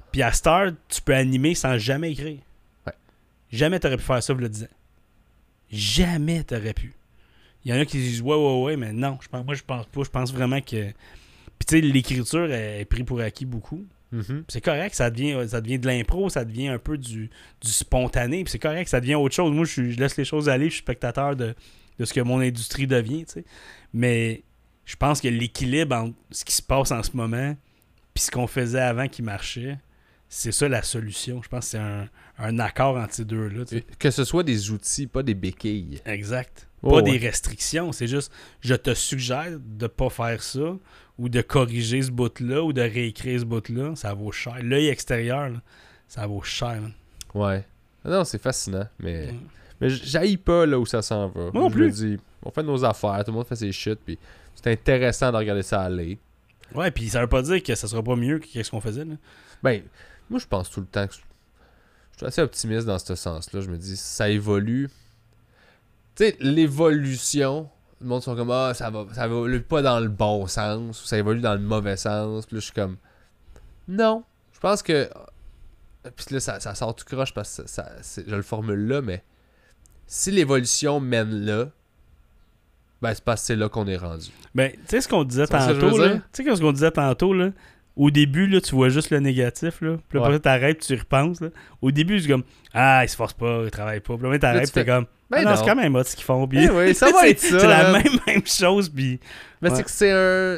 Puis à Star, tu peux animer sans jamais écrire. Ouais. Jamais t'aurais pu faire ça, vous le disais. Jamais t'aurais pu. Il y en a qui disent ouais, ouais, ouais, mais non. Je pense, moi, je pense pas. Je pense vraiment que. Puis tu sais, l'écriture est prise pour acquis beaucoup. Mm-hmm. C'est correct, ça devient, ça devient de l'impro, ça devient un peu du, du spontané. Puis c'est correct, ça devient autre chose. Moi, je, suis, je laisse les choses aller, je suis spectateur de, de ce que mon industrie devient. Tu sais. Mais je pense que l'équilibre entre ce qui se passe en ce moment puis ce qu'on faisait avant qui marchait, c'est ça la solution. Je pense que c'est un, un accord entre ces deux-là. Tu sais. Que ce soit des outils, pas des béquilles. Exact. Oh, pas ouais. des restrictions. C'est juste, je te suggère de pas faire ça ou de corriger ce bout-là ou de réécrire ce bout-là. Ça vaut cher. L'œil extérieur, là, ça vaut cher. Man. Ouais. Non, c'est fascinant, mais... Ouais. Mais j'haïs pas là où ça s'en va. Moi non je plus. me dis, on fait nos affaires, tout le monde fait ses shit, puis c'est intéressant de regarder ça aller. Ouais, puis ça veut pas dire que ça sera pas mieux que ce qu'on faisait. Là. Ben, moi je pense tout le temps que je je suis assez optimiste dans ce sens-là. Je me dis, ça évolue. Tu sais, l'évolution, le monde sont comme, ah, ça va, ça évolue pas dans le bon sens, ou ça évolue dans le mauvais sens. Puis là, je suis comme, non. Je pense que. Puis là, ça, ça sort tout croche parce que ça, ça, c'est- je le formule là, mais si l'évolution mène là, ben c'est parce que c'est là qu'on est rendu. Ben, tu sais ce qu'on disait C'est ça que je tantôt, veux là. dire? Tu sais ce qu'on disait tantôt, là. Au début, là, tu vois juste le négatif, là. Puis là, Ouais. après, t'arrêtes, tu y repenses, là. Au début, c'est comme, ah, ils se forcent pas, ils travaillent pas. Puis là, Là, t'arrêtes, tu t'es fais, comme, ben ah non, non. c'est quand même hot ce qu'ils font. Puis, Eh oui, ça va c'est- être ça, C'est la man. même, même chose, puis. Mais Ouais. c'est que c'est un.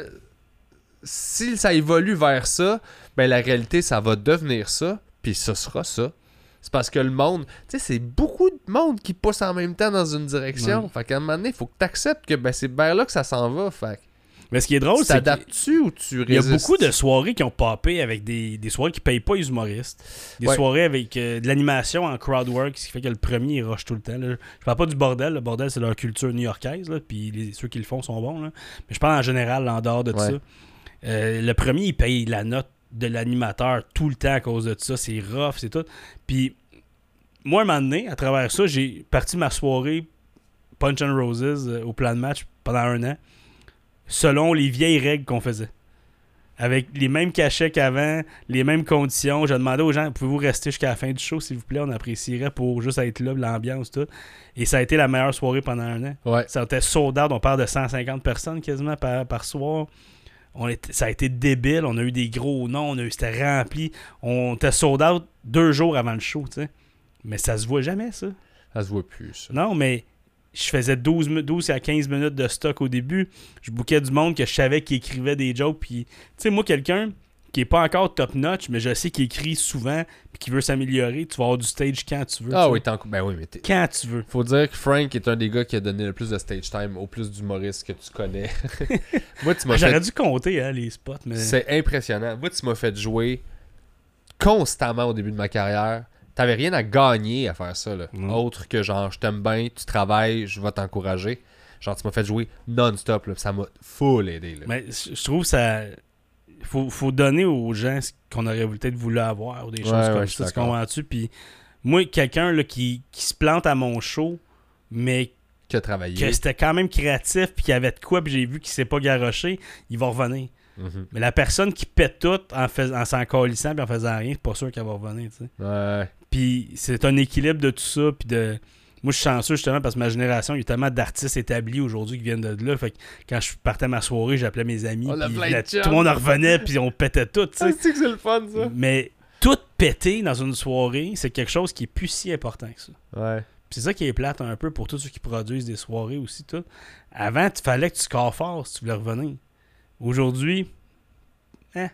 Si ça évolue vers ça, ben la réalité, ça va devenir ça, puis ce sera ça. C'est parce que le monde, tu sais, c'est beaucoup de monde qui pousse en même temps dans une direction. Ouais. Fait qu'à un moment donné, il faut que tu acceptes que ben, c'est vers là que ça s'en va. Fait que Mais ce qui est drôle, tu c'est qu'il t'adaptes-tu ou tu y a résistes? beaucoup de soirées qui ont popé avec des, des soirées qui payent pas les humoristes. Des Ouais. soirées avec euh, de l'animation en crowdwork, ce qui fait que le premier, il rush tout le temps. Là. Je parle pas du bordel. Le bordel, c'est leur culture new-yorkaise, là, puis les- ceux qui le font sont bons. Là. Mais je parle en général, là, en dehors de Ouais. ça. Euh, le premier, il paye la note de l'animateur tout le temps à cause de ça. C'est rough, c'est tout. Puis, moi, un moment donné, à travers ça, j'ai parti ma soirée Punch and Roses euh, au plan de match pendant un an, selon les vieilles règles qu'on faisait. Avec les mêmes cachets qu'avant, les mêmes conditions. Je demandais aux gens, pouvez-vous rester jusqu'à la fin du show, s'il vous plaît? On apprécierait pour juste être là, l'ambiance, tout. Et ça a été la meilleure soirée pendant un an. Ouais. Ça a été sold out. On parle de cent cinquante personnes quasiment par, par soir. On était, ça a été débile. On a eu des gros noms. On a eu, c'était rempli. On était sold out deux jours avant le show, tu sais. Mais ça se voit jamais, ça. Ça se voit plus, ça. Non, mais je faisais douze, mi- douze à quinze minutes de stock au début. Je bookais du monde que je savais qui écrivait des jokes. Puis, tu sais, moi, quelqu'un qui est pas encore top-notch, mais je sais qu'il écrit souvent puis qui veut s'améliorer, tu vas avoir du stage quand tu veux. Ah tu oui, sais. tant que. Ben oui, mais t'es. Quand tu veux. Faut dire que Frank est un des gars qui a donné le plus de stage time au plus d'humoristes que tu connais. Moi, tu m'as Ah, J'aurais fait. dû compter hein, les spots, mais... C'est impressionnant. Moi, tu m'as fait jouer constamment au début de ma carrière. T'avais rien à gagner à faire ça, là. Mm. Autre que genre, je t'aime bien, tu travailles, je vais t'encourager. Genre, tu m'as fait jouer non-stop, là. Ça m'a full aidé, là. Mais je je trouve que ça... Faut, faut donner aux gens ce qu'on aurait peut-être voulu avoir ou des Ouais, choses ouais, comme je suis ça, tu d'accord. comprends-tu? Puis moi, quelqu'un là, qui, qui se plante à mon show, mais Que travailler. que c'était quand même créatif puis qu'il y avait de quoi, puis j'ai vu qu'il s'est pas garoché, il va revenir. Mhm. Mais la personne qui pète tout en, fais- en s'en calissant puis en faisant rien, c'est pas sûr qu'elle va revenir, tu sais. Ouais. Puis c'est un équilibre de tout ça, puis de... Moi, je suis chanceux justement parce que ma génération, il y a tellement d'artistes établis aujourd'hui qui viennent de là. Fait que quand je partais à ma soirée, j'appelais mes amis. On a puis plein de là, chums. tout le monde en revenait, puis on pétait tout, tu Ah, sais. c'est que c'est le fun, ça. Mais tout péter dans une soirée, c'est quelque chose qui est plus si important que ça. Ouais. Puis c'est ça qui est plate un peu pour tous ceux qui produisent des soirées aussi, tout. Avant, il fallait que tu scores fort si tu voulais revenir. Aujourd'hui, Ouais.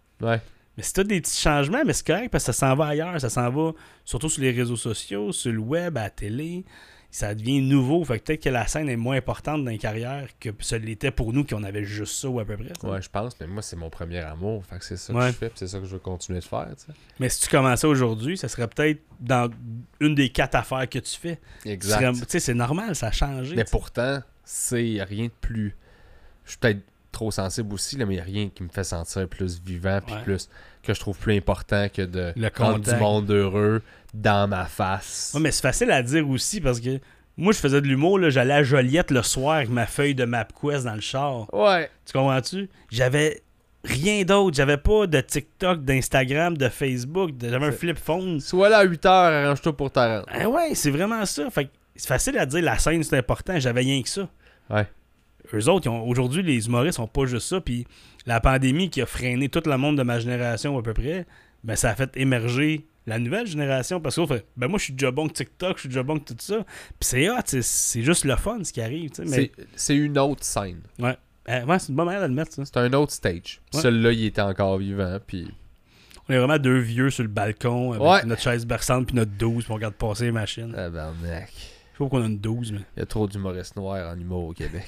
mais c'est tout des petits changements, mais c'est correct parce que ça s'en va ailleurs. Ça s'en va surtout sur les réseaux sociaux, sur le web, à la télé. Ça devient nouveau. Fait que peut-être que la scène est moins importante dans les carrières que ça l'était pour nous, qu'on avait juste ça ou à peu près. tu sais. Ouais, je pense, mais moi, c'est mon premier amour. Fait que c'est ça que Ouais. je fais, puis c'est ça que je veux continuer de faire, tu sais. Mais si tu commençais aujourd'hui, ça serait peut-être dans une des quatre affaires que tu fais. Tu Exact. serais- Tu sais, c'est normal, ça a changé. Mais tu sais. pourtant, c'est rien de plus. Je suis peut-être trop sensible aussi, là, mais il n'y a rien qui me fait sentir plus vivant, puis Ouais. plus que je trouve plus important que de Le rendre contact. du monde heureux dans ma face. Ouais, mais c'est facile à dire aussi parce que moi, je faisais de l'humour. Là, j'allais à Joliette le soir avec ma feuille de MapQuest dans le char. Ouais. Tu comprends-tu? J'avais rien d'autre. J'avais pas de TikTok, d'Instagram, de Facebook. De... J'avais un C'est- flip phone. Sois là à huit heures, arrange-toi pour ta rente. Ah ouais, c'est vraiment ça. Fait que c'est facile à dire, la scène, c'est important. J'avais rien que ça. Ouais. Eux autres, ils ont- aujourd'hui, les humoristes sont pas juste ça. Puis la pandémie qui a freiné tout le monde de ma génération à peu près, ben ça a fait émerger la nouvelle génération. Parce que fait, ben moi, je suis déjà bon que TikTok, je suis déjà bon que tout ça. Puis c'est hot, c'est, c'est juste le fun ce qui arrive. tu sais, Mais C'est, c'est une autre scène. ouais, Euh, ouais, c'est une bonne manière de le mettre, ça. C'est un autre stage. Ouais. Celui-là, il était encore vivant. Puis On est vraiment deux vieux sur le balcon avec Ouais. notre chaise berçante puis notre douze, puis on regarde passer les machines. tabarnak. Je sais pas pourquoi on a une douze, mais. Il y a trop d'humoristes noirs en humour au Québec.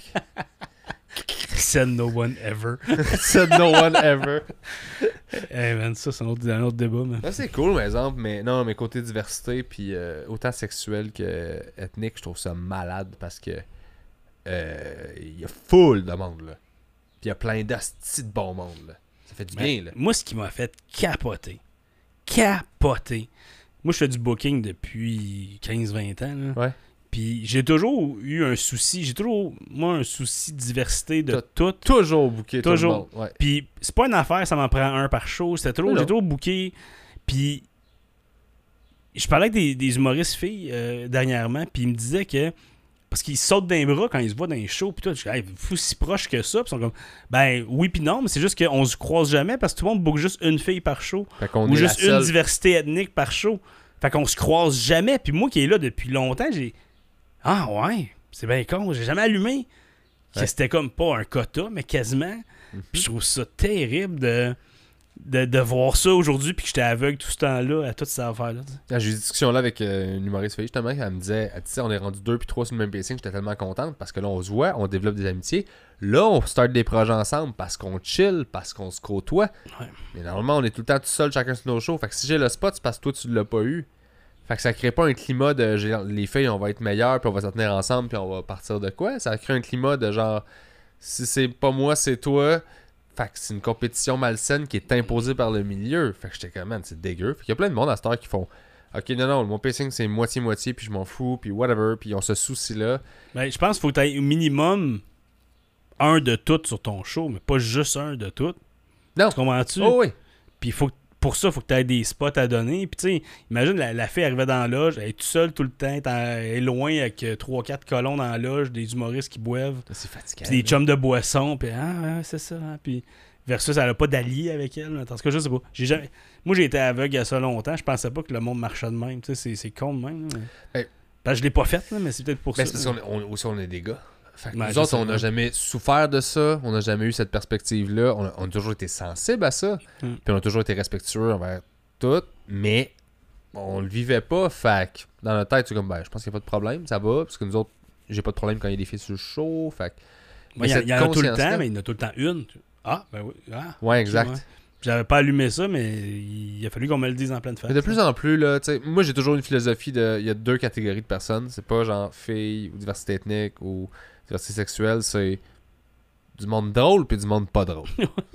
Said no one ever. Said no one ever. Hey man, ça, c'est un autre, un autre débat, man. Ça, c'est cool, par exemple, mais non, mais côté diversité, puis euh, autant sexuel que ethnique, je trouve ça malade parce que euh, il y a full de monde, là. Puis il y a plein d'astis de bon monde, là. Ça fait du Mais bien, là. Moi, ce qui m'a fait capoter, capoter. Moi, je fais du booking depuis quinze vingt ans, là. Ouais. Puis j'ai toujours eu un souci, j'ai toujours, moi, un souci de diversité de T'as tout. Toujours booké tout le Toujours. monde. Ouais. Puis c'est pas une affaire, ça m'en prend un par show. C'était trop, Non. j'ai toujours booké. Puis je parlais avec des, des humoristes filles euh, dernièrement, puis ils me disaient que parce qu'ils sautent d'un bras quand ils se voient dans les shows, puis tout, je dis, hey, fou si proche que ça, puis ils sont comme, ben oui puis non, mais c'est juste qu'on se croise jamais parce que tout le monde book juste une fille par show Fait qu'on ou est juste la une seule- diversité ethnique par show. Fait qu'on se croise jamais. Puis moi qui est là depuis longtemps, j'ai ah ouais, c'est bien con, j'ai jamais allumé que Ouais. c'était comme pas un quota, mais quasiment. Mhm. Puis je trouve ça terrible de, de, de voir ça aujourd'hui, puis que j'étais aveugle tout ce temps-là à toute cette affaire-là. tu sais. Ah, j'ai eu une discussion là avec euh, une humoriste fille, justement, elle me disait, elle disait, on est rendu deux puis trois sur le même pacing, j'étais tellement contente parce que là, on se voit, on développe des amitiés. Là, on start des projets ensemble parce qu'on chill, parce qu'on se côtoie. Ouais. Mais normalement, on est tout le temps tout seul, chacun sur nos shows. Fait que si j'ai le spot, c'est parce que toi, tu l'as pas eu. Fait que ça crée pas un climat de j'ai- les filles, on va être meilleures, puis on va s'en tenir ensemble, puis on va partir de quoi. Ça crée un climat de genre, si c'est pas moi, c'est toi. Fait que c'est une compétition malsaine qui est imposée par le milieu. Fait que j'étais comme, man, c'est dégueu. Fait qu'il y a plein de monde à cette heure qui font, ok, non, non, mon pacing c'est moitié-moitié, puis je m'en fous, puis whatever, puis on se soucie là. Ben, je pense qu'il faut que tu aies au minimum un de toutes sur ton show, mais pas juste un de toutes. Non. Tu comprends-tu? Oh oui. Puis faut que- pour ça, il faut que tu aies des spots à donner. Puis tu sais, imagine la, la fille arrivait dans la loge, elle est toute seule tout le temps, elle est en- elle est loin avec trois quatre colons dans la loge, des humoristes qui boivent, C'est fatigant. puis des chums de boisson, puis ah, ouais, c'est ça. hein. Puis versus, elle a pas d'allié avec elle. En tout cas, je sais pas. J'ai jamais... Moi, j'ai été aveugle il y a ça longtemps, je pensais pas que le monde marchait de même. Tu sais, c'est, c'est con de même. là, mais... Hey. Parce que je l'ai pas fait, là, mais c'est peut-être pour Ben, ça. c'est parce qu'on est- on, aussi, on est des gars. Fait que Ouais, nous c'est autres, ça, on n'a ouais. jamais souffert de ça, on n'a jamais eu cette perspective-là, on a, on a toujours été sensible à ça, Mm. puis on a toujours été respectueux envers tout, mais on le vivait pas, fait que dans notre tête, c'est comme, ben, je pense qu'il n'y a pas de problème, ça va, parce que nous autres, j'ai pas de problème quand il y a des filles sur le show, fait que... Ouais, il y, a- cette il y en a tout le conscience-là- temps, mais il y en a tout le temps une. Ah, ben oui. Ah, Ouais, exact. ouais. J'avais pas allumé ça, mais il a fallu qu'on me le dise en pleine face. Mais de plus en plus, là, tu sais, moi j'ai toujours une philosophie de. Il y a deux catégories de personnes. C'est pas genre filles ou diversité ethnique ou diversité sexuelle, c'est du monde drôle puis du monde pas drôle.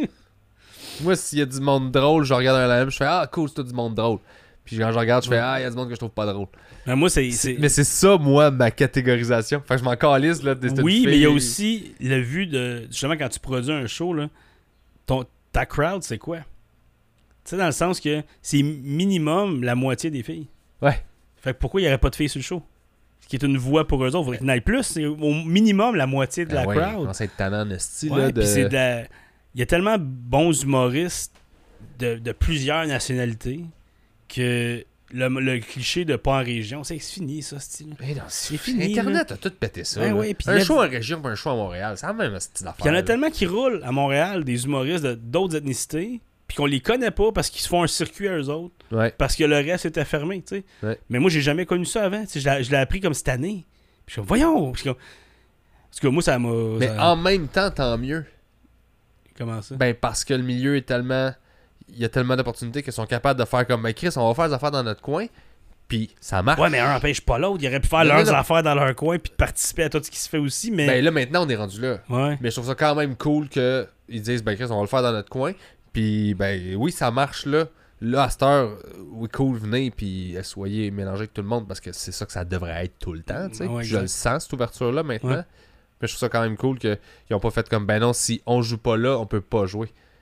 Moi, s'il y a du monde drôle, je regarde un lame, je fais ah cool, c'est tout du monde drôle. Puis quand je regarde, je fais ah, il y a du monde que je trouve pas drôle. Mais moi, c'est. C'est- c'est- Mais c'est ça, moi, ma catégorisation. Fait que je m'en calisse, là. de cette Oui, mais il y a fille. aussi le vu de. Justement, quand tu produis un show, là, ton, ta crowd, c'est quoi? Tu sais, dans le sens que c'est minimum la moitié des filles. Ouais. Fait que pourquoi il n'y aurait pas de filles sur le show? Ce qui est une voix pour eux autres. Il faudrait qu'il y en ait plus. C'est au minimum la moitié de la Ah ouais, crowd. il commence à être tannant, de style, Ouais, là. De... puis c'est de la- Il y a tellement de bons humoristes de, de plusieurs nationalités que le, le cliché de pas en région, c'est fini, ça, style. Mais non, c'est fini, Internet a tout pété ça. Ouais, là. ouais, puis un il y a show du- en région et un show à Montréal, c'est la même style d'affaire. Puis il y en a là. tellement qui roulent à Montréal, des humoristes de- d'autres ethnicités, puis qu'on les connaît pas parce qu'ils se font un circuit à eux autres, Ouais. parce que le reste était fermé, tu sais. Ouais. Mais moi, j'ai jamais connu ça avant. tu sais, Je l'ai- je l'ai appris comme cette année. Puis je suis comme, voyons! Puis je suis comme- Parce que moi, ça m'a. Mais ça- en même temps, tant mieux. Comment ça? Ben, parce que le milieu est tellement. Il y a tellement d'opportunités qu'ils sont capables de faire comme. Ben, Chris, on va faire des affaires dans notre coin. Puis ça marche. Ouais, mais un empêche pas l'autre. Ils auraient pu faire Non, leurs non, non. affaires dans leur coin puis de participer à tout ce qui se fait aussi, mais. Ben là, maintenant, on est rendu là. Ouais. Mais je trouve ça quand même cool qu'ils disent, ben, Chris, on va le faire dans notre coin. Puis, ben, oui, ça marche là. Là, à cette heure, oui, cool, venez, puis euh, soyez mélangés avec tout le monde parce que c'est ça que ça devrait être tout le temps, tu sais. Ouais, Puis je le exact. sens, cette ouverture-là, maintenant. Ouais. Mais je trouve ça quand même cool qu'ils n'ont pas fait comme, ben non, si on joue pas là, on peut pas jouer.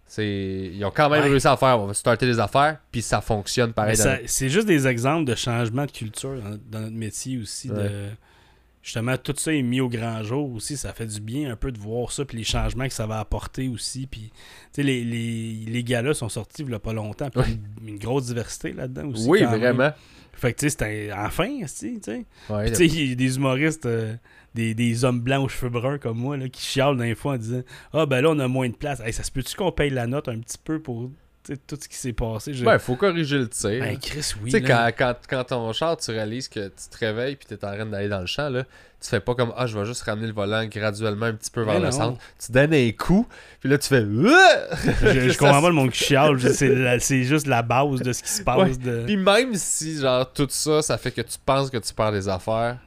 C'est... Ils ont quand même Ouais. réussi à faire, on va starter des affaires, puis ça fonctionne Mais pareil. ça- dans- c'est juste des exemples de changement de culture dans, dans notre métier aussi. Ouais. De, justement, tout ça est mis au grand jour aussi. Ça fait du bien un peu de voir ça, puis les changements que ça va apporter aussi. Puis, tu sais, les, les, les gars-là sont sortis il y a pas longtemps. Puis Ouais. une, une grosse diversité là-dedans aussi. Oui, quand même. vraiment. Fait que, tu sais, c'était enfin, tu sais. Ouais, Puis, tu sais, il y a des humoristes, euh, des, des hommes blancs aux cheveux bruns comme moi, là, qui chialent d'un fois en disant ah, ben là, on a moins de place. Hey, ça se peut-tu qu'on paye la note un petit peu pour tu sais, tout ce qui s'est passé? Je... Ben, faut corriger le tir. Ben, Chris, oui. Tu sais, là. quand, quand, quand ton char, tu réalises que tu te réveilles puis t'es en train d'aller dans le champ, là, tu fais pas comme ah, je vais juste ramener le volant graduellement un petit peu vers Mais le non. centre. Tu donnes un coup, puis là, tu fais. Ouah! Je, je Ça, comprends pas le monde qui chiale. je- C'est, la- c'est juste la base de ce qui se passe. Ouais. De... Puis même si, genre, tout ça, ça fait que tu penses que tu perds des affaires,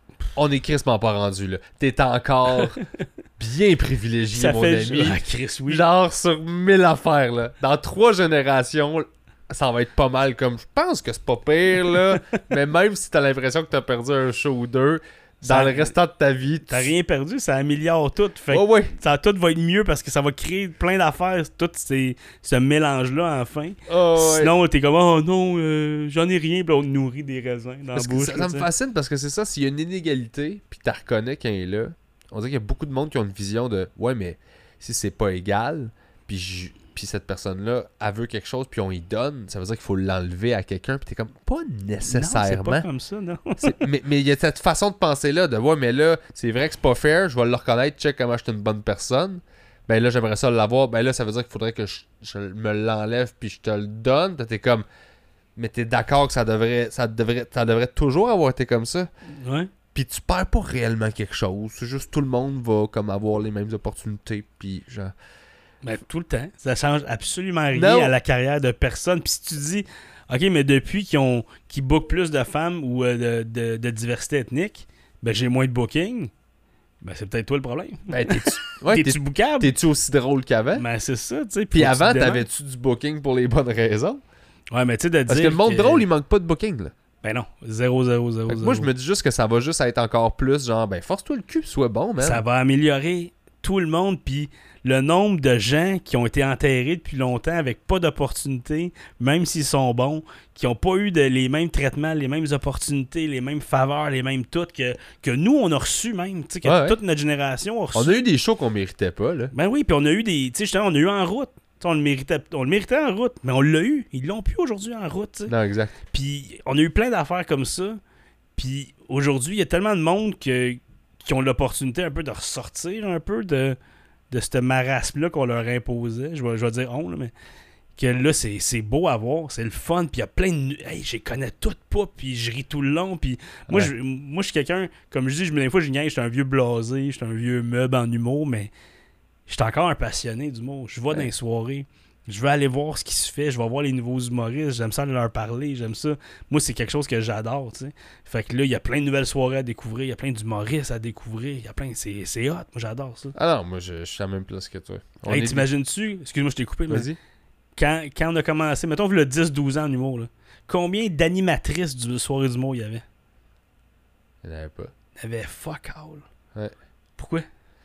on est crissement pas rendu, là. T'es encore bien privilégié, ça mon fait ami. Ah, Chris, oui. Genre sur mille affaires, là. Dans trois générations, ça va être pas mal comme... Je pense que c'est pas pire, là. Mais même si t'as l'impression que t'as perdu un show ou deux, dans Ça- le restant de ta vie... T'as tu- rien perdu, ça améliore tout. Fait que Ouais, ouais. ça tout va être mieux parce que ça va créer plein d'affaires, tout ces, ce mélange-là enfin. Oh, ouais. Sinon, t'es comme oh non, euh, j'en ai rien, puis on te nourrit des raisins dans Parce la que bouche. ça, là, ça me tu sais. fascine parce que c'est ça, s'il y a une inégalité, puis tu reconnais qu'elle est là, on dirait qu'il y a beaucoup de monde qui ont une vision de ouais, mais si c'est pas égal, puis je- puis cette personne-là, elle veut quelque chose, puis on y donne, ça veut dire qu'il faut l'enlever à quelqu'un, puis t'es comme pas Non, c'est nécessairement. pas comme ça, non. C'est- mais mais il y a cette façon de penser là, de ouais, mais là, c'est vrai que c'est pas fair, je vais le reconnaître, check comment je suis une bonne personne. Ben là, j'aimerais ça l'avoir, ben là, ça veut dire qu'il faudrait que je, je me l'enlève, puis je te le donne. Puis t'es comme, mais t'es d'accord que ça devrait, ça devrait, ça devrait toujours avoir été comme ça. Ouais. Puis tu perds pas réellement quelque chose. C'est juste tout le monde va comme avoir les mêmes opportunités. Puis genre. Ben, tout le temps. Ça change absolument rien Non. à la carrière de personne. Puis si tu dis, OK, mais depuis qu'ils ont qu'ils bookent plus de femmes ou euh, de, de, de diversité ethnique, ben j'ai moins de booking. Ben c'est peut-être toi le problème. Ben, t'es-tu, ouais, T'es-tu t'es- bookable? t'es-tu aussi drôle qu'avant? Ben c'est ça, tu sais. Puis faut que tu avant, te démarques. t'avais-tu du booking pour les bonnes raisons? Ouais, mais tu sais, de Parce dire que le monde drôle, il manque pas de booking, là. Ben non, zéro, zéro, zéro, Fait que zéro. moi, je me dis juste que ça va juste être encore plus genre, ben, force-toi le cul, sois bon, man. Ça va améliorer tout le monde, puis le nombre de gens qui ont été enterrés depuis longtemps avec pas d'opportunités, même s'ils sont bons, qui n'ont pas eu de, les mêmes traitements, les mêmes opportunités, les mêmes faveurs, les mêmes toutes que, que nous, on a reçu même, tu sais, que Ouais, ouais. toute notre génération a reçu. On a eu des shows qu'on méritait pas, là. Ben oui, puis on a eu des, tu sais, justement, on a eu en route. Tu sais, on le méritait, on le méritait en route, mais on l'a eu. Ils l'ont plus aujourd'hui en route, tu sais. Non, exact. Puis on a eu plein d'affaires comme ça. Puis aujourd'hui, il y a tellement de monde que, qui ont l'opportunité un peu de ressortir un peu de, de ce marasme-là qu'on leur imposait. Je vais, je vais dire on, là, mais que là, c'est, c'est beau à voir, c'est le fun. Puis il y a plein de... nu- Hey, je les connais toutes pas, puis je ris tout le long. Puis moi, Ouais. je, moi, je suis quelqu'un, comme je dis, je, des fois, je niaise, je suis un vieux blasé, je suis un vieux meuble en humour, mais je suis encore un passionné d'humour. Je vais dans les soirées. Je veux aller voir ce qui se fait, je vais voir les nouveaux humoristes, j'aime ça leur parler, j'aime ça. Moi, c'est quelque chose que j'adore, tu sais. Fait que là, il y a plein de nouvelles soirées à découvrir, il y a plein d'humoristes à découvrir, il y a plein... C'est, c'est hot, moi j'adore ça. Ah non, moi, je, je suis à la même place que toi. On Hey, est- t'imagines-tu, excuse-moi, je t'ai coupé, mais Vas-y. quand, quand on a commencé, mettons, le dix douze ans en humour, là, combien d'animatrices de soirée d'humour il y avait? Il n'y en avait pas. Il y avait fuck all. Ouais. Pourquoi?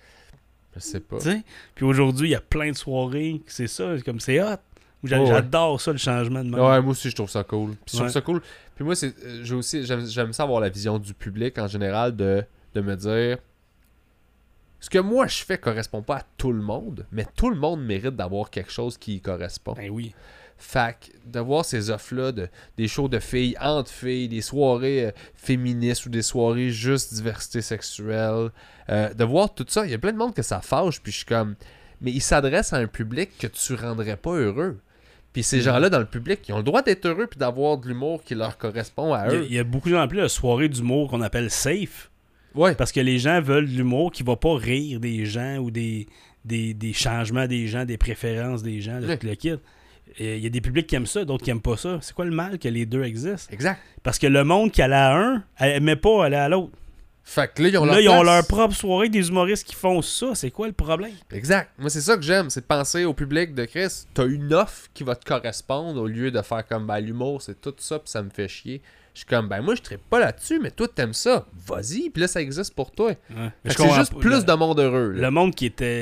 Je sais pas. Tu sais? Puis aujourd'hui, il y a plein de soirées, c'est ça, c'est comme c'est hot. J'a- Oh, ouais. J'adore ça, le changement de mode. Ouais, moi aussi, je trouve ça cool. Puis je trouve Ouais. ça cool. Puis moi, c'est, euh, j'ai aussi, j'aime, j'aime ça avoir la vision du public en général de, de me dire ce que moi je fais correspond pas à tout le monde, mais tout le monde mérite d'avoir quelque chose qui y correspond. Ben oui. Fait que de voir ces offres-là, de, des shows de filles entre filles, des soirées euh, féministes ou des soirées juste diversité sexuelle, euh, de voir tout ça, il y a plein de monde que ça fâche, puis je suis comme, mais ils s'adressent à un public que tu rendrais pas heureux. Puis ces Mhm. gens-là dans le public, ils ont le droit d'être heureux puis d'avoir de l'humour qui leur correspond à Il y, a, eux. il y a beaucoup en plus de soirées d'humour qu'on appelle safe. Ouais. Parce que les gens veulent de l'humour qui va pas rire des gens ou des, des, des changements des gens, des préférences des gens, de Ouais. tout le kit. Et il y a des publics qui aiment ça, d'autres qui aiment pas ça. C'est quoi le mal que les deux existent? Exact. Parce que le monde qui allait à un, elle aimait pas aller à l'autre. Fait que là, ils ont Là, leur ils ont place. leur propre soirée, des humoristes qui font ça. C'est quoi le problème? Exact. Moi, c'est ça que j'aime, c'est de penser au public de Chris. T'as une offre qui va te correspondre au lieu de faire comme, ben, l'humour, c'est tout ça, puis ça me fait chier. Je suis comme, ben, moi, je trippe pas là-dessus, mais toi, t'aimes ça. Vas-y, puis là, ça existe pour toi. Ouais. Fait Je que c'est comprends juste pas. plus le, de monde heureux. là. le monde qui était qui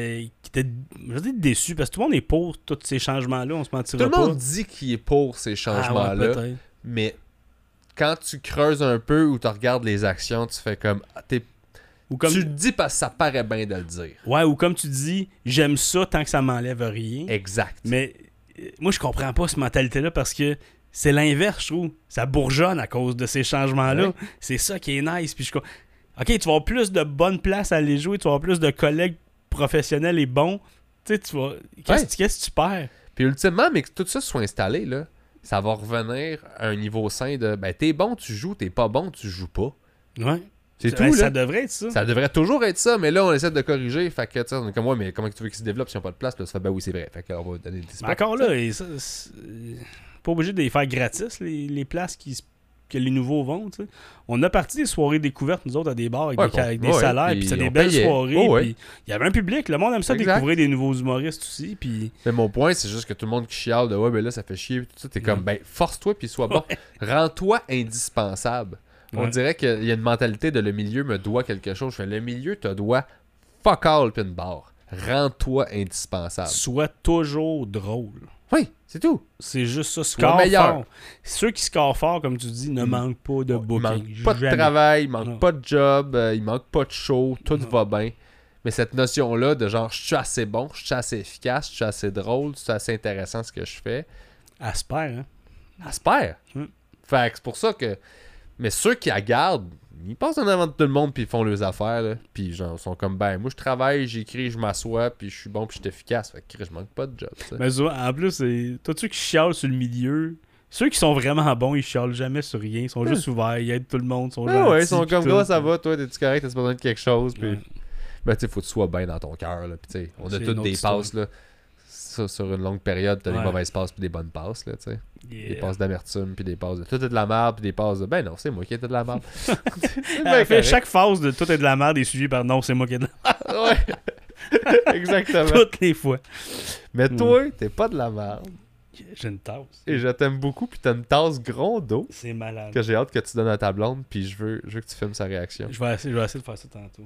t'étais, je veux dire, déçu parce que tout le monde est pour tous ces changements-là, on se mentira Tout pas. le monde dit qu'il est pour ces Ah ouais, changements-là, peut-être. mais quand tu creuses un peu ou tu regardes les actions, tu fais comme... ah, t'es- Ou comme, Tu le dis parce que ça paraît bien de le dire. ouais, ou comme tu dis, j'aime ça tant que ça m'enlève rien. Exact. Mais euh, moi, je comprends pas cette mentalité-là parce que c'est l'inverse, je trouve. Ça bourgeonne à cause de ces changements-là. Ouais. C'est ça qui est nice. Puis je... co- OK, tu vas avoir plus de bonnes places à aller jouer, tu vas avoir plus de collègues professionnels et bons. Tu sais, tu vas... Qu'est-ce Ouais. que qu'est-ce que tu perds? Puis ultimement, mais que tout ça soit installé, là, ça va revenir à un niveau sain de... Ben, t'es bon, tu joues, t'es pas bon, tu joues pas. Ouais. C'est Ben, tout, ça là. devrait être ça. Ça devrait toujours être ça, mais là, on essaie de corriger. Fait que, tu sais, on est comme, ouais, mais comment tu veux qu'ils se développent s'ils n'ont pas de place? Puis là, ça fait, ben oui, c'est vrai. Fait qu'on va donner des spots. Mais encore là, et ça, c'est- pas obligé de les faire gratis, les, les places qui, se- que les nouveaux vont. Tu sais. On a parti des soirées découvertes, nous autres, à des bars avec Ouais, des, ca- qu'on- avec des ouais, salaires, puis puis c'est on des belles payait. soirées. Oh, ouais. Puis il y avait un public, le monde aime ça Exact. découvrir des nouveaux humoristes aussi. Puis Mais mon point, c'est juste que tout le monde qui chiale de, ouais, ben là, ça fait chier. Tout ça, t'es comme, Mm. ben, force-toi, puis sois bon. Rends-toi indispensable. On Ouais. dirait qu'il y a une mentalité de le milieu me doit quelque chose. Je fais, le milieu te doit fuck all, puis une barre. Rends-toi indispensable. sois toujours drôle. Oui, c'est tout. C'est juste ça, score meilleur. fort. Ceux qui scorent fort, comme tu dis, ne Mm. manquent pas de Il booking. manque pas de Jamais. travail, il manque Non. pas de job, euh, il manque pas de show, tout Non. va bien. Mais cette notion-là de genre, je suis assez bon, je suis assez efficace, je suis assez drôle, c'est assez intéressant ce que je fais, Aspère, hein? aspère. Mm. Fait que c'est pour ça que. Mais ceux qui la gardent, ils passent en avant de tout le monde puis ils font leurs affaires. Là. Puis genre, ils sont comme, ben, moi je travaille, j'écris, je m'assois, puis je suis bon, puis je suis efficace. Fait que je manque pas de job. ça. Mais souvent, en plus, c'est tous ceux qui chialent sur le milieu, ceux qui sont vraiment bons, ils chialent jamais sur rien. Ils sont juste ouverts, ils aident tout le monde, ils sont Ah gentils. ouais, ils sont puis comme, tout. comment ça va, toi, t'es-tu correct, t'as besoin de quelque chose, puis. Ouais. Ben, tu sais, faut que tu sois bien dans ton cœur, là. Puis, tu sais, on a C'est une toutes autre des histoire. passes, là. Ça, sur une longue période, t'as Ouais. des mauvaises passes puis des bonnes passes, là, tu sais. Des Yeah. passes d'amertume puis des passes de tout est de la merde puis des passes de ben non, c'est moi qui étais de la merde. C'est Elle bien fait correct. chaque phase de tout est de la merde est suivie par non, c'est moi qui ai de la Ouais. Exactement. toutes les fois. Mais toi, t'es pas de la merde. J'ai une tasse. Et je t'aime beaucoup puis t'as une tasse gros d'eau C'est malade. que j'ai hâte que tu donnes à ta blonde puis je veux, je veux que tu filmes sa réaction. Je vais, essayer, je vais essayer de faire ça tantôt.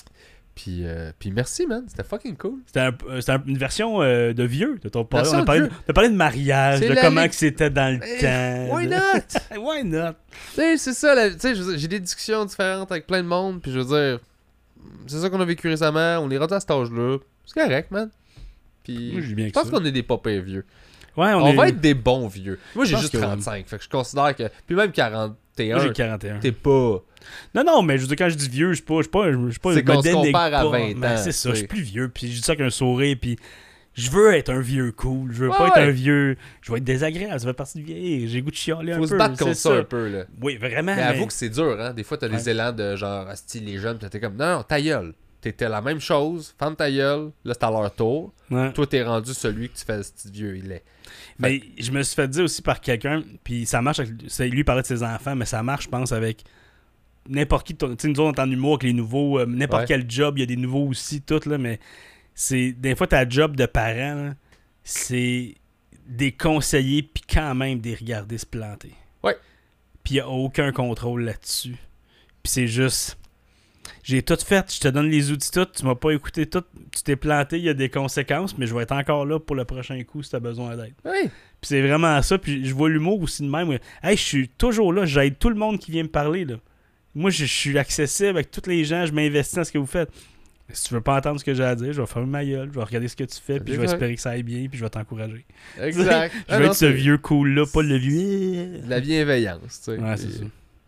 Puis, euh, puis merci, man. C'était fucking cool. C'était un- euh, c'était un- une version euh, de vieux. de ton parlé. Version On a parlé, de de, on a parlé de mariage, C'est de la comment li- que c'était dans le Eh, temps. Why de- not? Why not? Tu sais, c'est ça. la- Tu sais, je veux dire, j'ai des discussions différentes avec plein de monde. Puis je veux dire, c'est ça qu'on a vécu récemment. On est rendu à cet âge-là. C'est correct, man. Puis Moi, je vis bien je avec pense ça. qu'on est des pas pires vieux. Ouais, on, On, est... va être des bons vieux. Moi, j'ai pense juste que- trente-cinq. Fait que je considère que. Puis même quarante et un, Moi, j'ai quarante et un. t'es pas. Non, non, mais je veux dire, quand je dis vieux, je suis pas. Je suis pas, je suis pas C'est je me qu'on se dénigre compare à pas. vingt Mais ans, c'est ça, tu je sais. suis plus vieux. Puis je dis ça avec un sourire. Puis je veux être un vieux cool. Je veux Ouais, pas être ouais. un vieux. Je veux être désagréable. Ça fait partie du vieillir. J'ai le goût de chialer un Faut peu. se battre contre c'est ça un peu, là. Oui, vraiment. Mais avoue que c'est dur, hein. Des fois, t'as des Ouais. élans de genre, style les jeunes, pis t'es comme, non, non, ta gueule. T'étais la même chose, ferme ta gueule, là, c'est à leur tour. Ouais. Toi, t'es rendu celui que tu fais ce petit vieux, il est. Mais je me suis fait dire aussi par quelqu'un, puis ça marche, avec, c'est lui parlait de ses enfants, mais ça marche, je pense, avec n'importe qui. Tu sais, nous autres, on est en humour avec les nouveaux, euh, n'importe Ouais. quel job, il y a des nouveaux aussi, tout, là, mais c'est des fois, ta job de parent, là, c'est des conseiller, puis quand même des regarder se planter. Ouais. Puis il n'y a aucun contrôle là-dessus. Puis c'est juste. J'ai tout fait, je te donne les outils tout, tu m'as pas écouté tout, tu t'es planté, il y a des conséquences, mais je vais être encore là pour le prochain coup si tu as besoin d'aide. Oui. Puis c'est vraiment ça. Puis je vois l'humour aussi de même. Hey, je suis toujours là. J'aide tout le monde qui vient me parler. Là. Moi, je, je suis accessible avec tous les gens. Je m'investis dans ce que vous faites. Mais si tu veux pas entendre ce que j'ai à dire, je vais fermer ma gueule. Je vais regarder ce que tu fais. Puis je vais Exact. espérer que ça aille bien. Puis je vais t'encourager. Exact. Je Ah vais non, être ce c'est vieux cool-là, pas le vieux. de la bienveillance, tu sais. Ouais, c'est Puis, ça.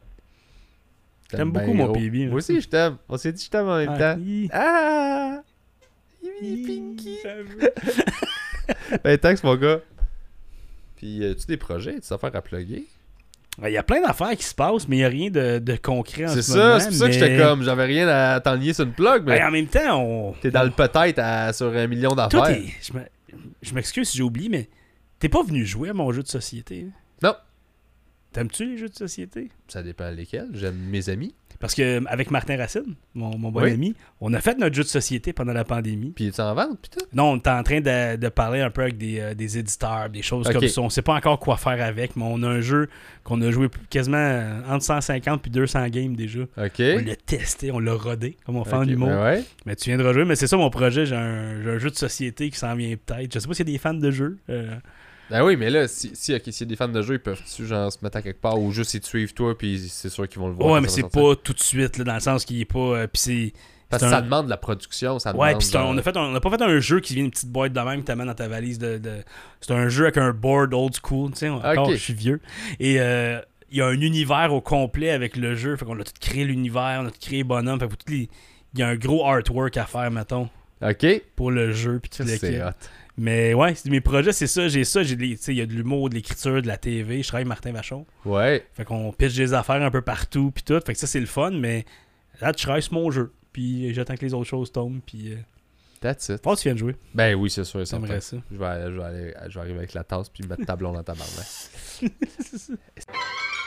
t'aimes T'aimes beaucoup bien mon gros. P B. Moi aussi, je t'aime. On s'est dit je t'aime en même Ah, temps. hi. Ah! Hi, Pinky! J'avoue. Ben, thanks, mon gars. Puis, as-tu des projets? As-tu des affaires à plugger? Il y a plein d'affaires qui se passent, mais il n'y a rien de, de concret en C'est ce ça, moment. c'est pour ça que mais- j'étais comme, j'avais rien à t'enligner sur une plug, mais Ben, en même temps, on. t'es dans le peut-être à- sur un million Tout d'affaires. est- Je me- je m'excuse si j'ai oublié, mais t'es pas venu jouer à mon jeu de société. hein? Non. T'aimes-tu les jeux de société? Ça dépend lesquels. J'aime mes amis. Parce que avec Martin Racine, mon, mon bon Oui. ami, on a fait notre jeu de société pendant la pandémie. Puis es en vente, pis tout? Non, on est en train de, de parler un peu avec des, euh, des éditeurs, des choses Ok. comme ça. On sait pas encore quoi faire avec, mais on a un jeu qu'on a joué quasiment euh, entre cent cinquante puis deux cents games déjà. OK. On l'a testé, on l'a rodé, comme on fait en Ok, humour. ben ouais. Mais tu viendras jouer, mais c'est ça mon projet. J'ai un, j'ai un jeu de société qui s'en vient peut-être. Je sais pas s'il y a des fans de jeux. euh, Ben oui, mais là, si, si, ok, s'il y a des fans de jeu, ils peuvent-tu genre se mettre à quelque part ou juste ils te suivent toi, puis c'est sûr qu'ils vont le voir. Ouais, quand mais ça c'est va sortir. pas tout de suite, là, dans le sens qu'il est pas. euh, puis c'est. Parce que c'est ça un- demande de la production, ça Ouais, demande. puis c'est un- genre- on a fait un- on a pas fait un jeu qui vient une petite boîte de même que t'amènes dans ta valise de. de- C'est un jeu avec un board old school, tu sais. Encore, Ok. je suis vieux. Et euh, il y a un univers au complet avec le jeu. Fait qu'on a tout créé l'univers, on a tout créé bonhomme. Fait que tous les- il y a un gros artwork à faire, mettons, Ok. pour le jeu. Puis tout le C'est kit. hot. Mais ouais, c'est- mes projets, c'est ça. J'ai ça. J'ai des- tu sais, il y a de l'humour, de l'écriture, de la T V. Je travaille avec Martin Vachon. Ouais. Fait qu'on pitch des affaires un peu partout. Puis tout. Fait que ça, c'est le fun. Mais là, je travaille sur mon jeu. Puis j'attends que les autres choses tombent. Puis. Euh... That's it. Faut que tu viennes jouer. Ben oui, c'est sûr. certain. J'aimerais ça. Je vais, aller- je, vais aller, je vais arriver avec la tasse puis mettre ta blonde dans ta barbe.